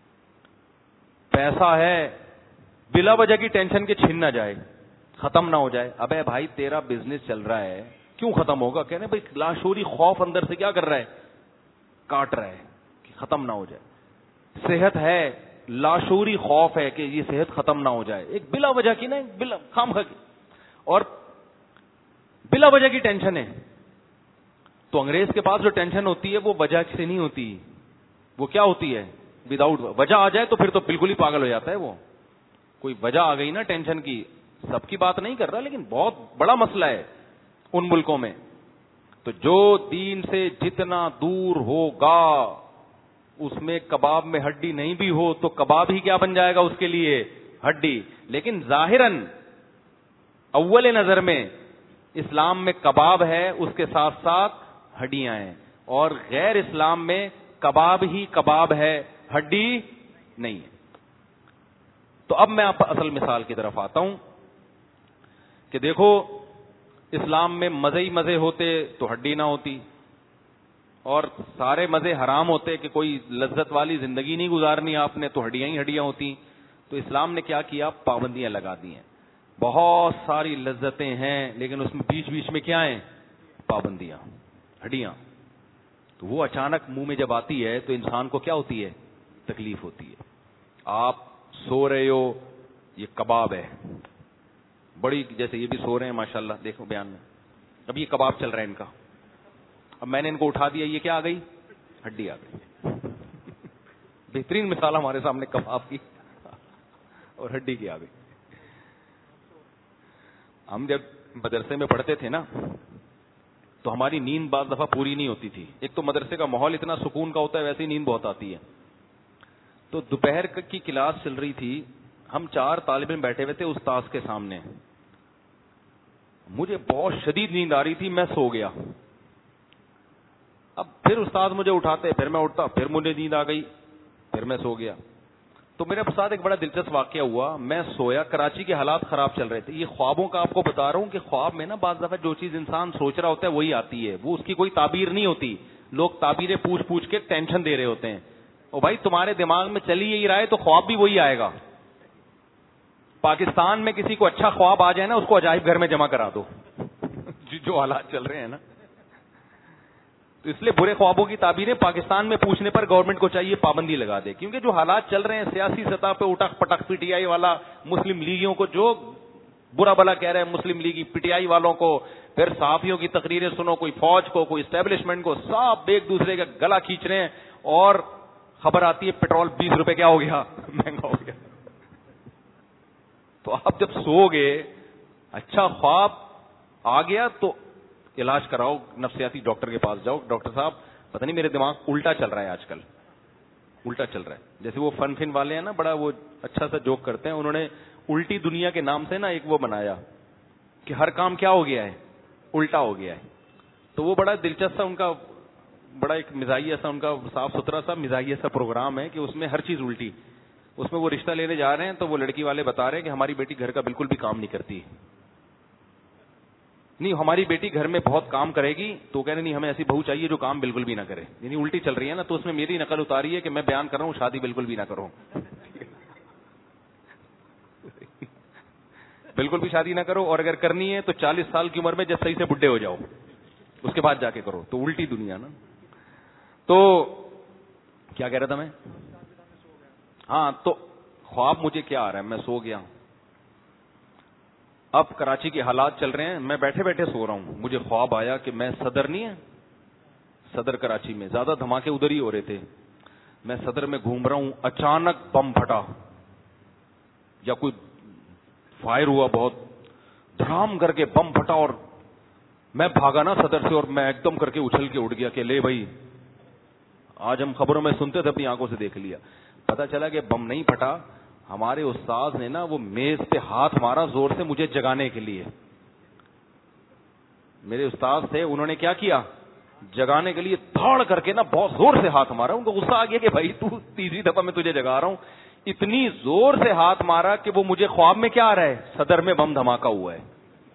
پیسہ ہے، بلا وجہ کی ٹینشن کے چھن نہ جائے، ختم نہ ہو جائے. ابے بھائی تیرا بزنس چل رہا ہے، کیوں ختم ہوگا؟ کہنے بھائی لاشعوری خوف اندر سے کیا کر رہا ہے؟ کاٹ رہا ہے کہ ختم نہ ہو جائے. صحت ہے، لاشعوری خوف ہے کہ یہ صحت ختم نہ ہو جائے. ایک بلا وجہ کی نا، بلا خام خا کی، اور بلا وجہ کی ٹینشن ہے. تو انگریز کے پاس جو ٹینشن ہوتی ہے وہ وجہ سے نہیں ہوتی، وہ کیا ہوتی ہے؟ وداؤٹ وجہ آ جائے تو پھر تو بالکل ہی پاگل ہو جاتا ہے. وہ کوئی وجہ آ گئی نا ٹینشن کی، سب کی بات نہیں کر رہا لیکن بہت بڑا مسئلہ ہے ان ملکوں میں. تو جو دین سے جتنا دور ہوگا اس میں کباب میں ہڈی نہیں بھی ہو تو کباب ہی کیا بن جائے گا اس کے لیے؟ ہڈی. لیکن ظاہراً اول نظر میں اسلام میں کباب ہے، اس کے ساتھ ساتھ ہڈیاں ہیں، اور غیر اسلام میں کباب ہی کباب ہے، ہڈی نہیں ہے. تو اب میں آپ اصل مثال کی طرف آتا ہوں کہ دیکھو اسلام میں مزے ہی مزے ہوتے تو ہڈی نہ ہوتی، اور سارے مزے حرام ہوتے کہ کوئی لذت والی زندگی نہیں گزارنی آپ نے تو ہڈیاں ہی ہڈیاں ہوتی. تو اسلام نے کیا کیا؟ پابندیاں لگا دی ہیں. بہت ساری لذتیں ہیں لیکن اس میں بیچ بیچ میں کیا ہیں؟ پابندیاں، ہڈیاں. تو وہ اچانک منہ میں جب آتی ہے تو انسان کو کیا ہوتی ہے؟ تکلیف ہوتی ہے. آپ سو رہے ہو، یہ کباب ہے بڑی، جیسے یہ بھی سو رہے ہیں ماشاءاللہ، دیکھو بیان میں اب یہ کباب چل رہا ہے ان کا، اب میں نے ان کو اٹھا دیا، یہ کیا آ گئی؟ ہڈی آ گئی. بہترین مثال ہمارے سامنے کباب کی اور ہڈی کی آ گئی. ہم جب مدرسے میں پڑھتے تھے نا تو ہماری نیند بعض دفعہ پوری نہیں ہوتی تھی. ایک تو مدرسے کا ماحول اتنا سکون کا ہوتا ہے، ویسے ہی نیند بہت آتی ہے. تو دوپہر کی کلاس چل رہی تھی، ہم 4 طالب علم بیٹھے ہوئے تھے استاذ کے سامنے. مجھے بہت شدید نیند آ رہی تھی، میں سو گیا. اب پھر استاد مجھے اٹھاتے، پھر میں اٹھتا، پھر مجھے نیند آ گئی، پھر میں سو گیا. تو میرے ساتھ ایک بڑا دلچسپ واقعہ ہوا. میں سویا، کراچی کے حالات خراب چل رہے تھے. یہ خوابوں کا آپ کو بتا رہا ہوں کہ خواب میں نا بعض دفعہ جو چیز انسان سوچ رہا ہوتا ہے وہی آتی ہے، وہ اس کی کوئی تعبیر نہیں ہوتی. لوگ تعبیریں پوچھ پوچھ کے ٹینشن دے رہے ہوتے ہیں. او بھائی تمہارے دماغ میں چلی یہی رہا ہے تو خواب بھی وہی آئے گا. پاکستان میں کسی کو اچھا خواب آ جائے نا، اس کو عجائب گھر میں جمع کرا دو. جو حالات چل رہے ہیں نا، تو اس لیے برے خوابوں کی تعبیریں پاکستان میں پوچھنے پر گورنمنٹ کو چاہیے پابندی لگا دے. کیونکہ جو حالات چل رہے ہیں سیاسی سطح پہ، اٹک پٹک پی ٹی آئی والا مسلم لیگیوں کو جو برا بلا کہہ رہے ہیں، مسلم لیگی پی ٹی آئی والوں کو، پھر صحافیوں کی تقریریں سنو، کوئی فوج کو، کوئی اسٹیبلشمنٹ کو، سب ایک دوسرے کا گلا کھینچ رہے ہیں. اور خبر آتی ہے پیٹرول 20 روپے کیا ہو گیا؟ مہنگا ہو گیا. تو آپ جب سو گے، اچھا خواب آ گیا تو علاج کراؤ، نفسیاتی ڈاکٹر کے پاس جاؤ. ڈاکٹر صاحب پتہ نہیں میرے دماغ الٹا چل رہا ہے آج کل، الٹا چل رہا ہے. جیسے وہ فن والے ہیں نا، بڑا وہ اچھا سا جوک کرتے ہیں، انہوں نے الٹی دنیا کے نام سے نا ایک وہ بنایا کہ ہر کام کیا ہو گیا ہے؟ الٹا ہو گیا ہے. تو وہ بڑا دلچسپ سا ان کا، بڑا ایک مزاحیہ سا ان کا صاف ستھرا سا مزاحیہ سا پروگرام ہے کہ اس میں ہر چیز الٹی. اس میں وہ رشتہ لینے جا رہے ہیں تو وہ لڑکی والے بتا رہے ہیں کہ ہماری بیٹی گھر کا بالکل بھی کام نہیں کرتی. نہیں، ہماری بیٹی گھر میں بہت کام کرے گی. تو کہہ رہے نہیں، ہمیں ایسی بہو چاہیے جو کام بالکل بھی نہ کرے. یعنی الٹی چل رہی ہے نا، تو اس میں میری نقل اتاری ہے کہ میں بیان کر رہا ہوں شادی بالکل بھی نہ کرو. بالکل بھی شادی نہ کرو، اور اگر کرنی ہے تو 40 سال کی عمر میں جب صحیح سے بڈھے ہو جاؤ، اس کے بعد جا کے کرو. تو الٹی دنیا نا. تو کیا کہہ رہا تھا میں؟ ہاں، تو خواب مجھے کیا آ رہا ہے؟ میں سو گیا. اب کراچی کے حالات چل رہے ہیں, میں بیٹھے بیٹھے سو رہا ہوں, مجھے خواب آیا کہ میں صدر نہیں ہے, صدر کراچی میں زیادہ دھماکے ادھر ہی ہو رہے تھے, میں صدر میں گھوم رہا ہوں, اچانک بم پھٹا یا کوئی فائر ہوا, بہت دھڑام کر کے بم پھٹا, اور میں بھاگا نا صدر سے, اور میں ایک دم کر کے اچھل کے اٹھ گیا کہ لے بھائی, آج ہم خبروں میں سنتے تھے, اپنی آنکھوں سے دیکھ لیا. پتا چلا کہ بم نہیں پھٹا, ہمارے استاد نے نا وہ میز پہ ہاتھ مارا زور سے مجھے جگانے کے لیے. میرے استاد تھے, انہوں نے کیا کیا, جگانے کے لیے دھاڑ کر کے نا بہت زور سے ہاتھ مارا. ان کو غصہ آ گیا کہ بھائی تو تیسری دفعہ میں تجھے جگا رہا ہوں. اتنی زور سے ہاتھ مارا کہ وہ مجھے خواب میں کیا آ رہا ہے, صدر میں بم دھماکہ ہوا ہے.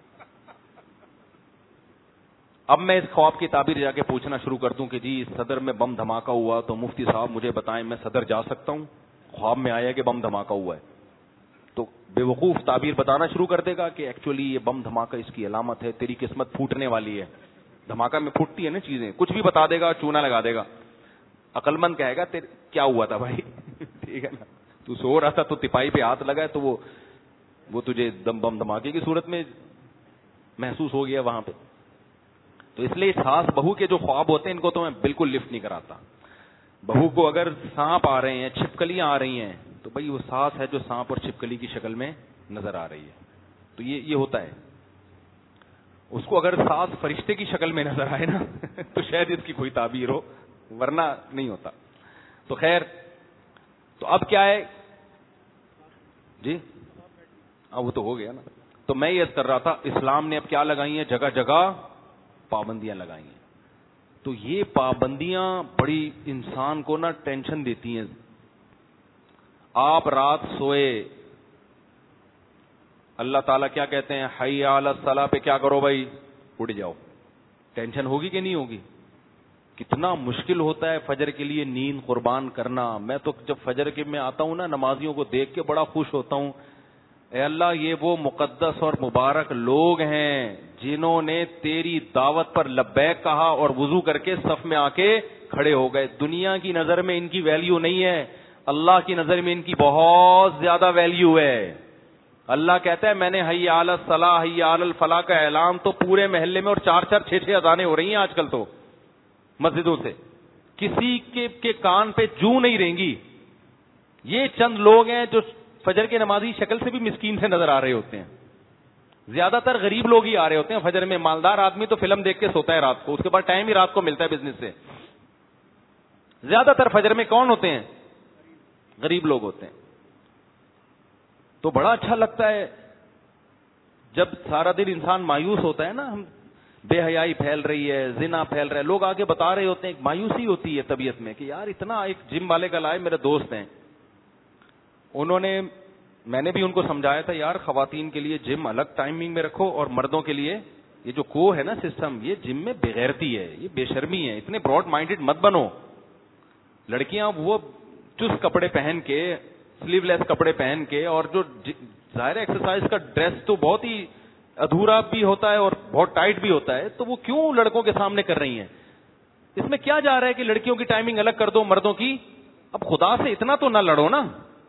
اب میں اس خواب کی تعبیر جا کے پوچھنا شروع کر دوں کہ جی صدر میں بم دھماکہ ہوا تو مفتی صاحب مجھے بتائیں میں صدر جا سکتا ہوں؟ خواب میں آیا کہ بم دھماکہ ہوا ہے, تو بے وقوف تعبیر بتانا شروع کر دے گا کہ ایکچولی یہ بم دھماکہ اس کی علامت ہے, تیری قسمت پھوٹنے والی ہے. دھماکہ میں پھوٹتی ہے نا چیزیں, کچھ بھی بتا دے گا, چونا لگا دے گا. عقل مند کہے گا کیا ہوا تھا بھائی, ٹھیک ہے نا, تو سو رہا تھا تو تپائی پہ ہاتھ لگا ہے تو وہ تجھے بم دھماکے کی صورت میں محسوس ہو گیا وہاں پہ. تو اس لیے ساس بہو کے جو خواب ہوتے ہیں ان کو تو میں بالکل لفٹ نہیں کراتا. بہو کو اگر سانپ آ رہے ہیں, چھپکلیاں آ رہی ہیں, تو بھائی وہ ساس ہے جو سانپ اور چھپکلی کی شکل میں نظر آ رہی ہے, تو یہ ہوتا ہے. اس کو اگر ساس فرشتے کی شکل میں نظر آئے نا تو شاید اس کی کوئی تعبیر ہو, ورنہ نہیں ہوتا. تو خیر, تو اب کیا ہے جی, وہ تو ہو گیا نا. تو میں یہ کر رہا تھا, اسلام نے اب کیا لگائی ہیں, جگہ جگہ پابندیاں لگائی ہیں. تو یہ پابندیاں بڑی انسان کو نا ٹینشن دیتی ہیں. آپ رات سوئے, اللہ تعالیٰ کیا کہتے ہیں, حی علی الصلاۃ پہ کیا کرو بھائی, اٹھ جاؤ. ٹینشن ہوگی کہ نہیں ہوگی؟ کتنا مشکل ہوتا ہے فجر کے لیے نیند قربان کرنا. میں تو جب فجر کے میں آتا ہوں نا, نمازیوں کو دیکھ کے بڑا خوش ہوتا ہوں. اے اللہ, یہ وہ مقدس اور مبارک لوگ ہیں جنہوں نے تیری دعوت پر لبیک کہا اور وضو کر کے صف میں آ کے کھڑے ہو گئے. دنیا کی نظر میں ان کی ویلیو نہیں ہے, اللہ کی نظر میں ان کی بہت زیادہ ویلیو ہے. اللہ کہتا ہے میں نے حی علی الصلاۃ حی علی الفلاح کا اعلان تو پورے محلے میں, اور 4-4 6-6 اذانیں ہو رہی ہیں آج کل تو مسجدوں سے, کسی کے کان پہ جو نہیں رہیں گی. یہ چند لوگ ہیں جو فجر کے نمازی شکل سے بھی مسکین سے نظر آ رہے ہوتے ہیں. زیادہ تر غریب لوگ ہی آ رہے ہوتے ہیں فجر میں. مالدار آدمی تو فلم دیکھ کے سوتا ہے رات کو, اس کے بعد ٹائم ہی رات کو ملتا ہے بزنس سے. زیادہ تر فجر میں کون ہوتے ہیں, غریب لوگ ہوتے ہیں. تو بڑا اچھا لگتا ہے جب سارا دن انسان مایوس ہوتا ہے نا, ہم بے حیائی پھیل رہی ہے, زنا پھیل رہا ہے, لوگ آگے بتا رہے ہوتے ہیں, ایک مایوسی ہوتی ہے طبیعت میں کہ یار اتنا. ایک جم والے کا لائے, میرے دوست ہیں, انہوں نے, میں نے بھی ان کو سمجھایا تھا یار خواتین کے لیے جم الگ ٹائمنگ میں رکھو, اور مردوں کے لیے یہ جو کو ہے نا سسٹم, یہ جم میں بےغیرتی ہے, یہ بے شرمی ہے, اتنے براڈ مائنڈڈ مت بنو. لڑکیاں وہ چست کپڑے پہن کے, سلیو لیس کپڑے پہن کے, اور جو ظاہر ایکسرسائز کا ڈریس تو بہت ہی ادھورا بھی ہوتا ہے اور بہت ٹائٹ بھی ہوتا ہے, تو وہ کیوں لڑکوں کے سامنے کر رہی ہیں؟ اس میں کیا جا رہا ہے کہ لڑکیوں کی ٹائمنگ الگ کر دو, مردوں کی. اب خدا سے اتنا تو نہ لڑو نا.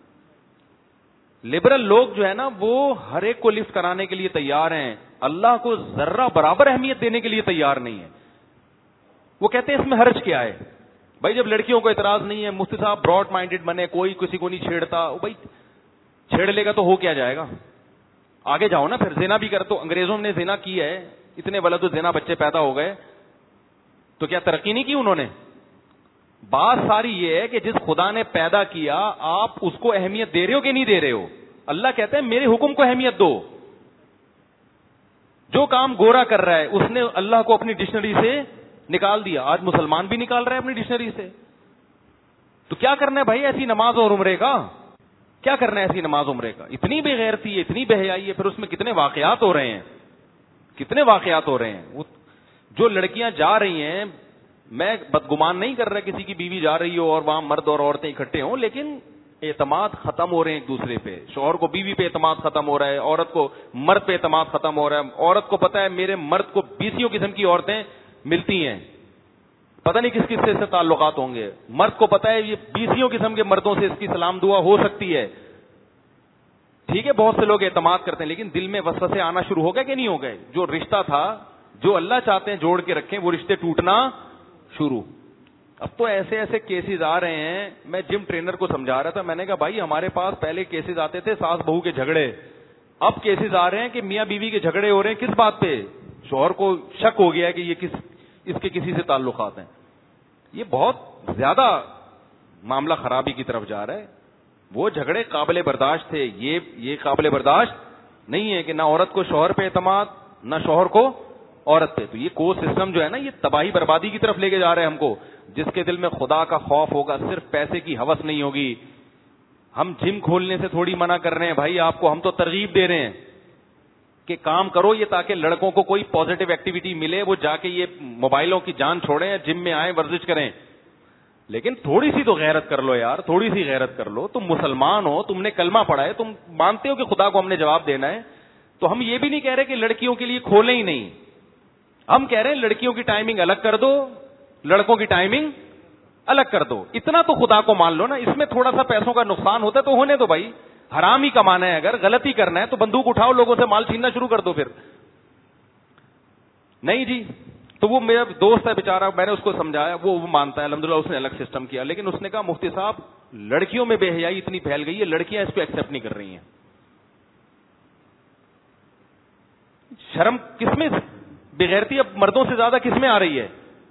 لبرل لوگ جو ہے نا وہ ہر ایک کو لفٹ کرانے کے لیے تیار ہیں, اللہ کو ذرہ برابر اہمیت دینے کے لیے تیار نہیں ہے. وہ کہتے ہیں اس میں حرج کیا ہے بھائی, جب لڑکیوں کو اعتراض نہیں ہے, مفتی صاحب براڈ مائنڈڈ بنے, کوئی کسی کو نہیں چھیڑتا. بھائی چھیڑ لے گا تو ہو کیا جائے گا, آگے جاؤ نا. پھر زنا بھی کر, تو انگریزوں نے زنا کی ہے, اتنے ولد الزنا بچے پیدا ہو گئے, تو کیا ترقی نہیں کی انہوں نے؟ بات ساری یہ ہے کہ جس خدا نے پیدا کیا آپ اس کو اہمیت دے رہے ہو کہ نہیں دے رہے ہو؟ اللہ کہتا ہے میرے حکم کو اہمیت دو. جو کام گورا کر رہا ہے اس نے اللہ کو اپنی ڈکشنری سے نکال دیا. آج مسلمان بھی نکال رہے ہیں اپنی ڈکشنری سے. تو کیا کرنا ہے بھائی ایسی نماز اور عمرے کا, کیا کرنا ہے ایسی نماز عمرے کا؟ اتنی بے غیرتی ہے, اتنی بے حیائی ہے. پھر اس میں کتنے واقعات ہو رہے ہیں, کتنے واقعات ہو رہے ہیں. جو لڑکیاں جا رہی ہیں, میں بدگمان نہیں کر رہا کسی کی بیوی جا رہی ہو اور وہاں مرد اور عورتیں اکٹھے ہوں, لیکن اعتماد ختم ہو رہے ہیں ایک دوسرے پہ. شوہر کو بیوی پہ اعتماد ختم ہو رہا ہے, عورت کو مرد پہ اعتماد ختم ہو رہا ہے. عورت کو پتا ہے میرے مرد کو 20 قسم کی عورتیں ملتی ہیں, پتہ نہیں کس کس سے تعلقات ہوں گے. مرد کو پتا ہے یہ 20 قسم کے مردوں سے اس کی سلام دعا ہو سکتی ہے. ٹھیک ہے بہت سے لوگ اعتماد کرتے ہیں, لیکن دل میں وسوسے آنا شروع ہو گئے کہ نہیں ہو گئے؟ جو رشتہ تھا, جو اللہ چاہتے ہیں جوڑ کے رکھیں, وہ رشتے ٹوٹنا شروع. اب تو ایسے ایسے کیسز آ رہے ہیں. میں جم ٹرینر کو سمجھا رہا تھا, میں نے کہا بھائی ہمارے پاس پہلے کیسز آتے تھے ساس بہو کے جھگڑے, اب کیسز آ رہے ہیں کہ میاں بیوی کے جھگڑے ہو رہے ہیں. کس بات پہ؟ شوہر کو شک ہو گیا ہے کہ یہ اس کے کسی سے تعلقات ہیں. یہ بہت زیادہ معاملہ خرابی کی طرف جا رہا ہے. وہ جھگڑے قابل برداشت تھے, یہ قابل برداشت نہیں ہے کہ نہ عورت کو شوہر پہ اعتماد, نہ شوہر کو عورت پہ. تو یہ کو سسٹم جو ہے نا, یہ تباہی بربادی کی طرف لے کے جا رہے ہیں ہم کو. جس کے دل میں خدا کا خوف ہوگا, صرف پیسے کی ہوس نہیں ہوگی. ہم جم کھولنے سے تھوڑی منع کر رہے ہیں بھائی آپ کو, ہم تو ترغیب دے رہے ہیں کہ کام کرو یہ, تاکہ لڑکوں کو کوئی پازیٹو ایکٹیویٹی ملے, وہ جا کے یہ موبائلوں کی جان چھوڑیں, جم میں آئیں, ورزش کریں. لیکن تھوڑی سی تو غیرت کر لو یار, تھوڑی سی غیرت کر لو. تم مسلمان ہو, تم نے کلمہ پڑھا ہے, تم مانتے ہو کہ خدا کو ہم نے جواب دینا ہے. تو ہم یہ بھی نہیں کہہ رہے کہ لڑکیوں کے لیے کھولیں ہی نہیں. ہم کہہ رہے ہیں لڑکیوں کی ٹائمنگ الگ کر دو, لڑکوں کی ٹائمنگ الگ کر دو. اتنا تو خدا کو مان لو نا. اس میں تھوڑا سا پیسوں کا نقصان ہوتا ہے تو ہونے دو بھائی, حرام ہی کمانا ہے. اگر غلطی کرنا ہے تو بندوق اٹھاؤ, لوگوں سے مال چھیننا شروع کر دو. پھر نہیں جی, تو وہ میرا دوست ہے بیچارہ, میں نے اس کو سمجھایا, وہ مانتا ہے الحمدللہ, اس نے الگ سسٹم کیا. لیکن اس نے کہا مفتی صاحب لڑکیوں میں بے حیائی اتنی پھیل گئی ہے, لڑکیاں اس کو ایکسپٹ نہیں کر رہی ہیں. شرم کس میں, بغیرتی اب مردوں سے زیادہ کس میں آ رہی ہے؟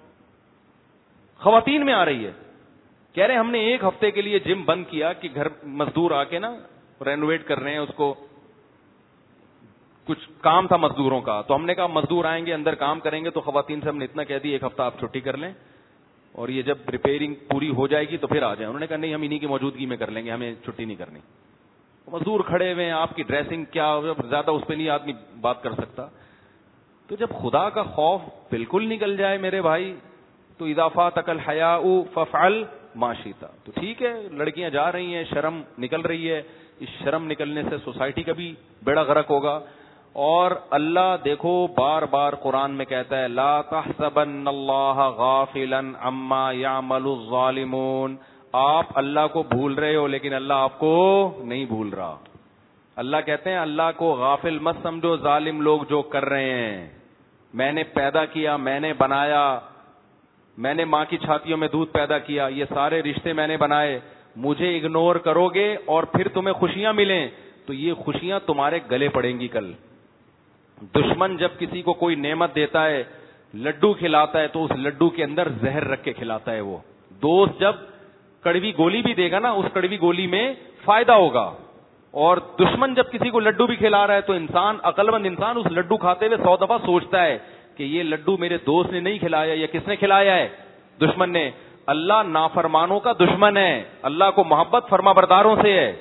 خواتین میں آ رہی ہے. کہہ رہے ہم نے ایک ہفتے کے لیے جم بند کیا کہ گھر مزدور آ کے نا رینوویٹ کر رہے ہیں اس کو, کچھ کام تھا مزدوروں کا. تو ہم نے کہا مزدور آئیں گے اندر کام کریں گے, تو خواتین سے ہم نے اتنا کہہ دی ایک ہفتہ آپ چھٹی کر لیں, اور یہ جب ریپیئرنگ پوری ہو جائے گی تو پھر آ جائیں. انہوں نے کہا نہیں ہم انہی کی موجودگی میں کر لیں گے, ہمیں چھٹی نہیں کرنی. مزدور کھڑے ہوئے ہیں, آپ کی ڈریسنگ کیا, زیادہ اس پہ نہیں آدمی بات کر سکتا. تو جب خدا کا خوف بالکل نکل جائے میرے بھائی, تو اضافہ تکل حیاء ففعل ما شئت. تو ٹھیک ہے لڑکیاں جا رہی ہیں, شرم نکل رہی ہے. اس شرم نکلنے سے سوسائٹی کا بھی بیڑا غرق ہوگا. اور اللہ دیکھو بار بار قرآن میں کہتا ہے لا تحسبن اللہ غافلا عما یعمل الظالمون. آپ اللہ کو بھول رہے ہو لیکن اللہ آپ کو نہیں بھول رہا. اللہ کہتے ہیں اللہ کو غافل مت سمجھو, ظالم لوگ جو کر رہے ہیں. میں نے پیدا کیا, میں نے بنایا, میں نے ماں کی چھاتیوں میں دودھ پیدا کیا, یہ سارے رشتے میں نے بنائے. مجھے اگنور کرو گے اور پھر تمہیں خوشیاں ملیں تو یہ خوشیاں تمہارے گلے پڑیں گی کل. دشمن جب کسی کو کوئی نعمت دیتا ہے, لڈو کھلاتا ہے, تو اس لڈو کے اندر زہر رکھ کے کھلاتا ہے. وہ دوست جب کڑوی گولی بھی دے گا نا, اس کڑوی گولی میں فائدہ ہوگا. اور دشمن جب کسی کو لڈو بھی کھلا رہا ہے تو انسان, عقل مند انسان, اس لڈو کھاتے ہوئے 100 دفعہ سوچتا ہے کہ یہ لڈو میرے دوست نے نہیں کھلایا, یا کس نے کھلایا ہے؟ دشمن نے. اللہ نافرمانوں کا دشمن ہے, اللہ کو محبت فرما برداروں سے ہے.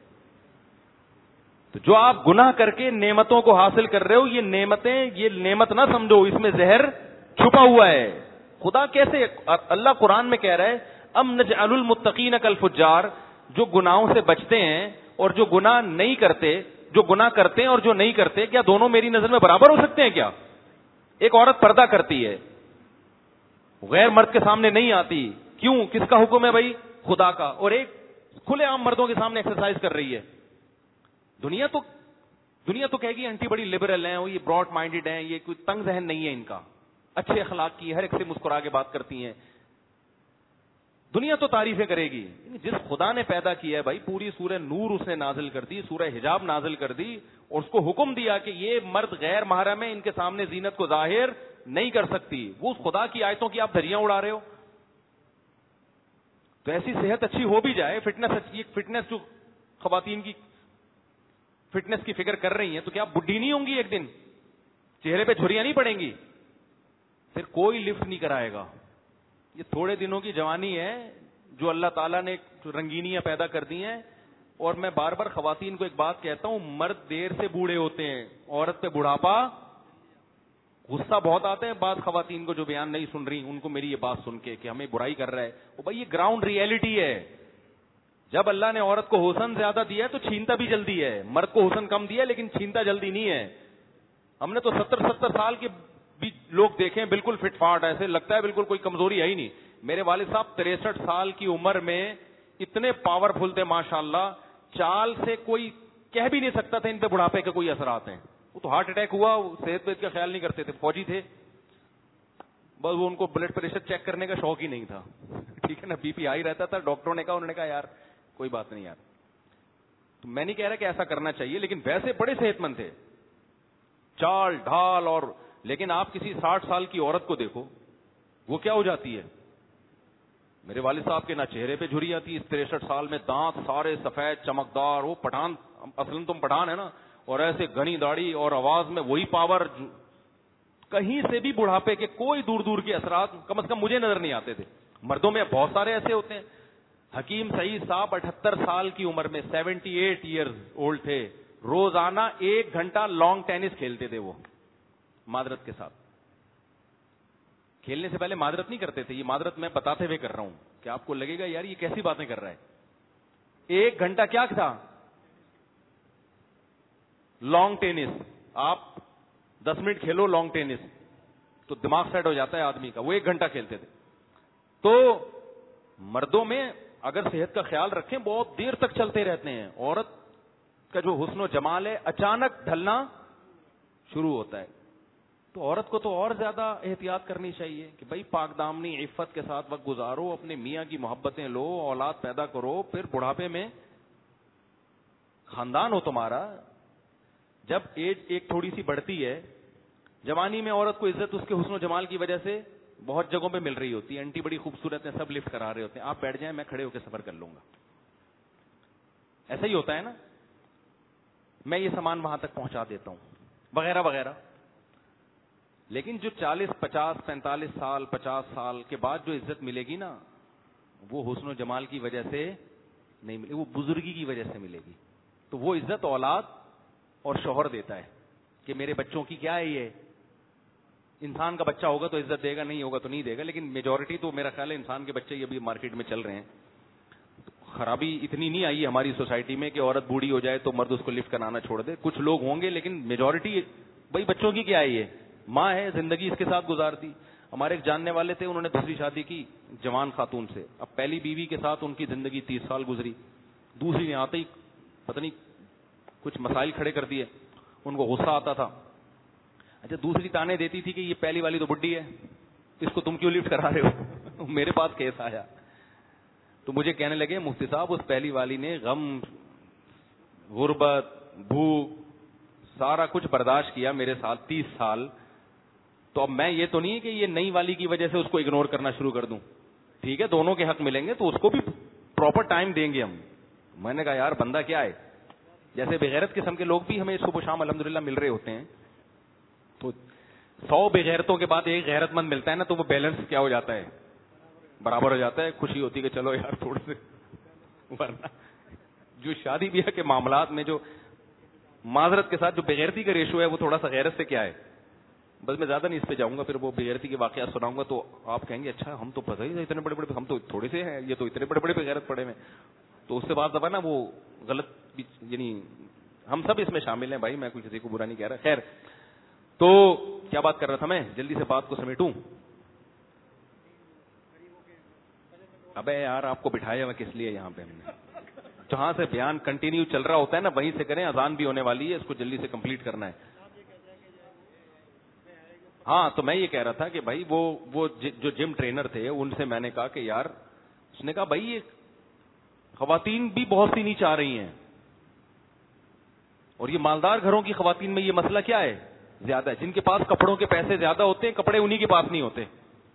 تو جو آپ گناہ کر کے نعمتوں کو حاصل کر رہے ہو, یہ نعمتیں, یہ نعمت نہ سمجھو, اس میں زہر چھپا ہوا ہے. خدا کیسے, اللہ قرآن میں کہہ رہا ہے ام نجعل المتقین کالفجار. جو گناہوں سے بچتے ہیں اور جو گناہ نہیں کرتے, جو گناہ کرتے ہیں اور جو نہیں کرتے, کیا دونوں میری نظر میں برابر ہو سکتے ہیں کیا؟ ایک عورت پردہ کرتی ہے, غیر مرد کے سامنے نہیں آتی, کیوں؟ کس کا حکم ہے بھائی؟ خدا کا. اور ایک کھلے عام مردوں کے سامنے ایکسرسائز کر رہی ہے. دنیا تو کہے گی انٹی بڑی لبرل ہیں, وہ یہ براڈ مائنڈڈ ہیں, یہ کوئی تنگ ذہن نہیں ہے ان کا, اچھے اخلاق کی, ہر ایک سے مسکرا کے بات کرتی ہیں. دنیا تو تعریفیں کرے گی. جس خدا نے پیدا کیا ہے بھائی, پوری سورہ نور اس نے نازل کر دی, سورہ حجاب نازل کر دی, اور اس کو حکم دیا کہ یہ مرد غیر محرم ہے, ان کے سامنے زینت کو ظاہر نہیں کر سکتی. وہ اس خدا کی آیتوں کی آپ دھریاں اڑا رہے ہو. تو ایسی صحت اچھی ہو بھی جائے, فٹنس جو خواتین کی فٹنس کی فکر کر رہی ہیں, تو کیا بڈھی نہیں ہوں گی ایک دن؟ چہرے پہ جھریاں نہیں پڑیں گی؟ پھر کوئی لفٹ نہیں کرائے گا. یہ تھوڑے دنوں کی جوانی ہے جو اللہ تعالیٰ نے رنگینیاں پیدا کر دی ہیں. اور میں بار بار خواتین کو ایک بات کہتا ہوں, مرد دیر سے بوڑھے ہوتے ہیں, عورت پہ بڑھاپا. غصہ بہت آتے ہیں بعض خواتین کو جو بیان نہیں سن رہی, ان کو میری یہ بات سن کے کہ ہمیں برائی کر رہا ہے. وہ بھائی یہ گراؤنڈ ریئلٹی ہے. جب اللہ نے عورت کو حسن زیادہ دیا ہے تو چھینتا بھی جلدی ہے, مرد کو حسن کم دیا ہے لیکن چھینتا جلدی نہیں ہے. ہم نے تو 70 سال کے بھی لوگ دیکھیں بالکل فٹ فاٹ, ایسے لگتا ہے بالکل کوئی کمزوری ہے ہی نہیں. میرے والد صاحب 63 سال کی عمر میں اتنے پاورفل تھے ماشاءاللہ, چال سے کوئی کہہ بھی نہیں سکتا تھا ان پہ بڑھاپے کے کوئی اثرات ہیں. وہ تو ہارٹ اٹیک ہوا, صحت پہ کا خیال نہیں کرتے تھے, فوجی تھے, بس وہ ان کو بلڈ پریشر چیک کرنے کا شوق ہی نہیں تھا, ٹھیک ہے نا, بی پی ہائی رہتا تھا. ڈاکٹروں نے کہا, انہوں نے کہا یار کوئی بات نہیں یار. تو میں نہیں کہہ رہا کہ ایسا کرنا چاہیے, لیکن ویسے بڑے صحت مند تھے, چال ڈھال. اور لیکن آپ کسی 60 سال کی عورت کو دیکھو, وہ کیا ہو جاتی ہے. میرے والد صاحب کے نہ چہرے پہ جھری آتی, اس 63 سال میں دانت سارے سفید چمکدار, وہ پٹھان, اصلاً تم پٹھان ہے نا, اور ایسے گھنی داڑھی اور آواز میں وہی پاور. کہیں سے بھی بڑھاپے کے کوئی دور دور کے اثرات کم از کم مجھے نظر نہیں آتے تھے. مردوں میں بہت سارے ایسے ہوتے ہیں. حکیم سعید صاحب 78 سال کی عمر میں 78 ایئرز اولڈ تھے, روزانہ 1 گھنٹہ لانگ ٹینس کھیلتے تھے. وہ معذرت کے ساتھ, کھیلنے سے پہلے معذرت نہیں کرتے تھے. یہ معذرت میں بتاتے ہوئے کر رہا ہوں کہ آپ کو لگے گا یار یہ کیسی باتیں کر رہا ہے. 1 گھنٹہ کیا تھا, لانگ ٹینس. آپ 10 منٹ کھیلو لانگ ٹینس تو دماغ سیٹ ہو جاتا ہے آدمی کا. وہ 1 گھنٹہ کھیلتے تھے. تو مردوں میں اگر صحت کا خیال رکھیں بہت دیر تک چلتے رہتے ہیں. عورت کا جو حسن و جمال ہے اچانک ڈھلنا شروع ہوتا ہے. تو عورت کو تو اور زیادہ احتیاط کرنی چاہیے کہ بھائی پاک دامنی عفت کے ساتھ وقت گزارو, اپنے میاں کی محبتیں لو, اولاد پیدا کرو, پھر بڑھاپے میں خاندان ہو تمہارا. جب ایج ایک تھوڑی سی بڑھتی ہے, جوانی میں عورت کو عزت اس کے حسن و جمال کی وجہ سے بہت جگہوں پہ مل رہی ہوتی ہے. انٹی بڑی خوبصورت ہے, سب لفٹ کرا رہے ہوتے ہیں, آپ بیٹھ جائیں میں کھڑے ہو کے سفر کر لوں گا. ایسا ہی ہوتا ہے نا, میں یہ سامان وہاں تک پہنچا دیتا ہوں وغیرہ وغیرہ. لیکن جو 40 50 45 سال 50 سال کے بعد جو عزت ملے گی نا, وہ حسن و جمال کی وجہ سے نہیں ملے, وہ بزرگی کی وجہ سے ملے گی. تو وہ عزت اولاد اور شوہر دیتا ہے کہ میرے بچوں کی کیا ہے. یہ انسان کا بچہ ہوگا تو عزت دے گا, نہیں ہوگا تو نہیں دے گا. لیکن میجورٹی تو میرا خیال ہے انسان کے بچے یہ بھی مارکیٹ میں چل رہے ہیں. خرابی اتنی نہیں آئی ہماری سوسائٹی میں کہ عورت بوڑھی ہو جائے تو مرد اس کو لفٹ کرانا چھوڑ دے. کچھ لوگ ہوں گے لیکن میجورٹی بھائی بچوں کی کیا ہے. یہ ماں ہے, زندگی اس کے ساتھ گزارتی. ہمارے ایک جاننے والے تھے, انہوں نے دوسری شادی کی جوان خاتون سے. اب پہلی بیوی کے ساتھ ان کی زندگی 30 سال گزری, دوسری نے آتے ہی پتہ نہیں کچھ مسائل کھڑے کر دیے. ان کو غصہ آتا تھا. اچھا دوسری تانے دیتی تھی کہ یہ پہلی والی تو بڈھی ہے, اس کو تم کیوں لفٹ کرا رہے ہو. میرے پاس کیس آیا تو مجھے کہنے لگے مفتی صاحب اس پہلی والی نے غم, غربت, بھوک, سارا کچھ برداشت کیا میرے ساتھ 30 سال. تو اب میں یہ تو نہیں کہ یہ نئی والی کی وجہ سے اس کو اگنور کرنا شروع کر دوں. ٹھیک ہے دونوں کے حق ملیں گے تو اس کو بھی پراپر ٹائم دیں گے ہم. میں نے کہا یار بندہ کیا ہے, جیسے بغیرت قسم کے لوگ بھی ہمیں صبح شام الحمدللہ مل رہے ہوتے ہیں. تو 100 بغیرتوں کے بعد ایک غیرت مند ملتا ہے نا, تو وہ بیلنس کیا ہو جاتا ہے, برابر ہو جاتا ہے. خوشی ہوتی کہ چلو یار تھوڑے سے. ورنہ جو شادی بیاہ کے معاملات میں جو معذرت کے ساتھ جو بغیرتی کا ریشو ہے وہ تھوڑا سا غیرت سے کیا ہے. بس میں زیادہ نہیں اس پہ جاؤں گا, پھر وہ بغیرتی کے واقعات سناؤں گا تو آپ کہیں گے اچھا ہم تو پتہ ہی اتنے بڑے بڑے, ہم تو تھوڑے سے ہیں, یہ تو اتنے بڑے بڑے بغیرت پڑے میں. تو اس سے بعد دفعہ نا وہ غلط, یعنی ہم سب اس میں شامل ہیں بھائی, میں کوئی کسی کو برا نہیں کہہ رہا. خیر تو کیا بات کر رہا تھا میں, جلدی سے بات کو سمیٹوں. ابے یار آپ کو بٹھایا ہوا کس لیے یہاں پہ ہم نے, جہاں سے بیان کنٹینیو چل رہا ہوتا ہے نا وہیں سے کریں. اذان بھی ہونے والی ہے, اس کو جلدی سے کمپلیٹ کرنا ہے. ہاں تو میں یہ کہہ رہا تھا کہ بھائی وہ جو جم ٹرینر تھے ان سے میں نے کہا کہ یار, اس نے کہا بھائی یہ خواتین بھی بہت سی نہیں چاہ رہی ہیں, اور یہ مالدار گھروں کی خواتین میں یہ مسئلہ کیا ہے زیادہ ہے, جن کے پاس کپڑوں کے پیسے زیادہ ہوتے ہیں, کپڑے انہی کے پاس نہیں ہوتے,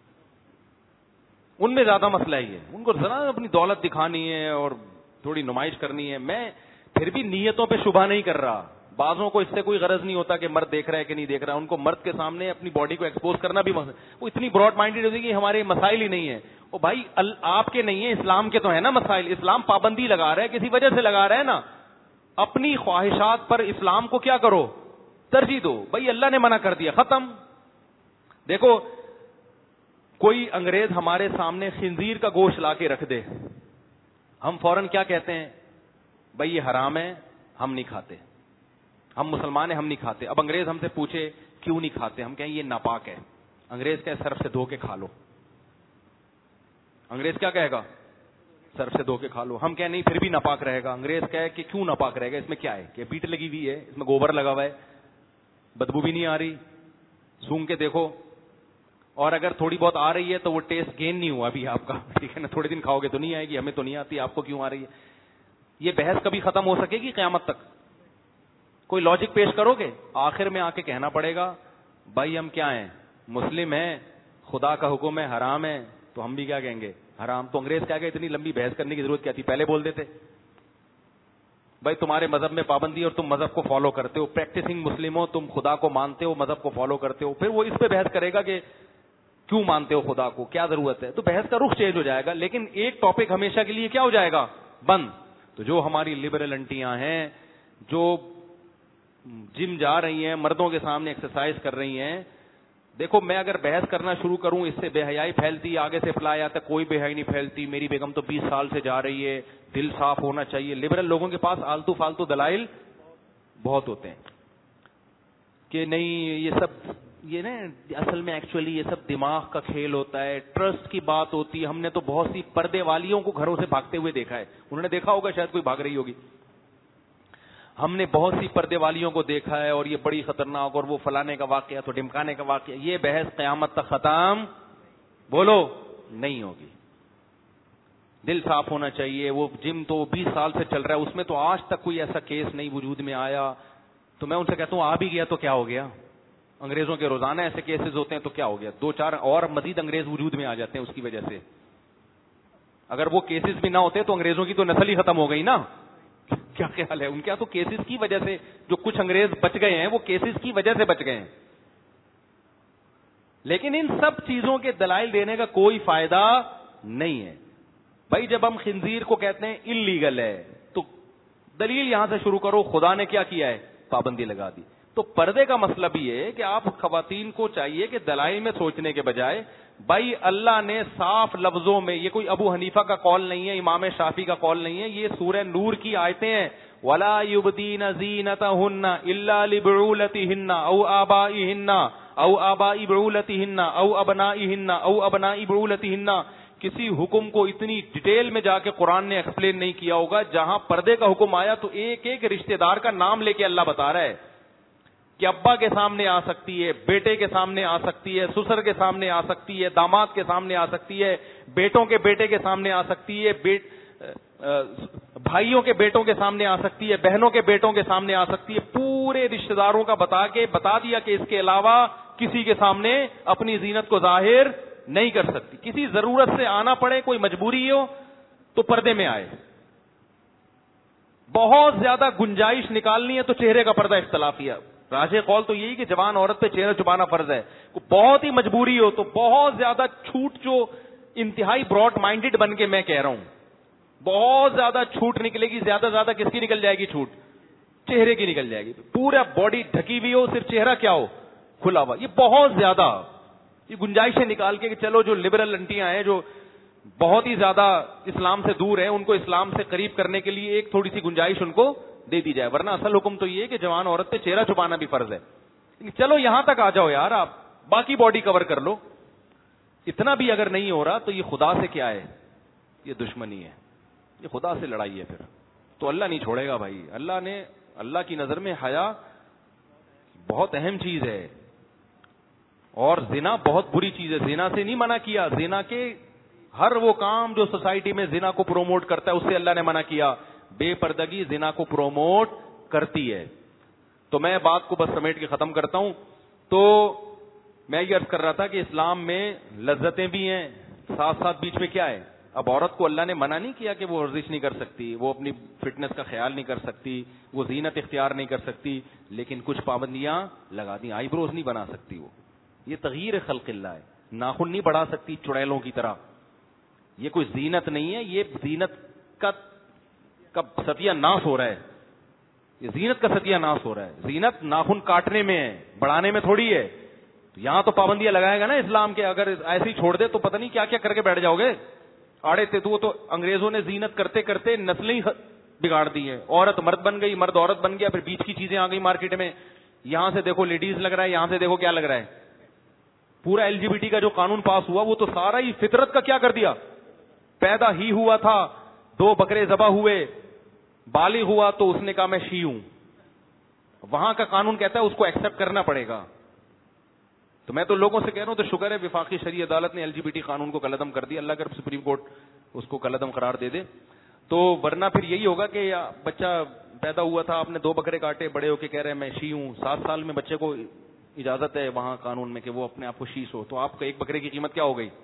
ان میں زیادہ مسئلہ ہی ہے. ان کو ذرا اپنی دولت دکھانی ہے اور تھوڑی نمائش کرنی ہے. میں پھر بھی نیتوں پہ شبہ نہیں کر رہا. بعضوں کو اس سے کوئی غرض نہیں ہوتا کہ مرد دیکھ رہا ہے کہ نہیں دیکھ رہا. ان کو مرد کے سامنے اپنی باڈی کو ایکسپوز کرنا بھی وہ اتنی براڈ مائنڈیڈ ہوتی ہے کہ ہمارے مسائل ہی نہیں ہے. وہ بھائی آپ کے نہیں ہے, اسلام کے تو ہے نا مسائل. اسلام پابندی لگا رہا ہے, کسی وجہ سے لگا رہا ہے نا. اپنی خواہشات پر اسلام کو کیا کرو, ترجیح دو. بھائی اللہ نے منع کر دیا, ختم. دیکھو کوئی انگریز ہمارے سامنے خنزیر کا گوشت لا کے رکھ دے, ہم فوراً کیا کہتے ہیں, بھائی یہ حرام ہے, ہم نہیں کھاتے, ہم مسلمان ہیں, ہم نہیں کھاتے. اب انگریز ہم سے پوچھے کیوں نہیں کھاتے, ہم کہیں یہ ناپاک ہے. انگریز کہ سرف سے دھو کے کھا لو. انگریز کیا کہے گا, سرف سے دھو کے کھا لو. ہم کہیں نہیں پھر بھی ناپاک رہے گا. انگریز کہے کہ کیوں ناپاک رہے گا, اس میں کیا ہے کہ بیٹ لگی ہوئی ہے, اس میں گوبر لگا ہوا ہے, بدبو بھی نہیں آ رہی, سونگ کے دیکھو, اور اگر تھوڑی بہت آ رہی ہے تو وہ ٹیسٹ گین نہیں ہوا ابھی آپ کا, ٹھیک ہے نا, تھوڑے دن کھاؤ گے تو نہیں آئے گی, ہمیں تو نہیں آتی, آپ کو کیوں آ رہی ہے. یہ بحث کبھی ختم ہو سکے گی قیامت تک؟ کوئی لاجک پیش کرو گے؟ آخر میں آ کے کہنا پڑے گا بھائی ہم کیا ہیں, مسلم ہیں, خدا کا حکم ہے حرام ہے, تو ہم بھی کیا کہیں گے حرام. تو انگریز کیا کہ اتنی لمبی بحث کرنے کی ضرورت کیا تھی, پہلے بول دیتے بھائی تمہارے مذہب میں پابندی اور تم مذہب کو فالو کرتے ہو, پریکٹسنگ مسلم ہو, تم خدا کو مانتے ہو, مذہب کو فالو کرتے ہو, پھر وہ اس پہ بحث کرے گا کہ کیوں مانتے ہو خدا کو, کیا ضرورت ہے, تو بحث کا رخ چینج ہو جائے گا. لیکن ایک ٹاپک ہمیشہ کے لیے کیا ہو جائے گا, بند. تو جو ہماری لبرل انٹیاں ہیں, جو جم جا رہی ہیں, مردوں کے سامنے ایکسرسائز کر رہی ہیں, دیکھو میں اگر بحث کرنا شروع کروں اس سے بے حیائی پھیلتی, آگے سے فلائی آتا کوئی بے حیائی نہیں پھیلتی, میری بیگم تو 20 سال سے جا رہی ہے, دل صاف ہونا چاہیے. لبرل لوگوں کے پاس آلتو فالتو دلائل بہت ہوتے ہیں کہ نہیں یہ سب, یہ نا اصل میں ایکچولی یہ سب دماغ کا کھیل ہوتا ہے, ٹرسٹ کی بات ہوتی ہے. ہم نے تو بہت سی پردے والیوں کو گھروں سے بھاگتے ہوئے دیکھا ہے, انہوں نے دیکھا ہوگا شاید کوئی بھاگ رہی ہوگی. ہم نے بہت سی پردے والیوں کو دیکھا ہے اور یہ بڑی خطرناک, اور وہ فلانے کا واقعہ تو ڈمکانے کا واقعہ. یہ بحث قیامت تک ختم بولو نہیں ہوگی. دل صاف ہونا چاہیے. وہ جم تو 20 سال سے چل رہا ہے, اس میں تو آج تک کوئی ایسا کیس نہیں وجود میں آیا. تو میں ان سے کہتا ہوں آ بھی گیا تو کیا ہو گیا, انگریزوں کے روزانہ ایسے کیسز ہوتے ہیں تو کیا ہو گیا, 2-4 اور مزید انگریز وجود میں آ جاتے ہیں اس کی وجہ سے. اگر وہ کیسز بھی نہ ہوتے تو انگریزوں کی تو نسل ہی ختم ہو گئی نا. کیا خیال ہے ان کے, تو کیسز کی وجہ سے جو کچھ انگریز بچ گئے ہیں وہ کیسز کی وجہ سے بچ گئے ہیں. لیکن ان سب چیزوں کے دلائل دینے کا کوئی فائدہ نہیں ہے. بھائی جب ہم خنزیر کو کہتے ہیں انلیگل ہے تو دلیل یہاں سے شروع کرو, خدا نے کیا کیا ہے, پابندی لگا دی. تو پردے کا مسئلہ بھی ہے کہ آپ خواتین کو چاہیے کہ دلائل میں سوچنے کے بجائے بھائی اللہ نے صاف لفظوں میں, یہ کوئی ابو حنیفہ کا قول نہیں ہے, امام شافعی کا قول نہیں ہے, یہ سورہ نور کی آیتیں ہیں. وَلَا يُبْدِينَ زِينَتَهُنَّ إِلَّا لِبُعُولَتِهِنَّ أَوْ آبَائِهِنَّ أَوْ آبَاءِ بُعُولَتِهِنَّ أَوْ أَبْنَائِهِنَّ أَوْ أَبْنَاءِ بُعُولَتِهِنَّ. کسی حکم کو اتنی ڈیٹیل میں جا کے قرآن نے ایکسپلین نہیں کیا ہوگا. جہاں پردے کا حکم آیا تو ایک ایک رشتہ دار کا نام لے کے اللہ بتا رہا ہے کہ ابا کے سامنے آ سکتی ہے, بیٹے کے سامنے آ سکتی ہے, سسر کے سامنے آ سکتی ہے, داماد کے سامنے آ سکتی ہے, بیٹوں کے بیٹے کے سامنے آ سکتی ہے, بھائیوں کے بیٹوں کے سامنے آ سکتی ہے, بہنوں کے بیٹوں کے سامنے آ سکتی ہے. پورے رشتہ داروں کا بتا دیا کہ اس کے علاوہ کسی کے سامنے اپنی زینت کو ظاہر نہیں کر سکتی. کسی ضرورت سے آنا پڑے, کوئی مجبوری ہو تو پردے میں آئے. بہت زیادہ گنجائش نکالنی ہے تو چہرے کا پردہ اختلافی ہے. راجح قول تو یہی کہ جوان عورت پہ چہرہ چھپانا فرض ہے. بہت ہی مجبوری ہو تو بہت زیادہ چھوٹ, جو انتہائی براڈ مائنڈڈ بن کے میں کہہ رہا ہوں, بہت زیادہ چھوٹ نکلے گی. زیادہ زیادہ کس کی نکل جائے گی چھوٹ, چہرے کی نکل جائے گی. پورا باڈی ڈھکی ہوئی ہو, صرف چہرہ کیا ہو, کھلا ہوا. یہ بہت زیادہ یہ گنجائشیں نکال کے کہ چلو جو لبرل انٹیاں ہیں جو بہت ہی زیادہ اسلام سے دور ہیں, ان کو اسلام سے قریب کرنے کے لیے ایک تھوڑی سی گنجائش ان کو دے دی جائے. ورنہ اصل حکم تو یہ ہے کہ جوان عورت پہ چہرہ چھپانا بھی فرض ہے. چلو یہاں تک آ جاؤ یار, آپ باقی باڈی کور کر لو. اتنا بھی اگر نہیں ہو رہا تو یہ خدا سے کیا ہے, یہ دشمنی ہے, یہ خدا سے لڑائی ہے. پھر تو اللہ نہیں چھوڑے گا بھائی. اللہ کی نظر میں حیا بہت اہم چیز ہے, اور زنا بہت بری چیز ہے. زنا سے نہیں منع کیا, زنا کے ہر وہ کام جو سوسائٹی میں زنا کو پروموٹ کرتا ہے اس سے اللہ نے منع کیا. بے پردگی زنا کو پروموٹ کرتی ہے. تو میں بات کو بس سمیٹ کے ختم کرتا ہوں. تو میں یہ عرض کر رہا تھا کہ اسلام میں لذتیں بھی ہیں, ساتھ ساتھ بیچ میں کیا ہے. اب عورت کو اللہ نے منع نہیں کیا کہ وہ ورزش نہیں کر سکتی, وہ اپنی فٹنس کا خیال نہیں کر سکتی, وہ زینت اختیار نہیں کر سکتی, لیکن کچھ پابندیاں لگا دی. آئی بروز نہیں بنا سکتی, وہ یہ تغییر خلق اللہ ہے. ناخن نہیں بڑھا سکتی چڑیلوں کی طرح, یہ کوئی زینت نہیں ہے. یہ زینت کا ستیہ ناش ہو رہا ہے, یہ زینت کا ستیہ ناش ہو رہا ہے. زینت ناخن کاٹنے میں ہے, بڑھانے میں تھوڑی ہے. یہاں تو پابندیاں لگائے گا نا اسلام کے. اگر ایسے ہی چھوڑ دے تو پتہ نہیں کیا کیا کر کے بیٹھ جاؤ گے. آڑے تے تو انگریزوں نے زینت کرتے کرتے نسلیں بگاڑ دی ہیں. عورت مرد بن گئی, مرد عورت بن گیا, پھر بیچ کی چیزیں آ گئی مارکیٹ میں. یہاں سے دیکھو لیڈیز لگ رہا ہے, یہاں سے دیکھو کیا لگ رہا ہے. پورا LGBT کا جو قانون پاس ہوا وہ تو سارا ہی فطرت کا کیا کر دیا, پیدا ہی ہوا تھا 2 بکرے ذبح ہوئے, بالغ ہوا تو اس نے کہا میں شیعہ ہوں. وہاں کا قانون کہتا ہے اس کو ایکسپٹ کرنا پڑے گا. تو میں تو لوگوں سے کہہ رہا ہوں تو شکر ہے وفاقی شرعی عدالت نے LGBT قانون کو کالعدم کر دیا, اللہ کر سپریم کورٹ اس کو کالعدم قرار دے دے. تو ورنہ پھر یہی ہوگا کہ بچہ پیدا ہوا تھا, آپ نے 2 بکرے کاٹے, بڑے ہو کے کہہ رہے ہیں میں شیعہ ہوں. 7 سال میں بچے کو اجازت ہے وہاں قانون میں کہ وہ اپنے آپ کو شیعہ ہو, تو آپ کا 1 بکرے کی قیمت کیا ہو گئی؟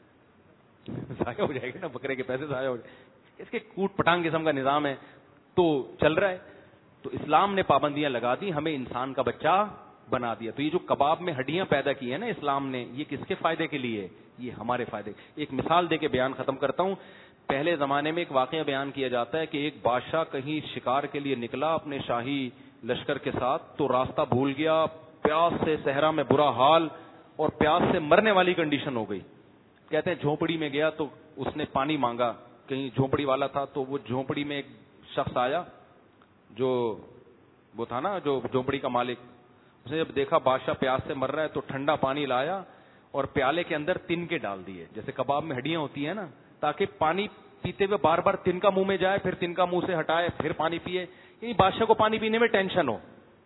ضائع ہو جائے گی نا, بکرے کے پیسے ضائع ہو جائے. اس کے کوٹ پٹانگ قسم کا نظام ہے تو چل رہا ہے. تو اسلام نے پابندیاں لگا دی, ہمیں انسان کا بچہ بنا دیا. تو یہ جو کباب میں ہڈیاں پیدا کی ہیں نا اسلام نے, یہ کس کے فائدے کے لیے؟ یہ ہمارے فائدے. ایک مثال دے کے بیان ختم کرتا ہوں. پہلے زمانے میں ایک واقعہ بیان کیا جاتا ہے کہ ایک بادشاہ کہیں شکار کے لیے نکلا اپنے شاہی لشکر کے ساتھ, تو راستہ بھول گیا, پیاس سے صحرا میں برا حال, اور پیاس سے مرنے والی کنڈیشن ہو گئی. کہتے ہیں جھونپڑی میں گیا تو اس نے پانی مانگا, کہیں جھونپڑی والا تھا, تو وہ جھونپڑی میں ایک شخص آیا جو وہ تھا نا جو جھونپڑی کا مالک. اس نے جب دیکھا بادشاہ پیاس سے مر رہا ہے تو ٹھنڈا پانی لایا اور پیالے کے اندر تنکے ڈال دیے, جیسے کباب میں ہڈیاں ہوتی ہیں نا, تاکہ پانی پیتے ہوئے بار بار تنکا منہ میں جائے, پھر تنکا منہ سے ہٹائے, پھر پانی پیے. یعنی بادشاہ کو پانی پینے میں ٹینشن ہو.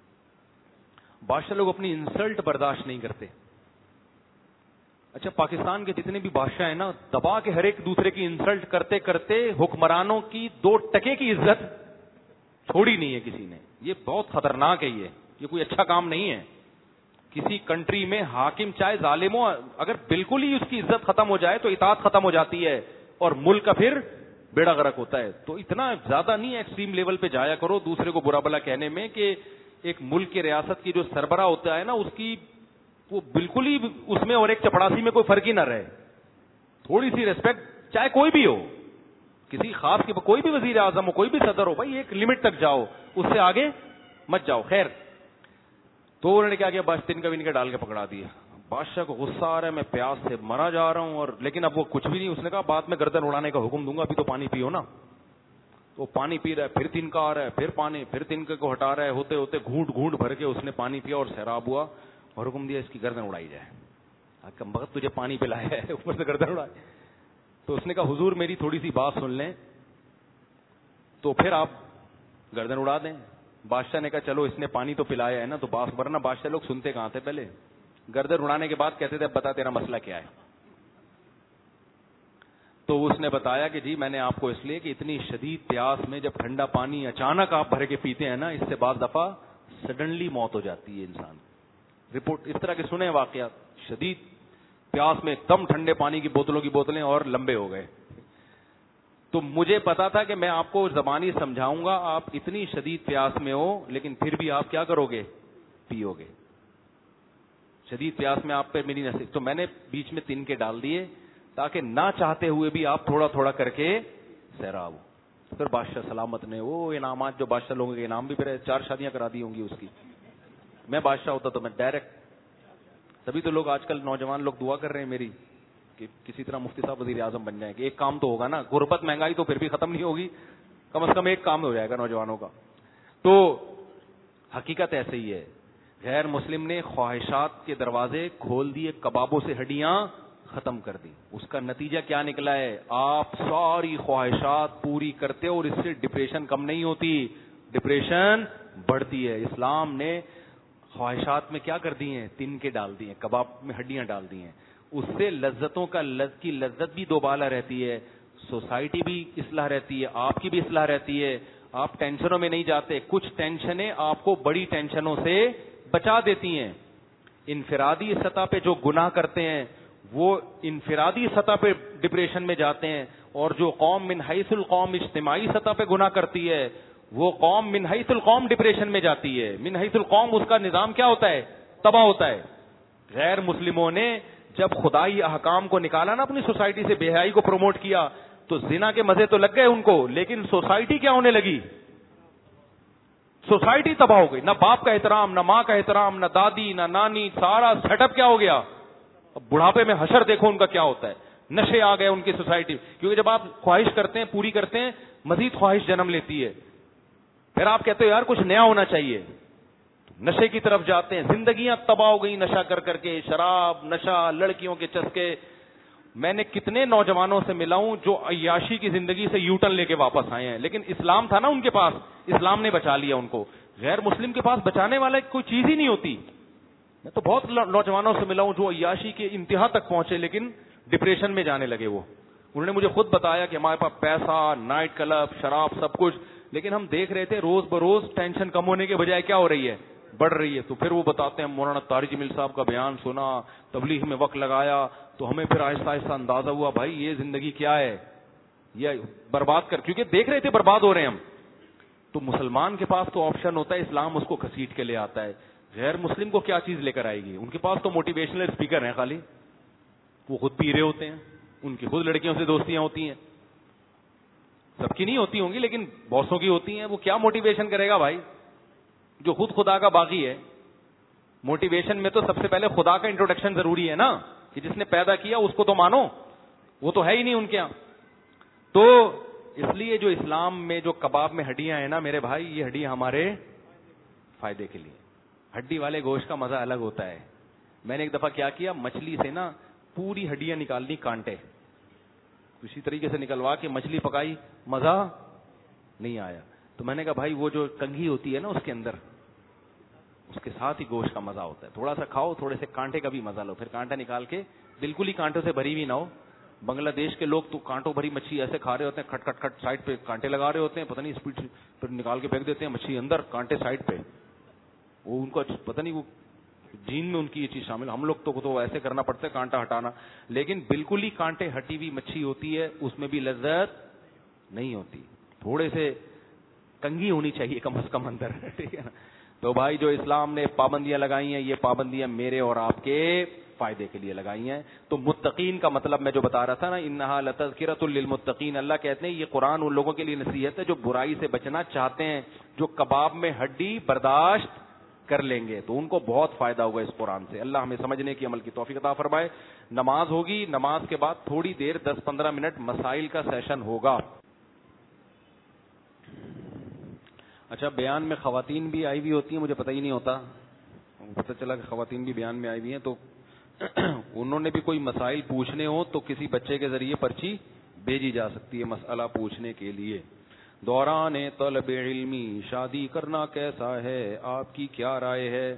بادشاہ لوگ اپنی انسلٹ برداشت نہیں کرتے. اچھا, پاکستان کے جتنے بھی بادشاہ ہیں نا, دبا کے ہر ایک دوسرے کی انسلٹ کرتے کرتے حکمرانوں کی 2 ٹکے کی عزت چھوڑی نہیں ہے کسی نے. یہ بہت خطرناک ہے, یہ کوئی اچھا کام نہیں ہے. کسی کنٹری میں حاکم چاہے ظالم ہو, اگر بالکل ہی اس کی عزت ختم ہو جائے تو اطاعت ختم ہو جاتی ہے اور ملک کا پھر بیڑا غرق ہوتا ہے. تو اتنا زیادہ نہیں ایکسٹریم لیول پہ جایا کرو دوسرے کو برا بلا کہنے میں, کہ ایک ملک کے ریاست کی جو سربراہ ہوتا ہے نا, اس کی وہ بالکل ہی اس میں اور ایک چپڑاسی میں کوئی فرق ہی نہ رہے. تھوڑی سی ریسپیکٹ, چاہے کوئی بھی ہو, کسی خاص کی, کوئی بھی وزیر اعظم ہو, کوئی بھی صدر ہو, بھائی ایک لمٹ تک جاؤ, اس سے آگے مت جاؤ. خیر, تو انہوں نے کیا کیا, بس تنکا ونکا ڈال کے پکڑا دیا. بادشاہ کو غصہ آ رہا ہے, میں پیاس سے مرا جا رہا ہوں, اور لیکن اب وہ کچھ بھی نہیں. اس نے کہا بعد میں گردن اڑانے کا حکم دوں گا, ابھی تو پانی پیو نا. تو پانی پی رہا ہے, پھر تنکا آ رہا ہے, پھر پانی, پھر تنکے کو ہٹا رہا ہے, ہوتے ہوتے گھونٹ گھونٹ بھر کے اس نے پانی پیا اور سیراب ہوا, اور حکم دیا اس کی گردن اڑائی جائے. کم وقت تجھے پانی پلایا ہے, اوپر سے گردن اڑائے. تو اس نے کہا حضور میری تھوڑی سی بات سن لیں تو پھر آپ گردن اڑا دیں. بادشاہ نے کہا چلو اس نے پانی تو پلایا ہے نا, تو باس, ورنہ بادشاہ لوگ سنتے کہاں تھے پہلے, گردن اڑانے کے بعد کہتے تھے بتا تیرا مسئلہ کیا ہے. تو اس نے بتایا کہ جی میں نے آپ کو اس لیے کہ اتنی شدید پیاس میں جب ٹھنڈا پانی اچانک آپ بھر کے پیتے ہیں نا, اس سے بعض دفعہ سڈنلی موت ہو جاتی ہے انسان. رپورٹ اس طرح کے سنے واقعات, شدید پیاس میں ایک دم ٹھنڈے پانی کی بوتلوں کی بوتلیں اور لمبے ہو گئے. تو مجھے پتا تھا کہ میں آپ کو زبانی سمجھاؤں گا, آپ اتنی شدید پیاس میں ہو لیکن پھر بھی آپ کیا کرو گے, پیو گے. شدید پیاس میں آپ پہ میری نصیب, تو میں نے بیچ میں تنکے ڈال دیے تاکہ نہ چاہتے ہوئے بھی آپ تھوڑا تھوڑا کر کے سیراب ہو. پھر بادشاہ سلامت نے وہ انعامات جو بادشاہ لوگوں کے انعام بھی پھر 4 شادیاں کرا دی ہوں گی اس کی. میں بادشاہ ہوتا تو میں ڈائریکٹ, تبھی تو لوگ آج کل نوجوان لوگ دعا کر رہے ہیں میری کہ کسی طرح مفتی صاحب وزیر اعظم بن جائیں. کہ ایک کام تو ہوگا نا, غربت مہنگائی تو پھر بھی ختم نہیں ہوگی, کم از کم ایک کام ہو جائے گا نوجوانوں کا. تو حقیقت ایسے ہی ہے, غیر مسلم نے خواہشات کے دروازے کھول دیے, کبابوں سے ہڈیاں ختم کر دی. اس کا نتیجہ کیا نکلا ہے, آپ ساری خواہشات پوری کرتے اور اس سے ڈپریشن کم نہیں ہوتی, ڈپریشن بڑھتی ہے. اسلام نے خواہشات میں کیا کر دی ہیں, تنکے ڈال دی ہیں, کباب میں ہڈیاں ڈال دی ہیں. اس سے لذتوں کی لذت بھی دوبالا رہتی ہے, سوسائٹی بھی اصلاح رہتی ہے, آپ کی بھی اصلاح رہتی ہے. آپ ٹینشنوں میں نہیں جاتے. کچھ ٹینشنیں آپ کو بڑی ٹینشنوں سے بچا دیتی ہیں. انفرادی سطح پہ جو گناہ کرتے ہیں وہ انفرادی سطح پہ ڈپریشن میں جاتے ہیں, اور جو قوم من حیث القوم اجتماعی سطح پہ گناہ کرتی ہے وہ قوم من حیث القوم ڈپریشن میں جاتی ہے. من حیث القوم اس کا نظام کیا ہوتا ہے, تباہ ہوتا ہے. غیر مسلموں نے جب خدائی احکام کو نکالا نا اپنی سوسائٹی سے, بے حیائی کو پروموٹ کیا, تو زنا کے مزے تو لگ گئے ان کو, لیکن سوسائٹی کیا ہونے لگی, سوسائٹی تباہ ہو گئی. نہ باپ کا احترام, نہ ماں کا احترام, نہ دادی, نہ نانی, سارا سیٹ اپ کیا ہو گیا. اب بڑھاپے میں حشر دیکھو ان کا کیا ہوتا ہے, نشے آ گئے ان کی سوسائٹی. کیونکہ جب آپ خواہش کرتے ہیں, پوری کرتے ہیں, مزید خواہش جنم لیتی ہے. پھر آپ کہتے ہو یار کچھ نیا ہونا چاہیے, نشے کی طرف جاتے ہیں. زندگیاں تباہ ہو گئی نشہ کر کر کے, شراب, نشہ, لڑکیوں کے چسکے, میں نے کتنے نوجوانوں سے ملا ہوں جو عیاشی کی زندگی سے یو ٹرن لے کے واپس آئے ہیں, لیکن اسلام تھا نا ان کے پاس, اسلام نے بچا لیا ان کو. غیر مسلم کے پاس بچانے والا کوئی چیز ہی نہیں ہوتی. میں تو بہت نوجوانوں سے ملا ہوں جو عیاشی کے انتہا تک پہنچے لیکن ڈپریشن میں جانے لگے. وہ انہوں نے مجھے خود بتایا کہ ہمارے پاس پیسہ, نائٹ کلب, شراب, سب کچھ, لیکن ہم دیکھ رہے تھے روز بروز ٹینشن کم ہونے کے بجائے کیا ہو رہی ہے, بڑھ رہی ہے. تو پھر وہ بتاتے ہیں مولانا طارق جمیل صاحب کا بیان سنا, تبلیغ میں وقت لگایا, تو ہمیں پھر آہستہ آہستہ اندازہ ہوا بھائی یہ زندگی کیا ہے, یہ برباد کر, کیونکہ دیکھ رہے تھے برباد ہو رہے ہیں ہم. تو مسلمان کے پاس تو آپشن ہوتا ہے, اسلام اس کو گھسیٹ کے لے آتا ہے. غیر مسلم کو کیا چیز لے کر آئے گی؟ ان کے پاس تو موٹیویشنل اسپیکر ہیں خالی, وہ خود پی رہے ہوتے ہیں, ان کی خود لڑکیوں سے دوستیاں ہوتی ہیں, سب کی نہیں ہوتی ہوں گی لیکن بہتوں کی ہوتی ہیں. وہ کیا موٹیویشن کرے گا بھائی جو خود خدا کا باغی ہے؟ موٹیویشن میں تو سب سے پہلے خدا کا انٹروڈکشن ضروری ہے نا, کہ جس نے پیدا کیا اس کو تو مانو, وہ تو ہے ہی نہیں ان کے یہاں. تو اس لیے جو اسلام میں جو کباب میں ہڈیاں ہیں نا میرے بھائی, یہ ہڈیاں ہمارے فائدے کے لیے. ہڈی والے گوشت کا مزہ الگ ہوتا ہے. میں نے ایک دفعہ کیا کیا, مچھلی سے نا پوری ہڈیاں نکالنی, کانٹے کسی طریقے سے نکلوا کے مچھلی پکائی, مزہ نہیں آیا. تو میں نے کہا بھائی وہ جو کنگھی ہوتی ہے نا اس کے اندر, اس کے ساتھ ہی گوشت کا مزہ ہوتا ہے. تھوڑا سا کھاؤ, تھوڑے سے کانٹے کا بھی مزہ لو, پھر کانٹا نکال کے بالکل ہی کانٹوں سے بھری ہوئی نہ ہو. بنگلہ دیش کے لوگ تو کانٹوں بھری مچھلی ایسے کھا رہے ہوتے ہیں, کھٹ کھٹ کھٹ سائڈ پہ کانٹے لگا رہے ہوتے ہیں, پتہ نہیں اسپیڈ سے پھر نکال کے پھینک دیتے ہیں مچھلی اندر, کانٹے سائڈ پہ. وہ ان کو پتہ نہیں وہ جین میں ان کی یہ چیز شامل. ہم لوگ تو ایسے کرنا پڑتا ہے کانٹا ہٹانا, لیکن بالکل ہی کانٹے ہٹی ہوئی مچھلی ہوتی ہے, اس میں بھی لذت نہیں ہوتی. تھوڑے سے کنگھی ہونی چاہیے کم از کم اندر, ٹھیک ہے نا. تو بھائی جو اسلام نے پابندیاں لگائی ہیں, یہ پابندیاں میرے اور آپ کے فائدے کے لیے لگائی ہیں. تو متقین کا مطلب میں جو بتا رہا تھا نا, انہا لتذکرۃ للمتقین, اللہ کہتے ہیں یہ قرآن ان لوگوں کے لیے نصیحت ہے جو برائی سے بچنا چاہتے ہیں, جو کباب میں ہڈی برداشت کر لیں گے, تو ان کو بہت فائدہ ہوگا اس قرآن سے. اللہ ہمیں سمجھنے کی عمل کی توفیق عطا فرمائے. نماز ہوگی, نماز کے بعد تھوڑی دیر 10-15 منٹ مسائل کا سیشن ہوگا. اچھا, بیان میں خواتین بھی آئی ہوئی ہوتی ہیں, مجھے پتہ ہی نہیں ہوتا, پتہ چلا کہ خواتین بھی بیان میں آئی ہوئی ہیں, تو انہوں نے بھی کوئی مسائل پوچھنے ہو تو کسی بچے کے ذریعے پرچی بھیجی جا سکتی ہے مسئلہ پوچھنے کے لیے. دوران طلب علمی شادی کرنا کیسا ہے, آپ کی کیا رائے ہے؟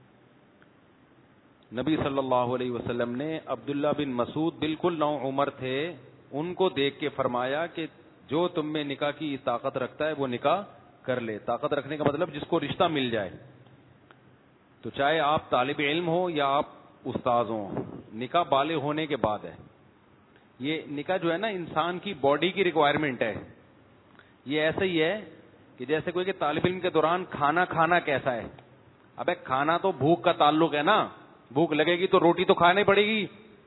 نبی صلی اللہ علیہ وسلم نے عبداللہ بن مسعود بالکل نو عمر تھے, ان کو دیکھ کے فرمایا کہ جو تم میں نکاح کی طاقت رکھتا ہے وہ نکاح کر لے. طاقت رکھنے کا مطلب جس کو رشتہ مل جائے. تو چاہے آپ طالب علم ہو یا آپ استاذ ہوں, نکاح بالغ ہونے کے بعد ہے. یہ نکاح جو ہے نا انسان کی باڈی کی ریکوائرمنٹ ہے. یہ ایسا ہی ہے کہ جیسے کوئی کہ طالب علم کے دوران کھانا کھانا کیسا ہے. ابے کھانا تو بھوک کا تعلق ہے نا, بھوک لگے گی تو روٹی تو کھانی پڑے گی.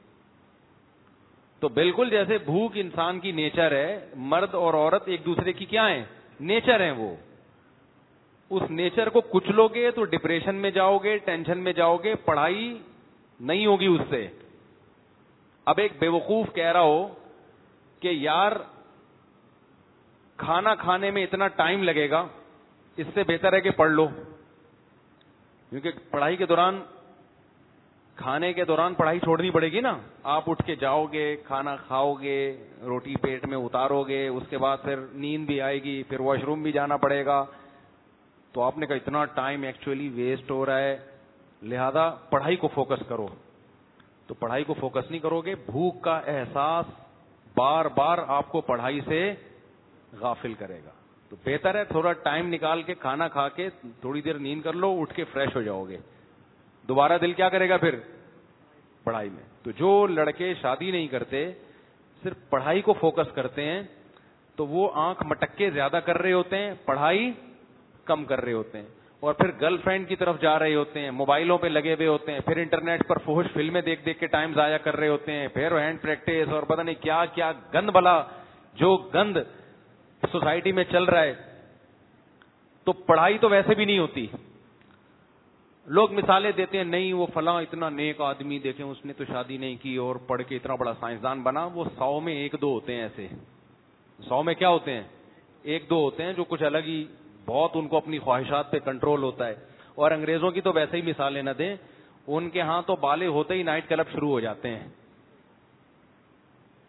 تو بالکل جیسے بھوک انسان کی نیچر ہے, مرد اور عورت ایک دوسرے کی کیا ہیں, نیچر ہیں. وہ اس نیچر کو کچلو گے تو ڈپریشن میں جاؤ گے, ٹینشن میں جاؤ گے, پڑھائی نہیں ہوگی اس سے. اب ایک بیوقوف کہہ رہا ہو کہ یار کھانا کھانے میں اتنا ٹائم لگے گا, اس سے بہتر ہے کہ پڑھ لو, کیونکہ پڑھائی کے دوران, کھانے کے دوران پڑھائی چھوڑنی پڑے گی نا. آپ اٹھ کے جاؤ گے, کھانا کھاؤ گے, روٹی پیٹ میں اتارو گے, اس کے بعد پھر نیند بھی آئے گی, پھر واش روم بھی جانا پڑے گا. تو آپ نے کہا اتنا ٹائم ایکچولی ویسٹ ہو رہا ہے, لہذا پڑھائی کو فوکس کرو. تو پڑھائی کو فوکس نہیں کرو گے, بھوک کا احساس بار بار آپ کو پڑھائی سے غافل کرے گا. تو بہتر ہے تھوڑا ٹائم نکال کے کھانا کھا کے تھوڑی دیر نیند کر لو, اٹھ کے فریش ہو جاؤ گے, دوبارہ دل کیا کرے گا پھر پڑھائی میں. تو جو لڑکے شادی نہیں کرتے, صرف پڑھائی کو فوکس کرتے ہیں, تو وہ آنکھ مٹکے زیادہ کر رہے ہوتے ہیں, پڑھائی کم کر رہے ہوتے ہیں, اور پھر گرل فرینڈ کی طرف جا رہے ہوتے ہیں, موبائلوں پہ لگے ہوئے ہوتے ہیں, پھر انٹرنیٹ پر فحش فلمیں دیکھ دیکھ کے ٹائم ضائع کر رہے ہوتے ہیں, پھر ہینڈ پریکٹس اور پتہ نہیں کیا کیا گند بلا جو گند سوسائٹی میں چل رہا ہے. تو پڑھائی تو ویسے بھی نہیں ہوتی. لوگ مثالیں دیتے ہیں, نہیں وہ فلاں اتنا نیک آدمی دیکھیں اس نے تو شادی نہیں کی اور پڑھ کے اتنا بڑا سائنسدان بنا. وہ 100 میں 1-2 ہوتے ہیں ایسے, 100 میں کیا ہوتے ہیں, 1-2 ہوتے ہیں جو کچھ الگ ہی, بہت ان کو اپنی خواہشات پہ کنٹرول ہوتا ہے. اور انگریزوں کی تو ویسے ہی مثالیں نہ دیں, ان کے ہاں تو بالغ ہوتے ہی نائٹ کلب شروع ہو جاتے ہیں.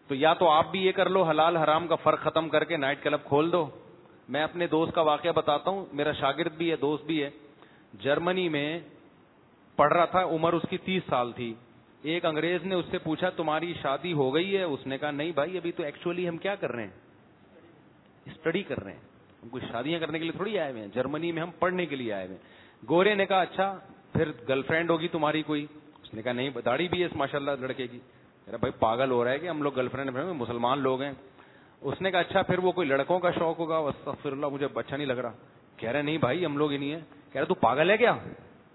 تو یا تو آپ بھی یہ کر لو, حلال حرام کا فرق ختم کر کے نائٹ کلب کھول دو. میں اپنے دوست کا واقعہ بتاتا ہوں, میرا شاگرد بھی ہے, دوست بھی ہے, جرمنی میں پڑھ رہا تھا, عمر اس کی 30 سال تھی. ایک انگریز نے اس سے پوچھا تمہاری شادی ہو گئی ہے؟ اس نے کہا نہیں بھائی, ابھی تو ایکچولی ہم کیا کر رہے ہیں, اسٹڈی کر رہے ہیں, ہم کوئی شادیاں کرنے کے لیے تھوڑی آئے ہوئے ہیں, جرمنی میں ہم پڑھنے کے لیے آئے ہوئے ہیں. گورے نے کہا اچھا پھر گرل فرینڈ ہوگی تمہاری کوئی؟ اس نے کہا نہیں, داڑھی بھی ہے ماشاء اللہ لڑکے کی. میرا بھائی پاگل ہو رہا ہے کہ ہم لوگ گرل فرینڈ مسلمان لوگ ہیں. اس نے کہا اچھا پھر وہ کوئی لڑکوں کا شوق ہوگا؟ استغفر اللہ, مجھے اچھا نہیں لگ رہا. کہہ رہے نہیں بھائی ہم لوگ ہی نہیں ہے. کہہ رہے تو پاگل ہے کیا,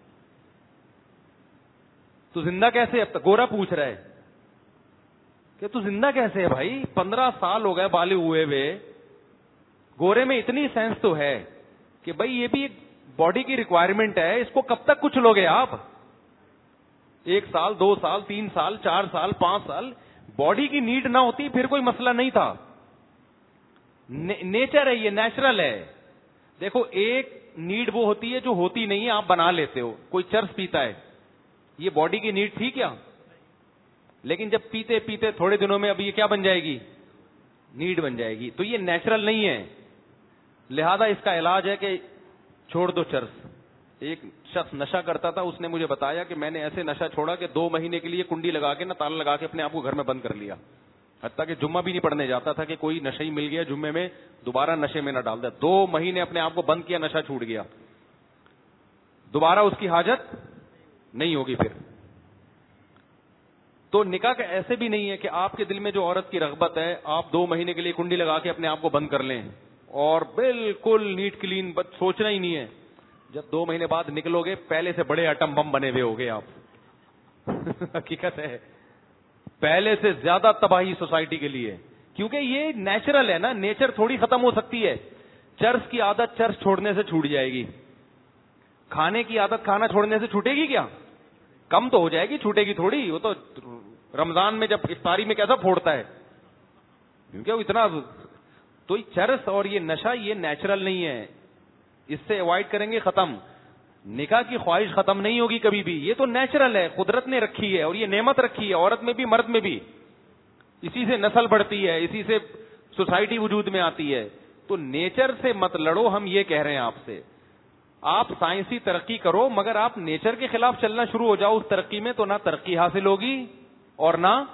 تو زندہ کیسے ہے؟ اب تک گورا پوچھ رہا ہے کہ تو زندہ کیسے ہے بھائی, 15 سال ہو گئے بالغ ہوئے ہوئے. گورے میں اتنی سینس تو ہے کہ بھائی یہ بھی ایک باڈی کی ریکوائرمنٹ ہے, اس کو کب تک کچھ لوگے آپ؟ 1 سال 2 سال 3 سال 4 سال 5 سال, باڈی کی نیڈ نہ ہوتی پھر کوئی مسئلہ نہیں تھا. نیچر ہے, یہ نیچرل ہے. دیکھو ایک نیڈ وہ ہوتی ہے جو ہوتی نہیں ہے, آپ بنا لیتے ہو. کوئی چرس پیتا ہے, یہ باڈی کی نیڈ تھی کیا؟ لیکن جب پیتے پیتے تھوڑے دنوں میں اب یہ کیا بن جائے گی, نیڈ بن جائے گی. تو یہ نیچرل نہیں ہے, لہذا اس کا علاج ہے کہ چھوڑ دو چرس. ایک شخص نشہ کرتا تھا, اس نے مجھے بتایا کہ میں نے ایسے نشہ چھوڑا کہ 2 مہینے کے لیے کنڈی لگا کے تالا لگا کے اپنے آپ کو گھر میں بند کر لیا. حتیٰ کہ جمعہ بھی نہیں پڑھنے جاتا تھا کہ کوئی نشہ ہی مل گیا جمعے میں دوبارہ نشے میں نہ ڈال دیا. 2 مہینے اپنے آپ کو بند کیا, نشہ چھوٹ گیا, دوبارہ اس کی حاجت نہیں ہوگی پھر. تو نکاح کا ایسے بھی نہیں ہے کہ آپ کے دل میں جو عورت کی رغبت ہے آپ 2 مہینے کے لیے کنڈی لگا کے اپنے آپ کو بند کر لیں اور بالکل نیٹ کلین, سوچنا ہی نہیں ہے. جب 2 مہینے بعد نکلو گے پہلے سے بڑے ایٹم بم بنے ہوئے ہوگے آپ. حقیقت ہے, پہلے سے زیادہ تباہی سوسائٹی کے لیے, کیونکہ یہ نیچرل ہے نا, نیچر تھوڑی ختم ہو سکتی ہے. چرس کی عادت چرس چھوڑنے سے چھوٹ جائے گی, کھانے کی عادت کھانا چھوڑنے سے چھوٹے گی کیا؟ کم تو ہو جائے گی, چھوٹے گی تھوڑی. وہ تو رمضان میں جب افطاری میں کیسا پھوڑتا ہے, کیونکہ وہ اتنا. تو چرس اور یہ نشہ یہ نیچرل نہیں ہے, اس سے اوائڈ کریں گے ختم. نکاح کی خواہش ختم نہیں ہوگی کبھی بھی, یہ تو نیچرل ہے, قدرت نے رکھی ہے اور یہ نعمت رکھی ہے عورت میں بھی مرد میں بھی. اسی سے نسل بڑھتی ہے, اسی سے سوسائٹی وجود میں آتی ہے. تو نیچر سے مت لڑو, ہم یہ کہہ رہے ہیں آپ سے. آپ سائنسی ترقی کرو مگر آپ نیچر کے خلاف چلنا شروع ہو جاؤ اس ترقی میں, تو نہ ترقی حاصل ہوگی اور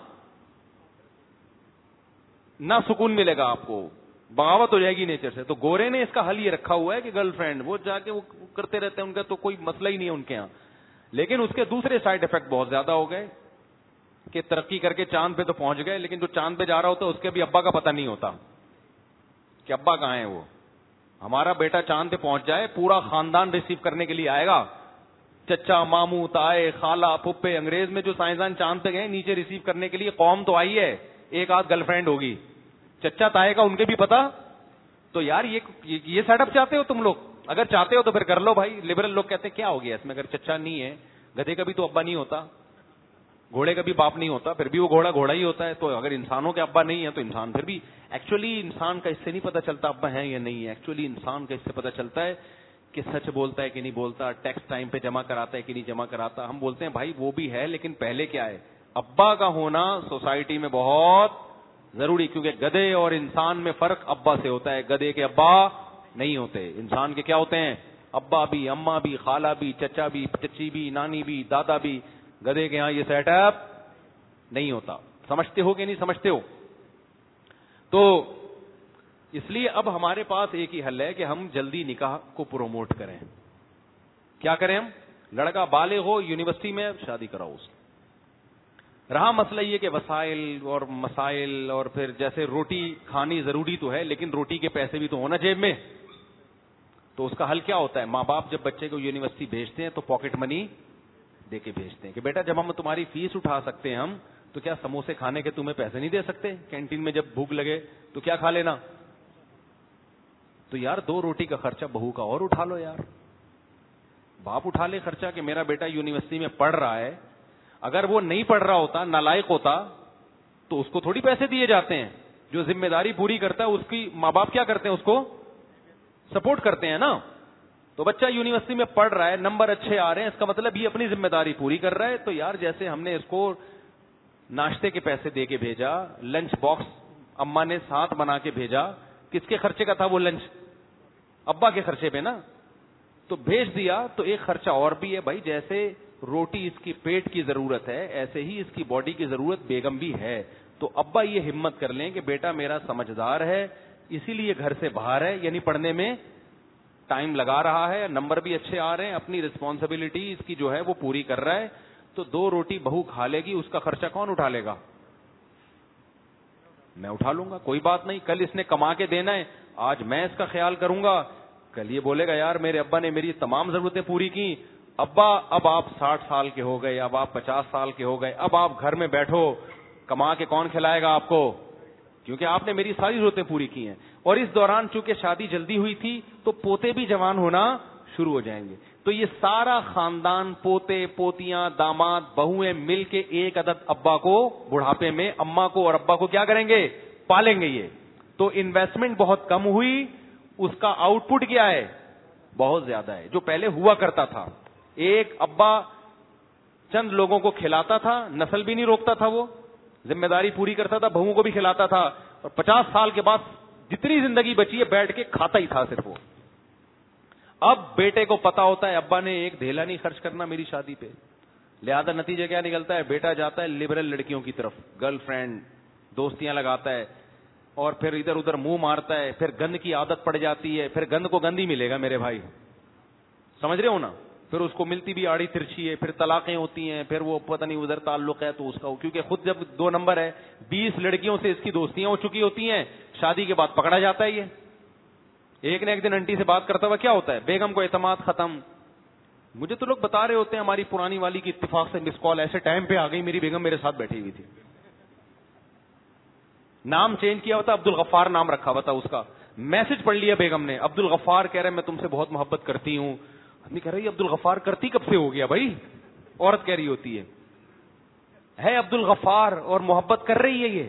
نہ سکون ملے گا آپ کو, بغاوت ہو جائے گی نیچر سے. تو گورے نے اس کا حل یہ رکھا ہوا ہے کہ گرل فرینڈ وہ جا کے وہ کرتے رہتے ہیں, ان کا تو کوئی مسئلہ ہی نہیں ہے ان کے ہاں. لیکن اس کے دوسرے سائڈ افیکٹ بہت زیادہ ہو گئے کہ ترقی کر کے چاند پہ تو پہنچ گئے, لیکن جو چاند پہ جا رہا ہوتا ہے اس کے بھی ابا کا پتہ نہیں ہوتا کہ ابا کہاں ہے. وہ ہمارا بیٹا چاند پہ پہنچ جائے پورا خاندان ریسیو کرنے کے لیے آئے گا, چچا ماموں تائے خالہ پھپھے. انگریز میں جو سائنسدان چاند پہ گئے نیچے ریسیو کرنے کے لیے قوم تو آئی ہے, 1 آدھ گرل فرینڈ ہوگی, چچا تائے کا ان کے بھی پتا. تو یار یہ سیٹ اپ چاہتے ہو تم لوگ؟ اگر چاہتے ہو تو پھر کر لو بھائی. لبرل لوگ کہتے ہیں کیا ہو گیا اس میں, اگر چچا نہیں ہے, گدھے کا بھی تو ابا نہیں ہوتا, گھوڑے کا بھی باپ نہیں ہوتا, پھر بھی وہ گھوڑا گھوڑا ہی ہوتا ہے. تو اگر انسانوں کے ابا نہیں ہے تو انسان پھر بھی ایکچولی انسان کا اس سے نہیں پتا چلتا ابا ہے یا نہیں ہے. ایکچولی انسان کا اس سے پتا چلتا ہے کہ سچ بولتا ہے کہ نہیں بولتا, ٹیکس ٹائم پہ جمع کراتا ہے کہ نہیں جمع کراتا. ہم بولتے ہیں بھائی وہ بھی ہے, لیکن پہلے کیا ہے, ابا کا ہونا سوسائٹی میں بہت ضروری, کیونکہ گدھے اور انسان میں فرق ابا سے ہوتا ہے. گدھے کے ابا نہیں ہوتے, انسان کے کیا ہوتے ہیں, ابا بھی, اماں بھی, خالہ بھی, چچا بھی, چچی بھی, نانی بھی, دادا بھی. گدھے کے ہاں یہ سیٹ اپ نہیں ہوتا. سمجھتے ہو کہ نہیں سمجھتے ہو؟ تو اس لیے اب ہمارے پاس ایک ہی حل ہے کہ ہم جلدی نکاح کو پروموٹ کریں. کیا کریں ہم؟ لڑکا بالغ ہو, یونیورسٹی میں شادی کراؤ اس. رہا مسئلہ یہ کہ وسائل اور مسائل, اور پھر جیسے روٹی کھانی ضروری تو ہے لیکن روٹی کے پیسے بھی تو ہونا جیب میں. تو اس کا حل کیا ہوتا ہے؟ ماں باپ جب بچے کو یونیورسٹی بھیجتے ہیں تو پاکٹ منی دے کے بھیجتے ہیں کہ بیٹا جب ہم تمہاری فیس اٹھا سکتے ہیں ہم, تو کیا سموسے کھانے کے تمہیں پیسے نہیں دے سکتے؟ کینٹین میں جب بھوک لگے تو کیا کھا لینا. تو یار 2 روٹی کا خرچہ بہو کا اور اٹھا لو یار. باپ اٹھا لے خرچہ کہ میرا بیٹا یونیورسٹی میں پڑھ رہا ہے. اگر وہ نہیں پڑھ رہا ہوتا, نالائق ہوتا, تو اس کو تھوڑی پیسے دیے جاتے ہیں. جو ذمہ داری پوری کرتا ہے اس کی ماں باپ کیا کرتے ہیں, اس کو سپورٹ کرتے ہیں نا. تو بچہ یونیورسٹی میں پڑھ رہا ہے, نمبر اچھے آ رہے ہیں, اس کا مطلب یہ اپنی ذمہ داری پوری کر رہا ہے. تو یار جیسے ہم نے اس کو ناشتے کے پیسے دے کے بھیجا, لنچ باکس اماں نے ساتھ بنا کے بھیجا. کس کے خرچے کا تھا وہ لنچ؟ ابا کے خرچے پہ نا. تو بھیج دیا. تو ایک خرچہ اور بھی ہے بھائی, جیسے روٹی اس کی پیٹ کی ضرورت ہے ایسے ہی اس کی باڈی کی ضرورت بیگم بھی ہے. تو ابا یہ ہمت کر لیں کہ بیٹا میرا سمجھدار ہے اسی لیے گھر سے باہر ہے, یعنی پڑھنے میں ٹائم لگا رہا ہے, نمبر بھی اچھے آ رہے ہیں, اپنی ریسپانسبلٹی اس کی جو ہے وہ پوری کر رہا ہے. تو 2 روٹی بہو کھا لے گی, اس کا خرچہ کون اٹھا لے گا؟ میں اٹھا لوں گا, کوئی بات نہیں. کل اس نے کما کے دینا ہے, آج میں اس کا خیال کروں گا. کل یہ بولے گا یار میرے ابا نے میری تمام ضرورتیں پوری کی. ابا اب آپ 60 سال کے ہو گئے, اب آپ 50 سال کے ہو گئے, اب آپ گھر میں بیٹھو, کما کے کون کھلائے گا آپ کو؟ کیونکہ آپ نے میری ساری ضرورتیں پوری کی ہیں. اور اس دوران چونکہ شادی جلدی ہوئی تھی تو پوتے بھی جوان ہونا شروع ہو جائیں گے. تو یہ سارا خاندان, پوتے پوتیاں داماد بہویں مل کے ایک عدد ابا کو بڑھاپے میں اماں کو اور ابا کو کیا کریں گے؟ پالیں گے. یہ تو انویسٹمنٹ بہت کم ہوئی, اس کا آؤٹ پٹ کیا ہے؟ بہت زیادہ ہے. جو پہلے ہوا کرتا تھا, ایک ابا چند لوگوں کو کھلاتا تھا, نسل بھی نہیں روکتا تھا, وہ ذمہ داری پوری کرتا تھا, بہوؤں کو بھی کھلاتا تھا, اور 50 سال کے بعد جتنی زندگی بچی ہے بیٹھ کے کھاتا ہی تھا صرف وہ. اب بیٹے کو پتا ہوتا ہے ابا نے ایک دھیلا نہیں خرچ کرنا میری شادی پہ, لہذا نتیجہ کیا نکلتا ہے؟ بیٹا جاتا ہے لبرل لڑکیوں کی طرف, گرل فرینڈ دوستیاں لگاتا ہے, اور پھر ادھر ادھر منہ مارتا ہے. پھر گند کی عادت پڑ جاتی ہے, پھر گند کو گند ہی ملے گا میرے بھائی, سمجھ رہے ہو نا. پھر اس کو ملتی بھی آڑی ترچھی ہے, پھر طلاقیں ہوتی ہیں, پھر وہ پتہ نہیں ادھر تعلق ہے تو اس کا, کیونکہ خود جب 2 نمبر ہے, 20 لڑکیوں سے اس کی دوستیاں ہو چکی ہوتی ہیں, شادی کے بعد پکڑا جاتا ہے. یہ ایک نہ ایک دن انٹی سے بات کرتا ہوا کیا ہوتا ہے؟ بیگم کو اعتماد ختم. مجھے تو لوگ بتا رہے ہوتے ہیں ہماری پرانی والی کی اتفاق سے مس کال ایسے ٹائم پہ آ گئی, میری بیگم میرے ساتھ بیٹھی ہوئی تھی. نام چینج کیا ہوتا, عبد الغفار نام رکھا ہوا تھا اس کا. میسج پڑھ لیا بیگم نے, عبد الغفار کہہ رہے میں تم سے بہت محبت کرتی ہوں. آدمی کہہ رہی عبد الغفار کرتی کب سے ہو گیا بھائی؟ عورت کہہ رہی ہوتی ہے عبد الغفار اور محبت کر رہی ہے یہ,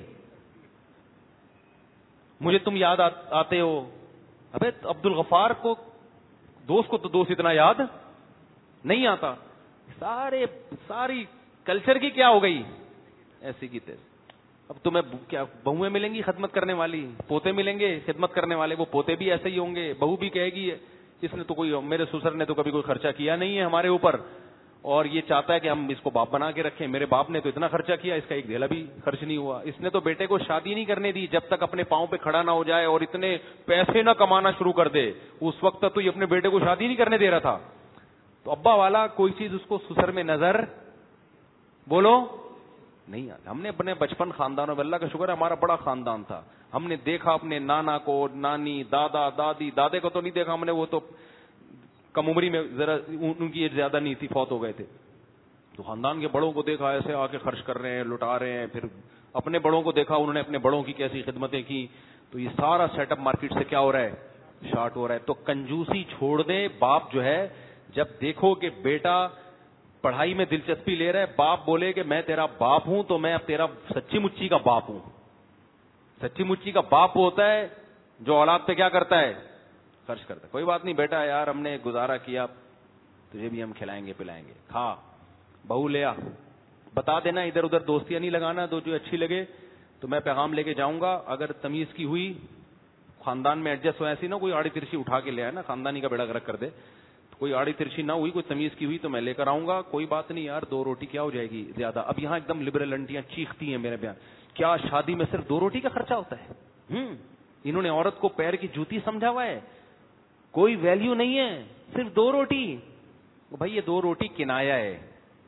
مجھے تم یاد آتے ہو. ابے عبد الغفار کو دوست کو تو دوست اتنا یاد نہیں آتا. ساری کلچر کی کیا ہو گئی ایسی کی تیسے. اب تمہیں کیا بہویں ملیں گی خدمت کرنے والی, پوتے ملیں گے خدمت کرنے والے, وہ پوتے بھی ایسے ہی ہوں گے. بہو بھی کہے گی اس نے تو کوئی, میرے سسر نے تو کبھی کوئی خرچہ کیا نہیں ہے ہمارے اوپر, اور یہ چاہتا ہے کہ ہم اس کو باپ بنا کے رکھیں. میرے باپ نے تو اتنا خرچہ کیا, اس کا ایک دھیلا بھی خرچ نہیں ہوا. اس نے تو بیٹے کو شادی نہیں کرنے دی جب تک اپنے پاؤں پہ کھڑا نہ ہو جائے اور اتنے پیسے نہ کمانا شروع کر دے. اس وقت تک تو یہ اپنے بیٹے کو شادی نہیں کرنے دے رہا تھا. تو ابا والا کوئی چیز اس کو سسر میں نظر بولو نہیں آتا. ہم نے اپنے بچپن خاندانوں میں, اللہ کا شکر ہے ہمارا بڑا خاندان تھا, ہم نے دیکھا اپنے نانا کو, نانی, دادا, دادی, دادے کو تو نہیں دیکھا ہم نے, وہ تو کم عمری میں ذرا ان کی ایج زیادہ نہیں تھی, فوت ہو گئے تھے. تو خاندان کے بڑوں کو دیکھا ایسے آ کے خرچ کر رہے ہیں, لٹا رہے ہیں. پھر اپنے بڑوں کو دیکھا, انہوں نے اپنے بڑوں کی کیسی خدمتیں کی. تو یہ سارا سیٹ اپ مارکیٹ سے کیا ہو رہا ہے؟ شارٹ ہو رہا ہے. تو کنجوسی چھوڑ دیں. باپ جو ہے جب دیکھو کہ بیٹا پڑھائی میں دلچسپی لے رہا ہے, باپ بولے کہ میں تیرا باپ ہوں تو میں اب تیرا سچی مچی کا باپ ہوں. سچی مچی کا باپ ہوتا ہے جو اولاد پہ کیا کرتا ہے؟ خرچ کرتا ہے. کوئی بات نہیں بیٹا, یار ہم نے گزارا کیا, تجھے بھی ہم کھلائیں گے پلائیں گے, کھا. بہو لے آ, بتا دینا ادھر ادھر دوستیاں نہیں لگانا, جو اچھی لگے تو میں پیغام لے کے جاؤں گا. اگر تمیز کی ہوئی خاندان میں ایڈجسٹ ہو, ایسی نہ کوئی آڑی ترچی اٹھا کے لے آئے نا, خاندانی کا بیڑا غرق کر دے. کوئی آڑی ترچی نہ ہوئی, کوئی تمیز کی ہوئی تو میں لے کر آؤں گا. کوئی بات نہیں یار, 2 روٹی کیا ہو جائے گی زیادہ. اب یہاں ایک دم لبرل انٹیاں چیختی ہیں میرے بیان, کیا شادی میں صرف 2 روٹی کا خرچہ ہوتا ہے؟ انہوں نے عورت کو پیر کی جوتی سمجھا ہوا ہے, کوئی ویلیو نہیں ہے, صرف 2 روٹی. بھائی یہ 2 روٹی کنایا ہے,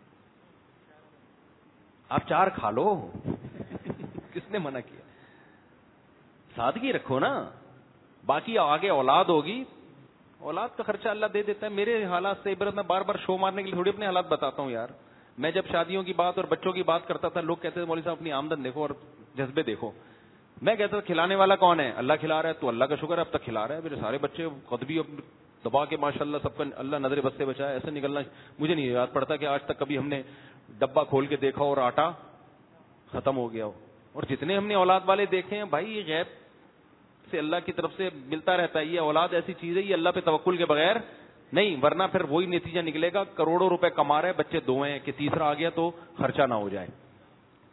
آپ 4 کھا لو. کس نے منع کیا؟ سادگی رکھو نا. باقی آگے اولاد ہوگی, اولاد کا خرچہ اللہ دے دیتا ہے. میرے حالات سے عبرت, میں بار بار شو مارنے کے لیے تھوڑی اپنے حالات بتاتا ہوں یار. میں جب شادیوں کی بات اور بچوں کی بات کرتا تھا, لوگ کہتے تھے مولوی صاحب اپنی آمدن دیکھو اور جذبے دیکھو. میں کہتا تھا کھلانے والا کون ہے؟ اللہ کھلا رہا ہے. تو اللہ کا شکر ہے اب تک کھلا رہا ہے. میرے سارے بچے قدبی دبا کے ماشاءاللہ سب کا اللہ نظر بد سے بچایا. ایسے نکلنا مجھے نہیں یاد پڑتا کہ آج تک کبھی ہم نے ڈبہ کھول کے دیکھا اور آٹا ختم ہو گیا ہو. اور جتنے ہم نے اولاد والے دیکھے ہیں بھائی, یہ غیب سے اللہ کی طرف سے ملتا رہتا ہے. یہ اولاد ایسی چیز ہے, یہ اللہ پہ توکل کے بغیر نہیں, ورنہ پھر وہی نتیجہ نکلے گا. کروڑوں روپے کما رہے, بچے 2 ہیں کہ تیسرا آ گیا تو خرچہ نہ ہو جائے.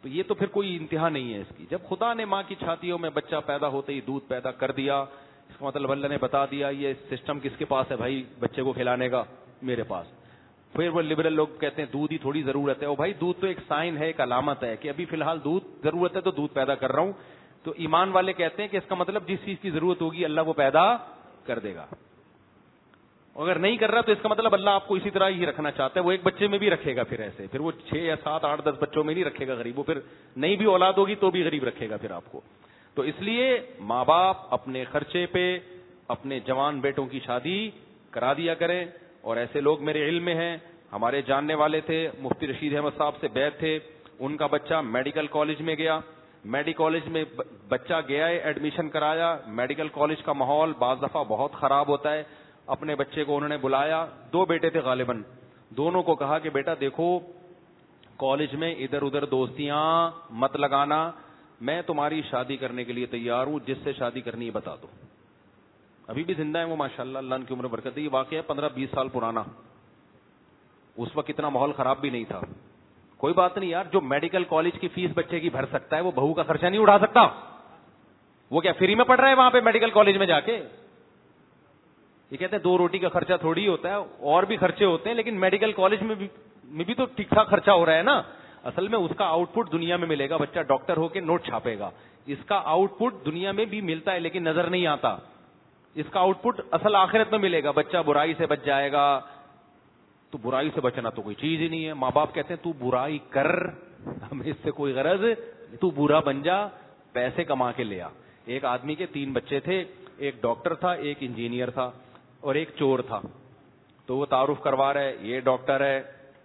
تو یہ تو پھر کوئی انتہا نہیں ہے اس کی. جب خدا نے ماں کی چھاتیوں میں بچہ پیدا ہوتے ہی دودھ پیدا کر دیا, اس کا مطلب اللہ نے بتا دیا یہ سسٹم کس کے پاس ہے بھائی بچے کو کھلانے کا, میرے پاس. پھر وہ لبرل لوگ کہتے ہیں دودھ ہی تھوڑی ضرورت ہے. او بھائی دودھ تو ایک سائن ہے, ایک علامت ہے کہ ابھی فی الحال دودھ ضرورت ہے تو دودھ پیدا کر رہا ہوں. تو ایمان والے کہتے ہیں کہ اس کا مطلب جس چیز کی ضرورت ہوگی اللہ وہ پیدا کر دے گا. اگر نہیں کر رہا تو اس کا مطلب اللہ آپ کو اسی طرح ہی رکھنا چاہتا ہے. وہ ایک بچے میں بھی رکھے گا, پھر ایسے پھر وہ 6 یا 7 8 10 بچوں میں نہیں رکھے گا غریب. وہ پھر نہیں بھی اولاد ہوگی تو بھی غریب رکھے گا پھر آپ کو. تو اس لیے ماں باپ اپنے خرچے پہ اپنے جوان بیٹوں کی شادی کرا دیا کریں. اور ایسے لوگ میرے علم میں ہیں, ہمارے جاننے والے تھے, مفتی رشید احمد صاحب سے بیعت تھے, ان کا بچہ میڈیکل کالج میں گیا. میڈیکل کالج میں بچہ گیا ہے, ایڈمیشن کرایا. میڈیکل کالج کا ماحول بعض دفعہ بہت خراب ہوتا ہے. اپنے بچے کو انہوں نے بلایا, 2 بیٹے تھے غالباً, دونوں کو کہا کہ بیٹا دیکھو کالج میں ادھر ادھر دوستیاں مت لگانا, میں تمہاری شادی کرنے کے لیے تیار ہوں, جس سے شادی کرنی ہے بتا دو. ابھی بھی زندہ ہے وہ ماشاءاللہ, اللہ ان کی عمر برکت ہے. یہ واقعہ 15-20 سال پرانا, اس وقت اتنا ماحول خراب بھی نہیں تھا. کوئی بات نہیں یار, جو میڈیکل کالج کی فیس بچے کی بھر سکتا ہے وہ بہو کا خرچہ نہیں اٹھا سکتا. وہ کیا فری میں پڑھ رہا ہے وہاں پہ میڈیکل کالج میں جا کے؟ یہ کہتے ہیں 2 روٹی کا خرچہ تھوڑی ہوتا ہے, اور بھی خرچے ہوتے ہیں, لیکن میڈیکل کالج میں بھی تو ٹھیک ٹھاک خرچہ ہو رہا ہے نا. اصل میں اس کا آؤٹ پٹ دنیا میں ملے گا, بچہ ڈاکٹر ہو کے نوٹ چھاپے گا. اس کا آؤٹ پٹ دنیا میں بھی ملتا ہے لیکن نظر نہیں آتا. اس کا آؤٹ پٹ اصل آخرت میں ملے گا. بچہ برائی سے بچ جائے گا. تو برائی سے بچنا تو کوئی چیز ہی نہیں ہے. ماں باپ کہتے ہیں تو برائی کر, ہمیں اس سے کوئی غرض, تو برا بن جا, پیسے کما کے لے آ. ایک آدمی کے 3 بچے تھے, ایک ڈاکٹر تھا, ایک انجینئر تھا, اور ایک چور تھا. تو وہ تعارف کروا رہا ہے, یہ ڈاکٹر ہے,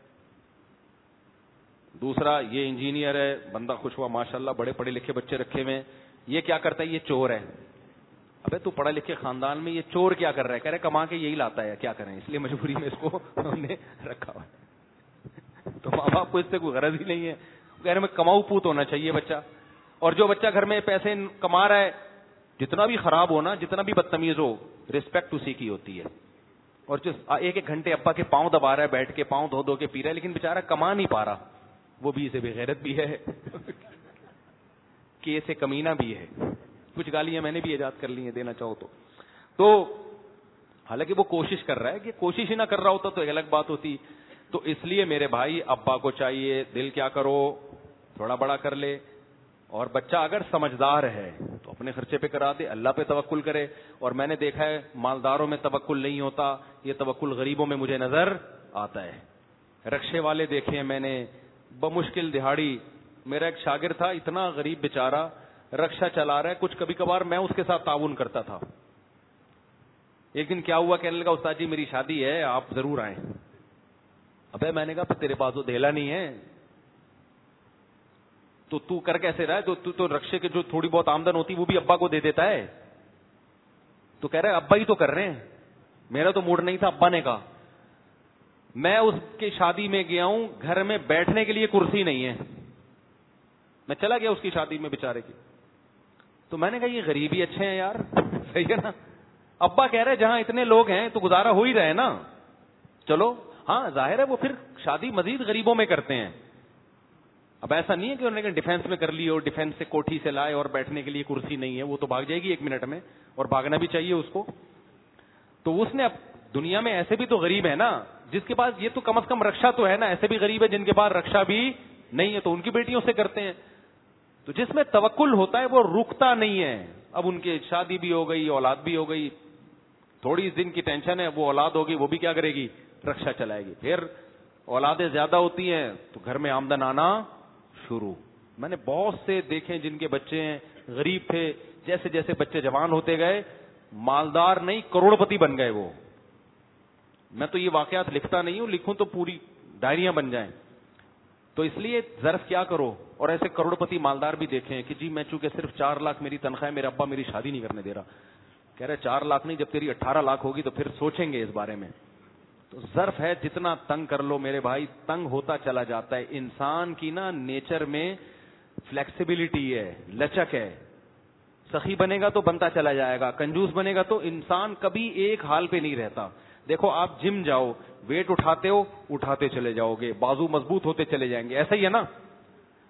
دوسرا یہ انجینئر ہے. بندہ خوش ہوا, ماشاءاللہ بڑے پڑھے لکھے بچے رکھے ہوئے. یہ کیا کرتا ہے؟ یہ چور ہے. ابے تو پڑھا لکھے خاندان میں یہ چور کیا کر رہا ہے؟ کہہ رہے کما کے یہی لاتا ہے, کیا کریں, اس لیے مجبوری میں اس کو ہم نے رکھا ہوا ہے. تو ماں باپ کو اس سے کوئی غرض ہی نہیں ہے. کہہ رہے میں کماؤ پوت ہونا چاہیے بچہ. اور جو بچہ گھر میں پیسے کما رہا ہے, جتنا بھی خراب ہونا, جتنا بھی بدتمیز ہو, رسپیکٹ اسی کی ہوتی ہے. اور جو 1-1 گھنٹے ابا کے پاؤں دبا رہا ہے بیٹھ کے, پاؤں دھو دھو کے پی رہا ہے, لیکن بیچارہ کما نہیں پا رہا, وہ بھی اسے بغیرت بھی ہے کہ اسے کمینہ بھی ہے. کچھ گالیاں میں نے بھی ایجاد کر لی ہیں دینا چاہو تو حالانکہ وہ کوشش کر رہا ہے, کہ کوشش ہی نہ کر رہا ہوتا تو ایک الگ بات ہوتی. تو اس لیے میرے بھائی ابا کو چاہیے دل کیا کرو, تھوڑا بڑا کر لے. اور بچہ اگر سمجھدار ہے تو اپنے خرچے پہ کرا دے, اللہ پہ توکل کرے. اور میں نے دیکھا ہے مالداروں میں توکل نہیں ہوتا, یہ توکل غریبوں میں مجھے نظر آتا ہے. رکشے والے دیکھے ہیں میں نے, بمشکل دہاڑی. میرا ایک شاگرد تھا, اتنا غریب بیچارہ, رکشہ چلا رہا ہے, کچھ کبھی کبھار میں اس کے ساتھ تعاون کرتا تھا. ایک دن کیا ہوا, کہنے لگا استاد جی میری شادی ہے, آپ ضرور آئیں. ابے میں نے کہا تیرے پاس تو دھیلا نہیں ہے, تو کر کیسے رہا ہے؟ تو رکشے کے جو تھوڑی بہت آمدن ہوتی وہ بھی ابا کو دے دیتا ہے. تو کہہ رہا ہے ابا ہی تو کر رہے ہیں, میرا تو موڈ نہیں تھا. ابا نے کہا میں اس کی شادی میں گیا ہوں, گھر میں بیٹھنے کے لیے کرسی نہیں ہے. میں چلا گیا اس کی شادی میں بیچارے کی. تو میں نے کہا یہ غریب ہی اچھے ہیں یار, صحیح ہے نا. ابا کہہ رہے جہاں اتنے لوگ ہیں تو گزارا ہو ہی رہے نا. چلو ہاں ظاہر ہے وہ پھر شادی مزید غریبوں میں کرتے ہیں. اب ایسا نہیں ہے کہ انہوں نے ڈیفینس میں کر لی اور ڈیفینس سے کوٹھی سے لائے اور بیٹھنے کے لیے کرسی نہیں ہے, وہ تو بھاگ جائے گی 1 منٹ میں, اور بھاگنا بھی چاہیے اس کو. تو اس نے اب دنیا میں ایسے بھی تو غریب ہے نا, جس کے پاس یہ تو کم از کم رکشا تو ہے نا. ایسے بھی غریب ہے جن کے پاس رکشا بھی نہیں ہے, تو ان کی بیٹیوں سے کرتے ہیں. تو جس میں توکل ہوتا ہے وہ رکتا نہیں ہے. اب ان کی شادی بھی ہو گئی, اولاد بھی ہو گئی, تھوڑی دن کی ٹینشن ہے, وہ اولاد ہوگی, وہ بھی کیا کرے گی, رکشا چلائے گی. پھر اولادیں زیادہ ہوتی ہیں تو گھر میں آمدن آنا شروع. میں نے بہت سے دیکھے جن کے بچے ہیں غریب تھے, جیسے جیسے بچے جوان ہوتے گئے مالدار نہیں کروڑ پتی بن گئے وہ. میں تو یہ واقعات لکھتا نہیں ہوں, لکھوں تو پوری ڈائریاں بن جائیں. تو اس لیے ظرف کیا کرو. اور ایسے کروڑ پتی مالدار بھی دیکھے ہیں کہ جی میں چونکہ صرف 4 لاکھ میری تنخواہ ہے, میرے ابا میری شادی نہیں کرنے دے رہا. کہہ رہے 4 لاکھ نہیں, جب تیری 18 لاکھ ہوگی تو پھر سوچیں گے اس بارے میں. تو ظرف ہے, جتنا تنگ کر لو میرے بھائی, تنگ ہوتا چلا جاتا ہے. انسان کی نا نیچر میں فلیکسیبلٹی ہے, لچک ہے. سخی بنے گا تو بنتا چلا جائے گا, کنجوس بنے گا تو انسان کبھی ایک حال پہ نہیں رہتا. دیکھو آپ جم جاؤ, ویٹ اٹھاتے ہو, اٹھاتے چلے جاؤ گے, بازو مضبوط ہوتے چلے جائیں گے, ایسا ہی ہے نا.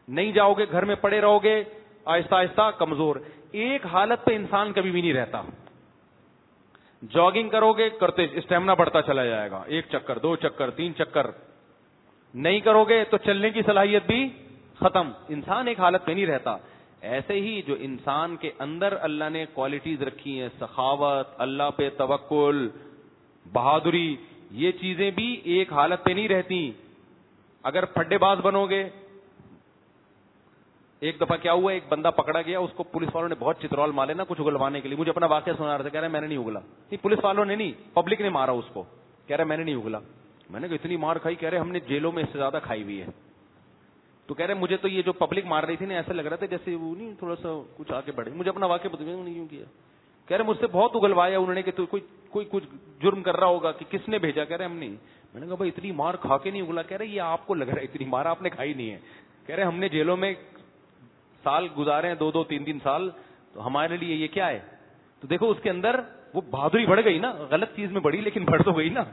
نہیں جاؤ گے, گھر میں پڑے رہو گے, آہستہ آہستہ کمزور. ایک حالت پہ انسان کبھی بھی نہیں رہتا. جاگنگ کرو گے, کرتے اسٹیمنا بڑھتا چلا جائے گا, 1 چکر 2 چکر 3 چکر. نہیں کرو گے تو چلنے کی صلاحیت بھی ختم. انسان ایک حالت پہ نہیں رہتا. ایسے ہی جو انسان کے اندر اللہ نے کوالٹیز رکھی ہیں, سخاوت, اللہ پہ توکل, بہادری, یہ چیزیں بھی ایک حالت پہ نہیں رہتی. اگر پھڈے باز بنو گے, ایک دفعہ کیا ہوا, ایک بندہ پکڑا گیا, اس کو پولیس والوں نے بہت چترول مارے نا کچھ اگلوانے کے لیے. مجھے اپنا واقعہ سنا رہا تھا, کہہ رہا میں نے نہیں اگلا. نہیں, پولیس والوں نے نہیں, پبلک نے مارا اس کو. کہہ رہا میں نے نہیں اگلا. میں نے کہا اتنی مار کھائی؟ کہہ رہے ہم نے جیلوں میں اس سے زیادہ کھائی ہوئی ہے. تو کہہ رہے مجھے تو یہ جو پبلک مار رہی تھی نا, ایسا لگ رہا تھا جیسے وہ نہیں تھوڑا سا کچھ آگے بڑھے. مجھے اپنا واقعہ بتا, نہیں یوں کیا. کہہ رہے مجھ سے بہت اگلوایا انہوں نے کہ تو کوئی کچھ جرم کر رہا ہوگا, کہ کس نے بھیجا. کہہ رہے ہم نہیں. میں نے کہا بھائی اتنی مار کھا کے نہیں اگلا. کہہ رہے یہ آپ کو لگ رہا ہے اتنی مار آپ نے کھائی نہیں ہے. کہہ رہے ہم نے جیلوں میں سال گزارے ہیں, 2 3 سال, تو ہمارے لیے یہ کیا ہے. تو دیکھو اس کے اندر وہ بہادری بڑھ گئی نا, غلط چیز میں بڑھی لیکن بڑھ تو گئی نا.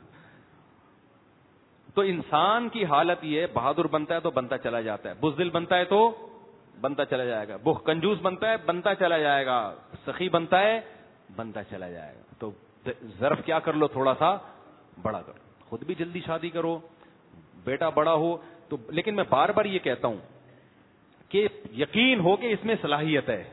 تو انسان کی حالت یہ ہے, بہادر بنتا ہے تو بنتا چلا جاتا ہے, بزدل بنتا ہے تو بنتا چلا جائے گا, کنجوس بنتا ہے بنتا چلا جائے گا, سخی بنتا ہے بنتا چلا جائے گا. تو ظرف کیا کر لو, تھوڑا سا بڑا کرو. خود بھی جلدی شادی کرو, بیٹا بڑا ہو تو. لیکن میں بار بار یہ کہتا ہوں کہ یقین ہو کہ اس میں صلاحیت ہے,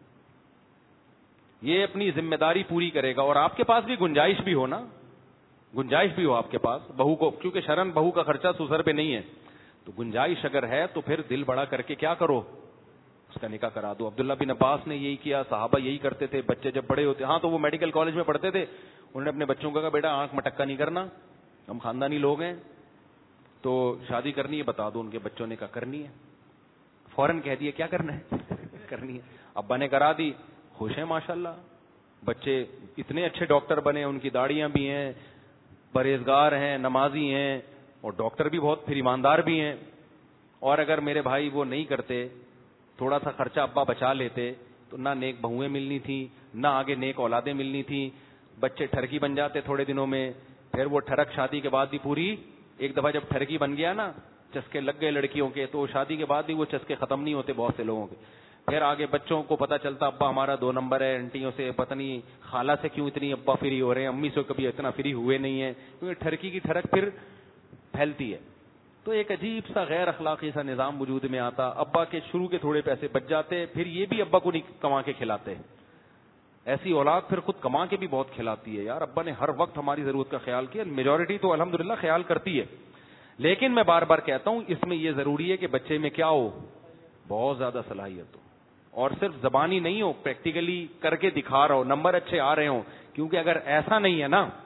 یہ اپنی ذمہ داری پوری کرے گا. اور آپ کے پاس بھی گنجائش بھی ہو نا, گنجائش بھی ہو آپ کے پاس بہو کو, کیونکہ شرن بہو کا خرچہ سسر پہ نہیں ہے. تو گنجائش اگر ہے تو پھر دل بڑا کر کے کیا کرو, اس کا نکاح کرا دو. عبداللہ بن عباس نے یہی کیا, صحابہ یہی کرتے تھے. بچے جب بڑے ہوتے, ہاں تو وہ میڈیکل کالج میں پڑھتے تھے, انہوں نے اپنے بچوں کو کہا بیٹا آنکھ مٹکا نہیں کرنا, ہم خاندانی لوگ ہیں, تو شادی کرنی ہے بتا دو. ان کے بچوں نے کہا کرنی ہے. فوراً کہہ دیا کیا کرنا ہے, کرنی ہے. ابا نے کرا دی, خوش ہیں ماشاءاللہ. بچے اتنے اچھے ڈاکٹر بنے, ان کی داڑیاں بھی ہیں, پرہیزگار ہیں, نمازی ہیں, اور ڈاکٹر بھی بہت پھر ایماندار بھی ہیں. اور اگر میرے بھائی وہ نہیں کرتے, تھوڑا سا خرچہ ابا بچا لیتے, تو نہ نیک بہویں ملنی تھی, نہ آگے نیک اولادیں ملنی تھی. بچے ٹھرکی بن جاتے تھوڑے دنوں میں, پھر وہ ٹھرک شادی کے بعد بھی پوری, ایک دفعہ جب ٹھرکی بن گیا نا, چسکے لگ گئے لڑکیوں کے, تو شادی کے بعد بھی وہ چسکے ختم نہیں ہوتے بہت سے لوگوں کے. پھر آگے بچوں کو پتا چلتا ابا ہمارا 2 نمبر ہے, انٹیوں سے پتہ نہیں خالہ سے کیوں اتنی ابا فری ہو رہے ہیں, امی سے کبھی اتنا فری ہوئے نہیں ہیں, کیونکہ ٹھرکی کی ٹھرک پھر پھیلتی ہے. تو ایک عجیب سا غیر اخلاقی سا نظام وجود میں آتا. ابا کے شروع کے تھوڑے پیسے بچ جاتے, پھر یہ بھی ابا کو نہیں کما کے کھلاتے. ایسی اولاد پھر خود کما کے بھی بہت کھلاتی ہے. یار ابا نے ہر وقت ہماری ضرورت کا خیال کیا. میجورٹی تو الحمدللہ خیال کرتی ہے, لیکن میں بار بار کہتا ہوں اس میں یہ ضروری ہے کہ بچے میں کیا ہو, بہت زیادہ صلاحیت ہو, اور صرف زبانی نہیں ہو, پریکٹیکلی کر کے دکھا رہا ہو, نمبر اچھے آ رہے ہوں. کیونکہ اگر ایسا نہیں ہے نا,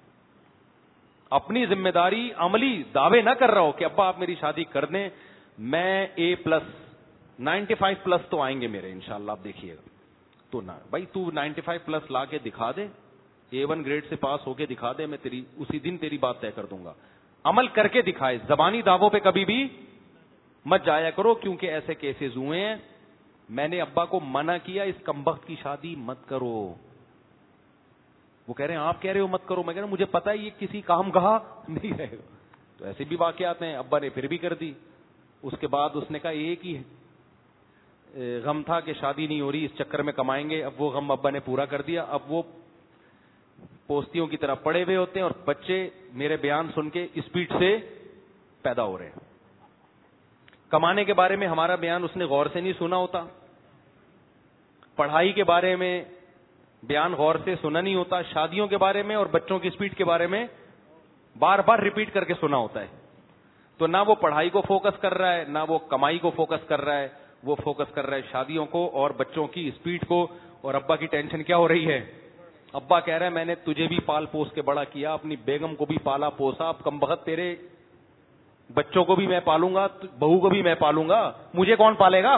اپنی ذمہ داری عملی دعوے نہ کر رہا ہو کہ ابا آپ میری شادی کر دیں, میں A+ 95+ تو آئیں گے میرے انشاءاللہ, آپ دیکھیے گا. تو نہ بھائی تو 95+ لا کے دکھا دے, A1 گریڈ سے پاس ہو کے دکھا دے, میں تیری اسی دن تیری بات طے کر دوں گا. عمل کر کے دکھائے, زبانی دعووں پہ کبھی بھی مت جایا کرو, کیونکہ ایسے کیسز ہوئے ہیں. میں نے ابا کو منع کیا اس کمبخت کی شادی مت کرو. وہ کہہ رہے ہیں آپ کہہ رہے ہو مت کرو, میں کہہ رہا ہوں مجھے پتا ہے یہ کسی کام کہا نہیں رہے گا. تو ایسے بھی واقعات ہیں. ابا نے پھر بھی کر دی. اس کے بعد اس نے کہا ایک ہی غم تھا کہ شادی نہیں ہو رہی, اس چکر میں کمائیں گے. اب وہ غم ابا نے پورا کر دیا. اب وہ پوستیوں کی طرح پڑے ہوئے ہوتے ہیں, اور بچے میرے بیان سن کے اسپیڈ سے پیدا ہو رہے ہیں. کمانے کے بارے میں ہمارا بیان اس نے غور سے نہیں سنا ہوتا, پڑھائی کے بارے میں بیان غور سے سنا نہیں ہوتا, شادیوں کے بارے میں اور بچوں کی اسپیڈ کے بارے میں بار بار ریپیٹ کر کے سنا ہوتا ہے. تو نہ وہ پڑھائی کو فوکس کر رہا ہے, نہ وہ کمائی کو فوکس کر رہا ہے, وہ فوکس کر رہا ہے شادیوں کو اور بچوں کی اسپیڈ کو. اور ابا کی ٹینشن کیا ہو رہی ہے, ابا کہہ رہا ہے میں نے تجھے بھی پال پوس کے بڑا کیا, اپنی بیگم کو بھی پالا پوسا, اب کم بخت تیرے بچوں کو بھی میں پالوں گا, بہو کو بھی میں پالوں گا, مجھے کون پالے گا.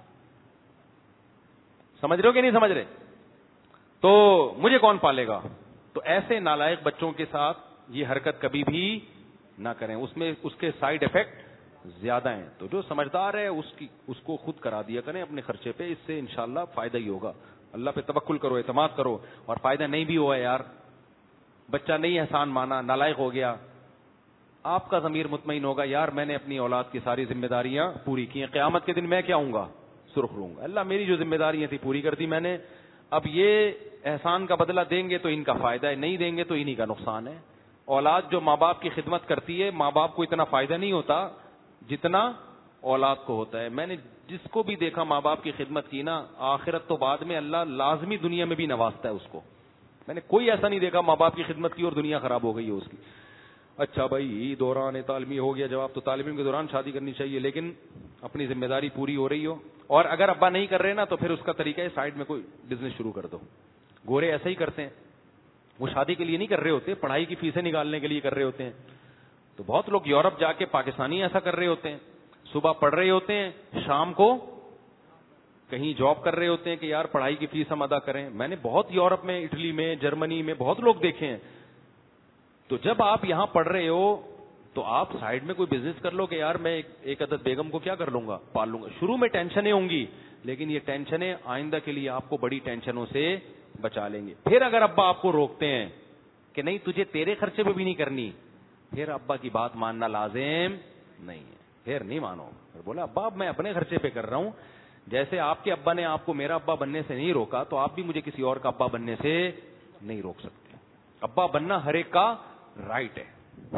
سمجھ رہے ہو کہ نہیں سمجھ رہے؟ تو مجھے کون پالے گا. تو ایسے نالائق بچوں کے ساتھ یہ حرکت کبھی بھی نہ کریں, اس میں اس کے سائیڈ افیکٹ زیادہ ہیں. تو جو سمجھدار ہے اس کو خود کرا دیا کریں اپنے خرچے پہ, اس سے انشاءاللہ فائدہ ہی ہوگا. اللہ پہ توکل کرو, اعتماد کرو. اور فائدہ نہیں بھی ہوا یار, بچہ نہیں احسان مانا, نالائق ہو گیا, آپ کا ضمیر مطمئن ہوگا یار میں نے اپنی اولاد کی ساری ذمہ داریاں پوری کی ہیں, قیامت کے دن میں کیا ہوں گا, سرخ رہوں گا, اللہ میری جو ذمہ داریاں تھی پوری کر دی میں نے, اب یہ احسان کا بدلہ دیں گے تو ان کا فائدہ ہے, نہیں دیں گے تو انہی کا نقصان ہے. اولاد جو ماں باپ کی خدمت کرتی ہے, ماں باپ کو اتنا فائدہ نہیں ہوتا جتنا اولاد کو ہوتا ہے. میں نے جس کو بھی دیکھا ماں باپ کی خدمت کی نا, آخرت تو بعد میں اللہ لازمی دنیا میں بھی نوازتا ہے اس کو. میں نے کوئی ایسا نہیں دیکھا ماں باپ کی خدمت کی اور دنیا خراب ہو گئی ہے اس کی. اچھا بھائی دوران تعلیمی ہو گیا جواب, تو طالب علم کے دوران شادی کرنی چاہیے لیکن اپنی ذمہ داری پوری ہو رہی ہو, اور اگر ابا نہیں کر رہے نا تو پھر اس کا طریقہ ہے سائڈ میں کوئی بزنس شروع کر دو. گورے ایسا ہی کرتے ہیں, وہ شادی کے لیے نہیں کر رہے ہوتے, پڑھائی کی فیسیں نکالنے کے لیے کر رہے ہوتے ہیں. تو بہت لوگ یورپ جا کے پاکستانی ایسا کر رہے ہوتے ہیں, صبح پڑھ رہے ہوتے ہیں, شام کو کہیں جاب کر رہے ہوتے ہیں کہ یار پڑھائی کی فیس ہم ادا کریں. میں نے بہت یورپ میں, اٹلی میں, جرمنی میں بہت لوگ دیکھے ہیں. تو جب آپ یہاں پڑھ رہے ہو تو آپ سائڈ میں کوئی بزنس کر لو کہ یار میں ایک عدد بیگم کو کیا کر لوں گا, پال لوں گا. شروع میں ٹینشنیں ہوں گی لیکن یہ ٹینشنیں آئندہ کے لیے آپ کو بڑی ٹینشنوں سے بچا لیں گے. پھر اگر ابا آپ کو روکتے ہیں کہ نہیں تجھے تیرے خرچے پہ بھی نہیں کرنی, پھر ابا کی بات ماننا لازم نہیں ہے, پھر نہیں مانو. پھر بولا ابا میں اپنے خرچے پہ کر رہا ہوں, جیسے آپ کے ابا نے آپ کو میرا ابا بننے سے نہیں روکا تو آپ بھی مجھے کسی اور کا ابا بننے سے نہیں روک سکتے. ابا بننا ہر ایک کا رائٹ ہے.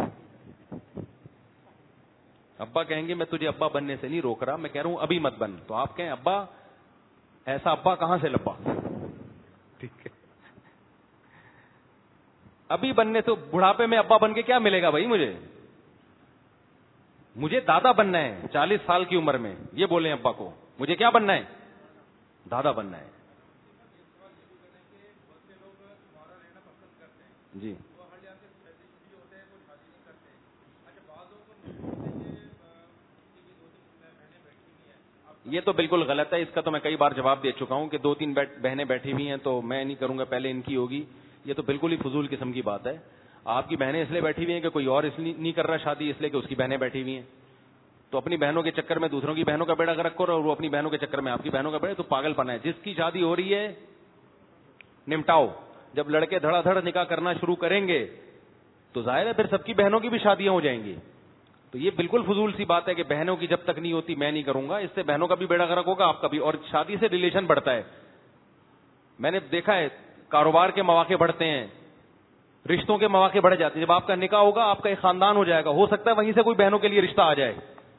ابا کہیں گے میں تجھے ابا بننے سے نہیں روک رہا, میں کہہ رہا ہوں ابھی مت بن, تو آپ کہیں ابا ایسا ابا کہاں سے لبا, ٹھیک ہے. ابھی بننے تو بڑھاپے میں ابا بن کے کیا ملے گا بھائی, مجھے دادا بننا ہے 40 سال کی عمر میں, یہ بولیں ابا کو مجھے کیا بننا ہے, دادا بننا ہے. جی یہ تو بالکل غلط ہے, اس کا تو میں کئی بار جواب دے چکا ہوں کہ 2-3 بہنیں بیٹھی ہوئی ہیں تو میں نہیں کروں گا, پہلے ان کی ہوگی. یہ تو بالکل ہی فضول قسم کی بات ہے. آپ کی بہنیں اس لیے بیٹھی ہوئی ہیں کہ کوئی اور اس لیے نہیں کر رہا شادی, اس لیے کہ اس کی بہنیں بیٹھی ہوئی ہیں. تو اپنی بہنوں کے چکر میں دوسروں کی بہنوں کا بیڑا غرق کرو, اور وہ اپنی بہنوں کے چکر میں آپ کی بہنوں کا بیڑا, تو پاگل پنا ہے. جس کی شادی ہو رہی ہے نمٹاؤ. جب لڑکے دھڑا دھڑ نکاح کرنا شروع کریں گے تو ظاہر ہے پھر سب کی بہنوں کی بھی شادیاں ہو جائیں گی. تو یہ بالکل فضول سی بات ہے کہ بہنوں کی جب تک نہیں ہوتی میں نہیں کروں گا, اس سے بہنوں کا بھی بیڑا غرق ہوگا آپ کا بھی, اور شادی سے ریلیشن بڑھتا ہے. میں نے دیکھا ہے کاروبار کے مواقع بڑھتے ہیں, رشتوں کے مواقع بڑھ جاتے ہیں. جب آپ کا نکاح ہوگا آپ کا ایک خاندان ہو جائے گا, ہو سکتا ہے وہیں سے کوئی بہنوں کے لیے رشتہ آ جائے.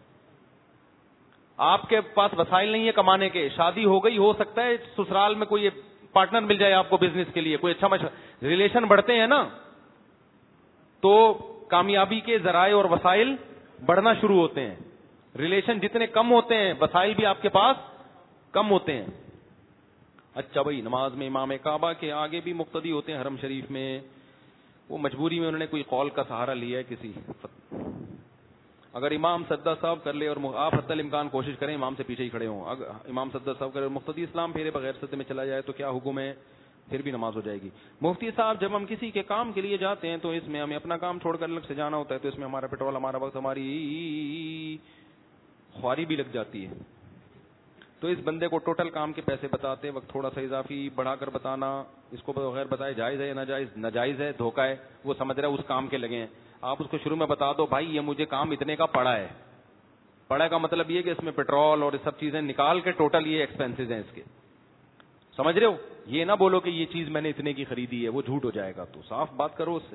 آپ کے پاس وسائل نہیں ہے کمانے کے, شادی ہو گئی, ہو سکتا ہے سسرال میں کوئی پارٹنر مل جائے آپ کو بزنس کے لیے, کوئی اچھا ریلیشن بڑھتے ہیں نا تو کامیابی کے ذرائع اور وسائل بڑھنا شروع ہوتے ہیں. ریلیشن جتنے کم ہوتے ہیں وسائل بھی آپ کے پاس کم ہوتے ہیں. اچھا بھائی نماز میں امام کعبہ کے آگے بھی مقتدی ہوتے ہیں حرم شریف میں, وہ مجبوری میں انہوں نے کوئی قول کا سہارا لیا ہے کسی. اگر امام سجدہ صاحب کر لے اور آپ حتی الامکان کوشش کریں امام سے پیچھے ہی کھڑے ہوں, اگر امام سجدہ صاحب کرے اور مقتدی اسلام پھیرے بغیر سجدے میں چلا جائے تو کیا حکم ہے, پھر بھی نماز ہو جائے گی. مفتی صاحب جب ہم کسی کے کام کے لیے جاتے ہیں تو اس میں ہمیں اپنا کام چھوڑ کر الگ سے جانا ہوتا ہے, تو اس میں ہمارا پیٹرول, ہمارا وقت, ہماری خواری بھی لگ جاتی ہے. تو اس بندے کو ٹوٹل کام کے پیسے بتاتے وقت تھوڑا سا اضافی بڑھا کر بتانا, اس کو بغیر بتائے جائز ہے یا ناجائز, ناجائز ہے, دھوکہ ہے, وہ سمجھ رہا ہے اس کام کے لگے ہیں. آپ اس کو شروع میں بتا دو بھائی یہ مجھے کام اتنے کا پڑا ہے. پڑا کا مطلب یہ کہ اس میں پیٹرول اور سب چیزیں نکال کے ٹوٹل یہ ایکسپینسز ہیں اس کے, سمجھ رہے ہو. یہ نہ بولو کہ یہ چیز میں نے اتنے کی خریدی ہے, وہ جھوٹ ہو جائے گا. تو صاف بات کرو اس سے.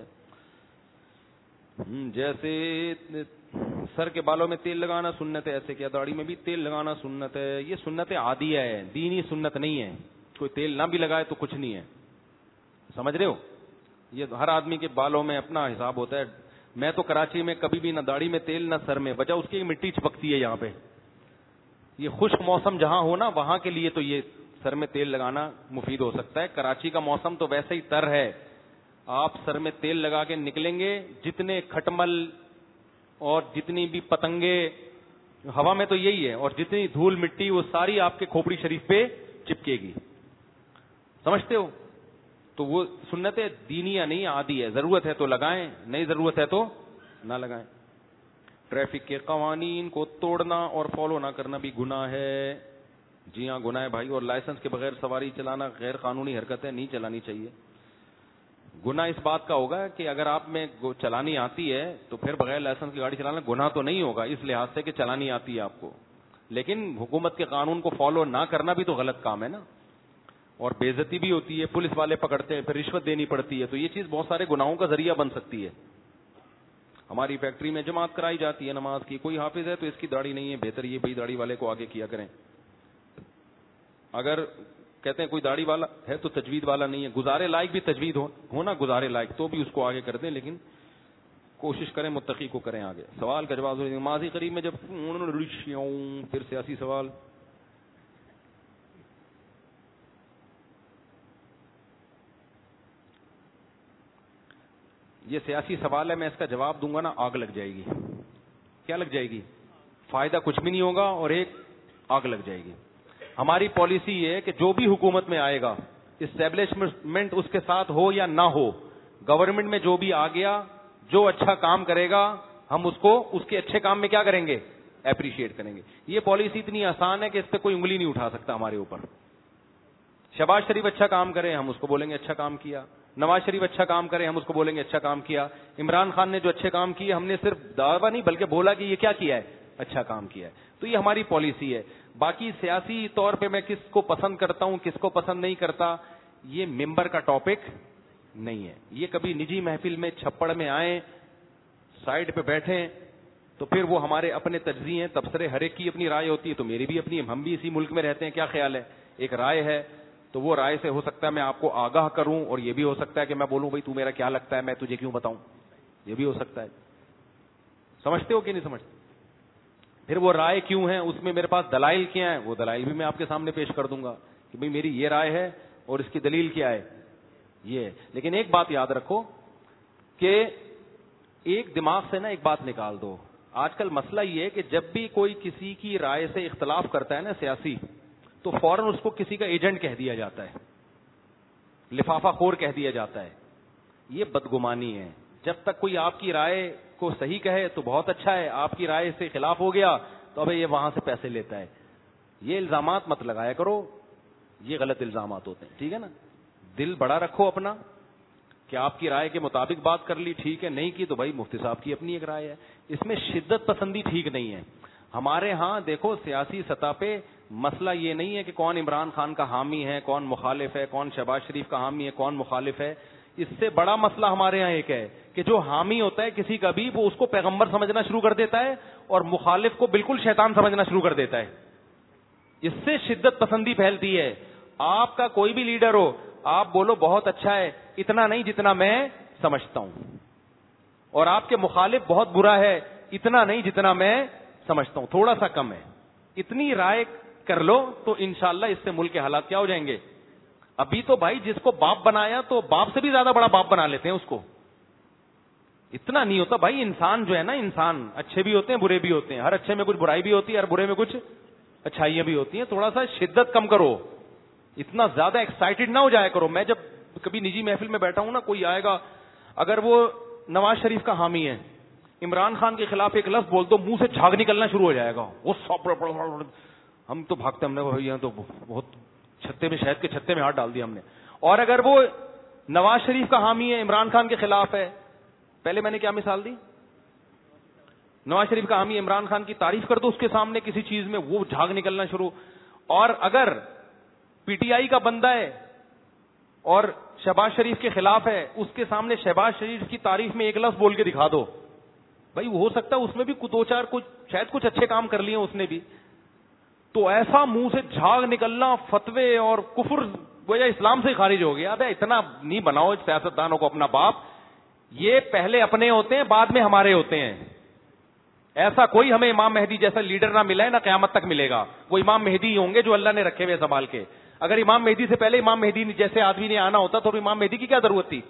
جیسے سر کے بالوں میں تیل لگانا سنت ہے, ایسے کیا داڑھی میں بھی تیل لگانا سنت ہے. یہ سنت عادیہ ہے, دینی سنت نہیں ہے. کوئی تیل نہ بھی لگائے تو کچھ نہیں ہے, سمجھ رہے ہو. یہ ہر آدمی کے بالوں میں اپنا حساب ہوتا ہے. میں تو کراچی میں کبھی بھی نہ داڑھی میں تیل نہ سر میں, وجہ اس کی مٹی چپکتی ہے یہاں پہ. یہ خشک موسم جہاں ہو نا وہاں کے لیے تو یہ سر میں تیل لگانا مفید ہو سکتا ہے. کراچی کا موسم تو ویسے ہی تر ہے, آپ سر میں تیل لگا کے نکلیں گے, جتنے کھٹمل اور جتنی بھی پتنگے ہوا میں تو یہی ہے, اور جتنی دھول مٹی وہ ساری آپ کے کھوپڑی شریف پہ چپکے گی, سمجھتے ہو. تو وہ سنت دینیہ نہیں عادی ہے. ضرورت ہے تو لگائیں, نہیں ضرورت ہے تو نہ لگائیں. ٹریفک کے قوانین کو توڑنا اور فالو نہ کرنا بھی گناہ ہے. جی ہاں گناہ ہے بھائی, اور لائسنس کے بغیر سواری چلانا غیر قانونی حرکت ہے, نہیں چلانی چاہیے. گناہ اس بات کا ہوگا کہ اگر آپ میں چلانی آتی ہے تو پھر بغیر لائسنس کی گاڑی چلانا گناہ تو نہیں ہوگا اس لحاظ سے کہ چلانی آتی ہے آپ کو، لیکن حکومت کے قانون کو فالو نہ کرنا بھی تو غلط کام ہے نا، اور بے عزتی بھی ہوتی ہے، پولیس والے پکڑتے ہیں، پھر رشوت دینی پڑتی ہے، تو یہ چیز بہت سارے گناہوں کا ذریعہ بن سکتی ہے. ہماری فیکٹری میں جماعت کرائی جاتی ہے نماز کی، کوئی حافظ ہے تو اس کی داڑھی نہیں ہے، بہتر یہ بھائی داڑھی والے کو آگے کیا کریں. اگر کہتے ہیں کوئی داڑھی والا ہے تو تجوید والا نہیں ہے، گزارے لائق بھی تجوید ہونا گزارے لائق تو بھی اس کو آگے کر دیں، لیکن کوشش کریں متقی کو کریں آگے. سوال کا جواب نمازی قریب میں جب پھر سیاسی سوال. یہ سیاسی سوال ہے، میں اس کا جواب دوں گا نا آگ لگ جائے گی. کیا لگ جائے گی؟ فائدہ کچھ بھی نہیں ہوگا اور ایک آگ لگ جائے گی. ہماری پالیسی یہ ہے کہ جو بھی حکومت میں آئے گا اسٹیبلشمنٹ اس کے ساتھ ہو یا نہ ہو، گورنمنٹ میں جو بھی آ گیا جو اچھا کام کرے گا ہم اس کو اس کے اچھے کام میں کیا کریں گے؟ اپریشیٹ کریں گے. یہ پالیسی اتنی آسان ہے کہ اس پہ کوئی انگلی نہیں اٹھا سکتا ہمارے اوپر. شہباز شریف اچھا کام کرے ہم اس کو بولیں گے اچھا کام کیا، نواز شریف اچھا کام کرے ہم اس کو بولیں گے اچھا کام کیا، عمران خان نے جو اچھے کام کیے ہم نے صرف دعویٰ نہیں بلکہ بولا کہ یہ کیا کیا ہے؟ اچھا کام کیا ہے. تو یہ ہماری پالیسی ہے. باقی سیاسی طور پہ میں کس کو پسند کرتا ہوں کس کو پسند نہیں کرتا یہ ممبر کا ٹاپک نہیں ہے. یہ کبھی نجی محفل میں چھپڑ میں آئیں سائڈ پہ بیٹھیں تو پھر وہ ہمارے اپنے تجزیے ہیں تبصرے، ہر ایک کی اپنی رائے ہوتی ہے، تو میری بھی اپنی، ہم بھی اسی ملک میں رہتے ہیں، کیا خیال ہے؟ ایک رائے ہے تو وہ رائے سے ہو سکتا ہے میں آپ کو آگاہ کروں، اور یہ بھی ہو سکتا ہے کہ میں بولوں بھائی تو میرا کیا لگتا ہے میں تجھے کیوں بتاؤں، یہ بھی ہو سکتا ہے. سمجھتے ہو کہ نہیں سمجھتے؟ پھر وہ رائے کیوں ہے اس میں میرے پاس دلائل کیا ہیں، وہ دلائل بھی میں آپ کے سامنے پیش کر دوں گا کہ بھائی میری یہ رائے ہے اور اس کی دلیل کیا ہے یہ ہے. لیکن ایک بات یاد رکھو کہ ایک دماغ سے نا ایک بات نکال دو. آج کل مسئلہ یہ ہے کہ جب بھی کوئی کسی کی رائے سے اختلاف کرتا ہے نا سیاسی، تو فوراً اس کو کسی کا ایجنٹ کہہ دیا جاتا ہے، لفافہ خور کہہ دیا جاتا ہے. یہ بدگمانی ہے. جب تک کوئی آپ کی رائے کو صحیح کہے تو بہت اچھا ہے، آپ کی رائے سے خلاف ہو گیا تو اب یہ وہاں سے پیسے لیتا ہے. یہ الزامات مت لگایا کرو، یہ غلط الزامات ہوتے ہیں. ٹھیک ہے نا؟ دل بڑا رکھو اپنا کہ آپ کی رائے کے مطابق بات کر لی ٹھیک ہے، نہیں کی تو بھائی مفتی صاحب کی اپنی ایک رائے ہے. اس میں شدت پسندی ٹھیک نہیں ہے. ہمارے ہاں دیکھو سیاسی سطح پہ مسئلہ یہ نہیں ہے کہ کون عمران خان کا حامی ہے کون مخالف ہے، کون شہباز شریف کا حامی ہے کون مخالف ہے. اس سے بڑا مسئلہ ہمارے ہاں ایک ہے کہ جو حامی ہوتا ہے کسی کا بھی وہ اس کو پیغمبر سمجھنا شروع کر دیتا ہے اور مخالف کو بالکل شیطان سمجھنا شروع کر دیتا ہے. اس سے شدت پسندی پھیلتی ہے. آپ کا کوئی بھی لیڈر ہو آپ بولو بہت اچھا ہے، اتنا نہیں جتنا میں سمجھتا ہوں، اور آپ کے مخالف بہت برا ہے، اتنا نہیں جتنا میں سمجھتا ہوں، تھوڑا سا کم ہے. اتنی رائے کر لو تو انشاءاللہ اس سے ملک کے حالات کیا ہو جائیں گے. ابھی تو بھائی جس کو باپ بنایا تو باپ سے بھی زیادہ بڑا باپ بنا لیتے ہیں اس کو. اتنا نہیں ہوتا بھائی. انسان جو ہے نا، انسان اچھے بھی ہوتے ہیں برے بھی ہوتے ہیں، ہر اچھے میں کچھ برائی بھی ہوتی ہے، ہر برے میں کچھ اچھائیاں بھی ہوتی ہیں. تھوڑا سا شدت کم کرو، اتنا زیادہ ایکسائٹڈ نہ ہو جایا کرو. میں جب کبھی نجی محفل میں بیٹھا ہوں نا، کوئی آئے گا اگر وہ نواز شریف کا حامی ہے، عمران خان کے خلاف ایک لفظ بول دو منہ سے جھاگ نکلنا شروع ہو جائے گا. وہ ہم تو بھاگتے، ہم نے بھائی تو بہت چھتے میں شہد کے چھتے میں ہاتھ ڈال دیا ہم نے. اور اگر وہ نواز شریف کا حامی ہے عمران خان کے خلاف ہے، پہلے میں نے کیا مثال دی، نواز شریف کا حامی عمران خان کی تعریف کر دو اس کے سامنے کسی چیز میں، وہ جھاگ نکلنا شروع. اور اگر پی ٹی آئی کا بندہ ہے اور شہباز شریف کے خلاف ہے، اس کے سامنے شہباز شریف کی تعریف میں ایک لفظ بول کے دکھا دو، بھائی وہ ہو سکتا ہے اس میں بھی دو چار شاید کچھ اچھے کام کر لیے اس نے بھی، تو ایسا منہ سے جھاگ نکلنا، فتوے اور کفر گویا اسلام سے خارج ہو گیا. ابے اتنا نہیں بناؤ سیاستدانوں کو اپنا باپ. یہ پہلے اپنے ہوتے ہیں بعد میں ہمارے ہوتے ہیں. ایسا کوئی ہمیں امام مہدی جیسا لیڈر نہ ملا ہے نہ قیامت تک ملے گا. وہ امام مہدی ہی ہوں گے جو اللہ نے رکھے ہوئے سنبھال کے. اگر امام مہدی سے پہلے امام مہدی جیسے آدمی نے آنا ہوتا تو امام مہدی کی کیا ضرورت تھی؟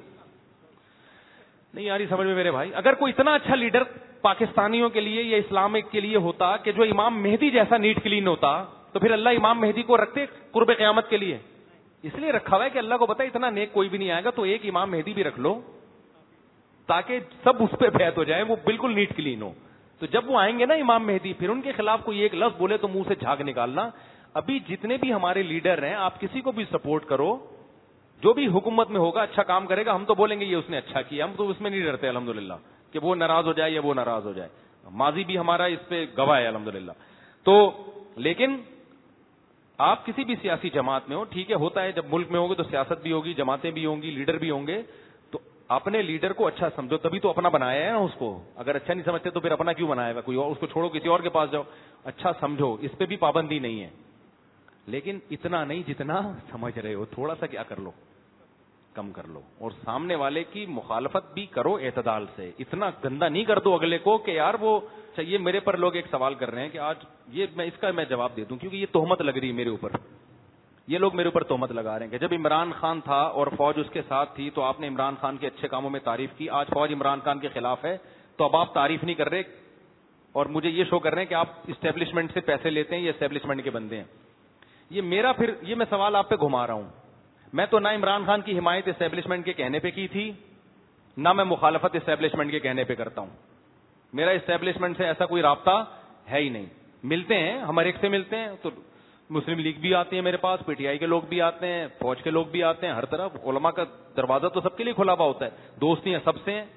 نہیں یاری سمجھ میں میرے بھائی. اگر کوئی اتنا اچھا لیڈر پاکستانیوں کے لیے یا اسلامک کے لیے ہوتا کہ جو امام مہدی جیسا نیٹ کلین ہوتا تو پھر اللہ امام مہدی کو رکھتے قرب قیامت کے لیے. اس لیے رکھا ہوا ہے کہ اللہ کو پتا ہے اتنا نیک کوئی بھی نہیں آئے گا تو ایک امام مہدی بھی رکھ لو تاکہ سب اس پہ بیعت ہو جائے، وہ بالکل نیٹ کلین ہو. تو جب وہ آئیں گے نا امام مہدی، پھر ان کے خلاف کوئی ایک لفظ بولے تو منہ سے جھاگ نکالنا. ابھی جتنے بھی ہمارے لیڈر ہیں آپ کسی کو بھی سپورٹ کرو، جو بھی حکومت میں ہوگا اچھا کام کرے گا ہم تو بولیں گے یہ اس نے اچھا کیا, ہم تو اس میں نہیں ڈرتے الحمدللہ کہ وہ ناراض ہو جائے یا وہ ناراض ہو جائے, ماضی بھی ہمارا اس پہ گواہ ہے الحمدللہ. تو لیکن آپ کسی بھی سیاسی جماعت میں ہو, ٹھیک ہے, ہوتا ہے جب ملک میں ہوگے تو سیاست بھی ہوگی, جماعتیں بھی ہوں گی, لیڈر بھی ہوں گے, تو اپنے لیڈر کو اچھا سمجھو, تبھی تو اپنا بنایا ہے نا اس کو. اگر اچھا نہیں سمجھتے تو پھر اپنا کیوں بنایا گا کوئی اور, اس کو چھوڑو کسی اور کے پاس جاؤ. اچھا سمجھو, اس پہ بھی پابندی نہیں ہے, لیکن اتنا نہیں جتنا سمجھ رہے ہو, تھوڑا سا کیا کر لو, کم کر لو, اور سامنے والے کی مخالفت بھی کرو اعتدال سے. اتنا گندا نہیں کر دو اگلے کو کہ یار وہ چاہیے. میرے پر لوگ ایک سوال کر رہے ہیں کہ آج یہ میں اس کا میں جواب دے دوں کیونکہ یہ تہمت لگ رہی ہے میرے اوپر. یہ لوگ میرے اوپر تہمت لگا رہے ہیں کہ جب عمران خان تھا اور فوج اس کے ساتھ تھی تو آپ نے عمران خان کے اچھے کاموں میں تعریف کی, آج فوج عمران خان کے خلاف ہے تو اب آپ تعریف نہیں کر رہے اور مجھے یہ شو کر رہے ہیں کہ آپ اسٹیبلشمنٹ سے پیسے لیتے ہیں, یہ اسٹیبلشمنٹ کے بندے ہیں. یہ میرا پھر یہ میں سوال آپ پہ گھما رہا ہوں. میں تو نہ عمران خان کی حمایت اسٹیبلشمنٹ کے کہنے پہ کی تھی, نہ میں مخالفت اسٹیبلشمنٹ کے کہنے پہ کرتا ہوں. میرا اسٹیبلشمنٹ سے ایسا کوئی رابطہ ہے ہی نہیں. ملتے ہیں, ہم ہر ایک سے ملتے ہیں, تو مسلم لیگ بھی آتی ہے میرے پاس, پی ٹی آئی کے لوگ بھی آتے ہیں, فوج کے لوگ بھی آتے ہیں, ہر طرف علماء کا دروازہ تو سب کے لیے کھلا ہوا ہوتا ہے, دوستی ہیں سب سے ہیں.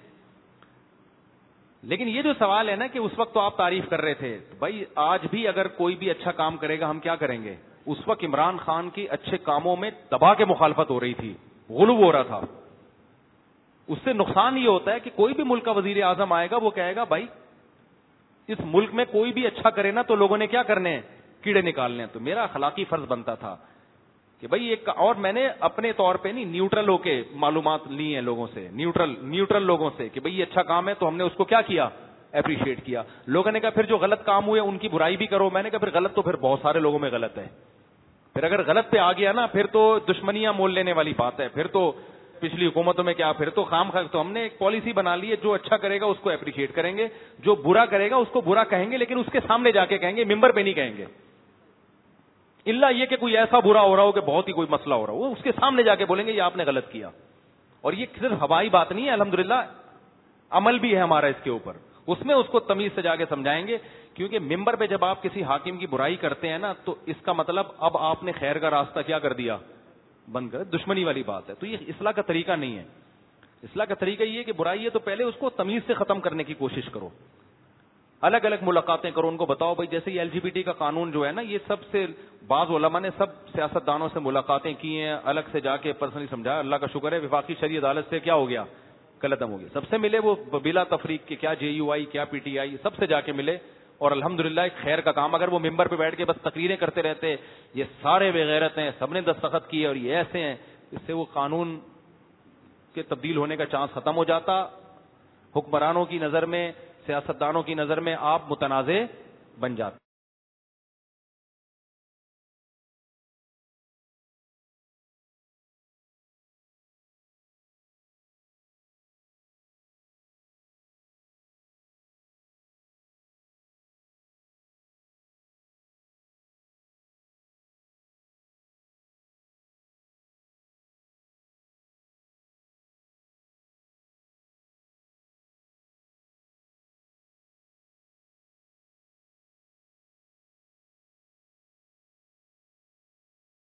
لیکن یہ جو سوال ہے نا کہ اس وقت تو آپ تعریف کر رہے تھے, بھائی آج بھی اگر کوئی بھی اچھا کام کرے گا ہم کیا کریں گے؟ اس وقت عمران خان کی اچھے کاموں میں دبا کے مخالفت ہو رہی تھی, غلو ہو رہا تھا. اس سے نقصان یہ ہوتا ہے کہ کوئی بھی ملک کا وزیر اعظم آئے گا وہ کہے گا بھائی اس ملک میں کوئی بھی اچھا کرے نا تو لوگوں نے کیا کرنے ہیں, کیڑے نکالنے ہیں. تو میرا اخلاقی فرض بنتا تھا کہ بھائی ایک, اور میں نے اپنے طور پہ نہیں نیوٹرل ہو کے معلومات لی ہیں لوگوں سے, نیوٹرل لوگوں سے کہ بھئی یہ اچھا کام ہے تو ہم نے اس کو کیا کیا, اپریشیٹ کیا. لوگوں نے کہا پھر جو غلط کام ہوئے ان کی برائی بھی کرو. میں نے کہا پھر غلط تو پھر بہت سارے لوگوں میں غلط ہے, پھر اگر غلط پہ آ گیا نا پھر تو دشمنیاں مول لینے والی بات ہے. پھر تو پچھلی حکومتوں میں کیا, پھر تو خام خواہ. تو ہم نے ایک پالیسی بنا لی ہے, جو اچھا کرے گا اس کو اپریشیٹ کریں گے, جو برا کرے گا اس کو برا کہیں گے, لیکن اس کے سامنے جا کے کہیں گے, ممبر پہ نہیں کہیں گے. الا یہ کہ کوئی ایسا برا ہو رہا ہو کہ بہت ہی کوئی مسئلہ ہو رہا ہو, اس کے سامنے جا کے بولیں گے یہ آپ نے غلط کیا. اور یہ صرف ہوائی بات نہیں ہے, الحمدللہ عمل بھی ہے ہمارا اس کے اوپر. اس میں اس کو تمیز سے جا کے سمجھائیں گے, کیونکہ ممبر پہ جب آپ کسی حاکم کی برائی کرتے ہیں نا تو اس کا مطلب اب آپ نے خیر کا راستہ کیا کر دیا, بند کر, دشمنی والی بات ہے. تو یہ اصلاح کا طریقہ نہیں ہے. اصلاح کا طریقہ یہ ہے کہ برائی ہے تو پہلے اس کو تمیز سے ختم کرنے کی کوشش کرو, الگ الگ ملاقاتیں کرو, ان کو بتاؤ بھائی جیسے یہ LGBT کا قانون جو ہے نا, یہ سب سے بعض علماء نے سب سیاستدانوں سے ملاقاتیں کی ہیں, الگ سے جا کے پرسنلی سمجھایا. اللہ کا شکر ہے وفاقی شرعی عدالت سے کیا ہو گیا, قلم ہو گیا. سب سے ملے وہ بلا تفریق کے, کیا JUI کیا PTI, سب سے جا کے ملے. اور الحمدللہ ایک خیر کا کام. اگر وہ ممبر پہ بیٹھ کے بس تقریریں کرتے رہتے, یہ سارے بغیرت ہیں, سب نے دستخط کیے اور یہ ایسے ہیں, اس سے وہ قانون کے تبدیل ہونے کا چانس ختم ہو جاتا. حکمرانوں کی نظر میں, سیاستدانوں کی نظر میں آپ متنازع بن جاتے.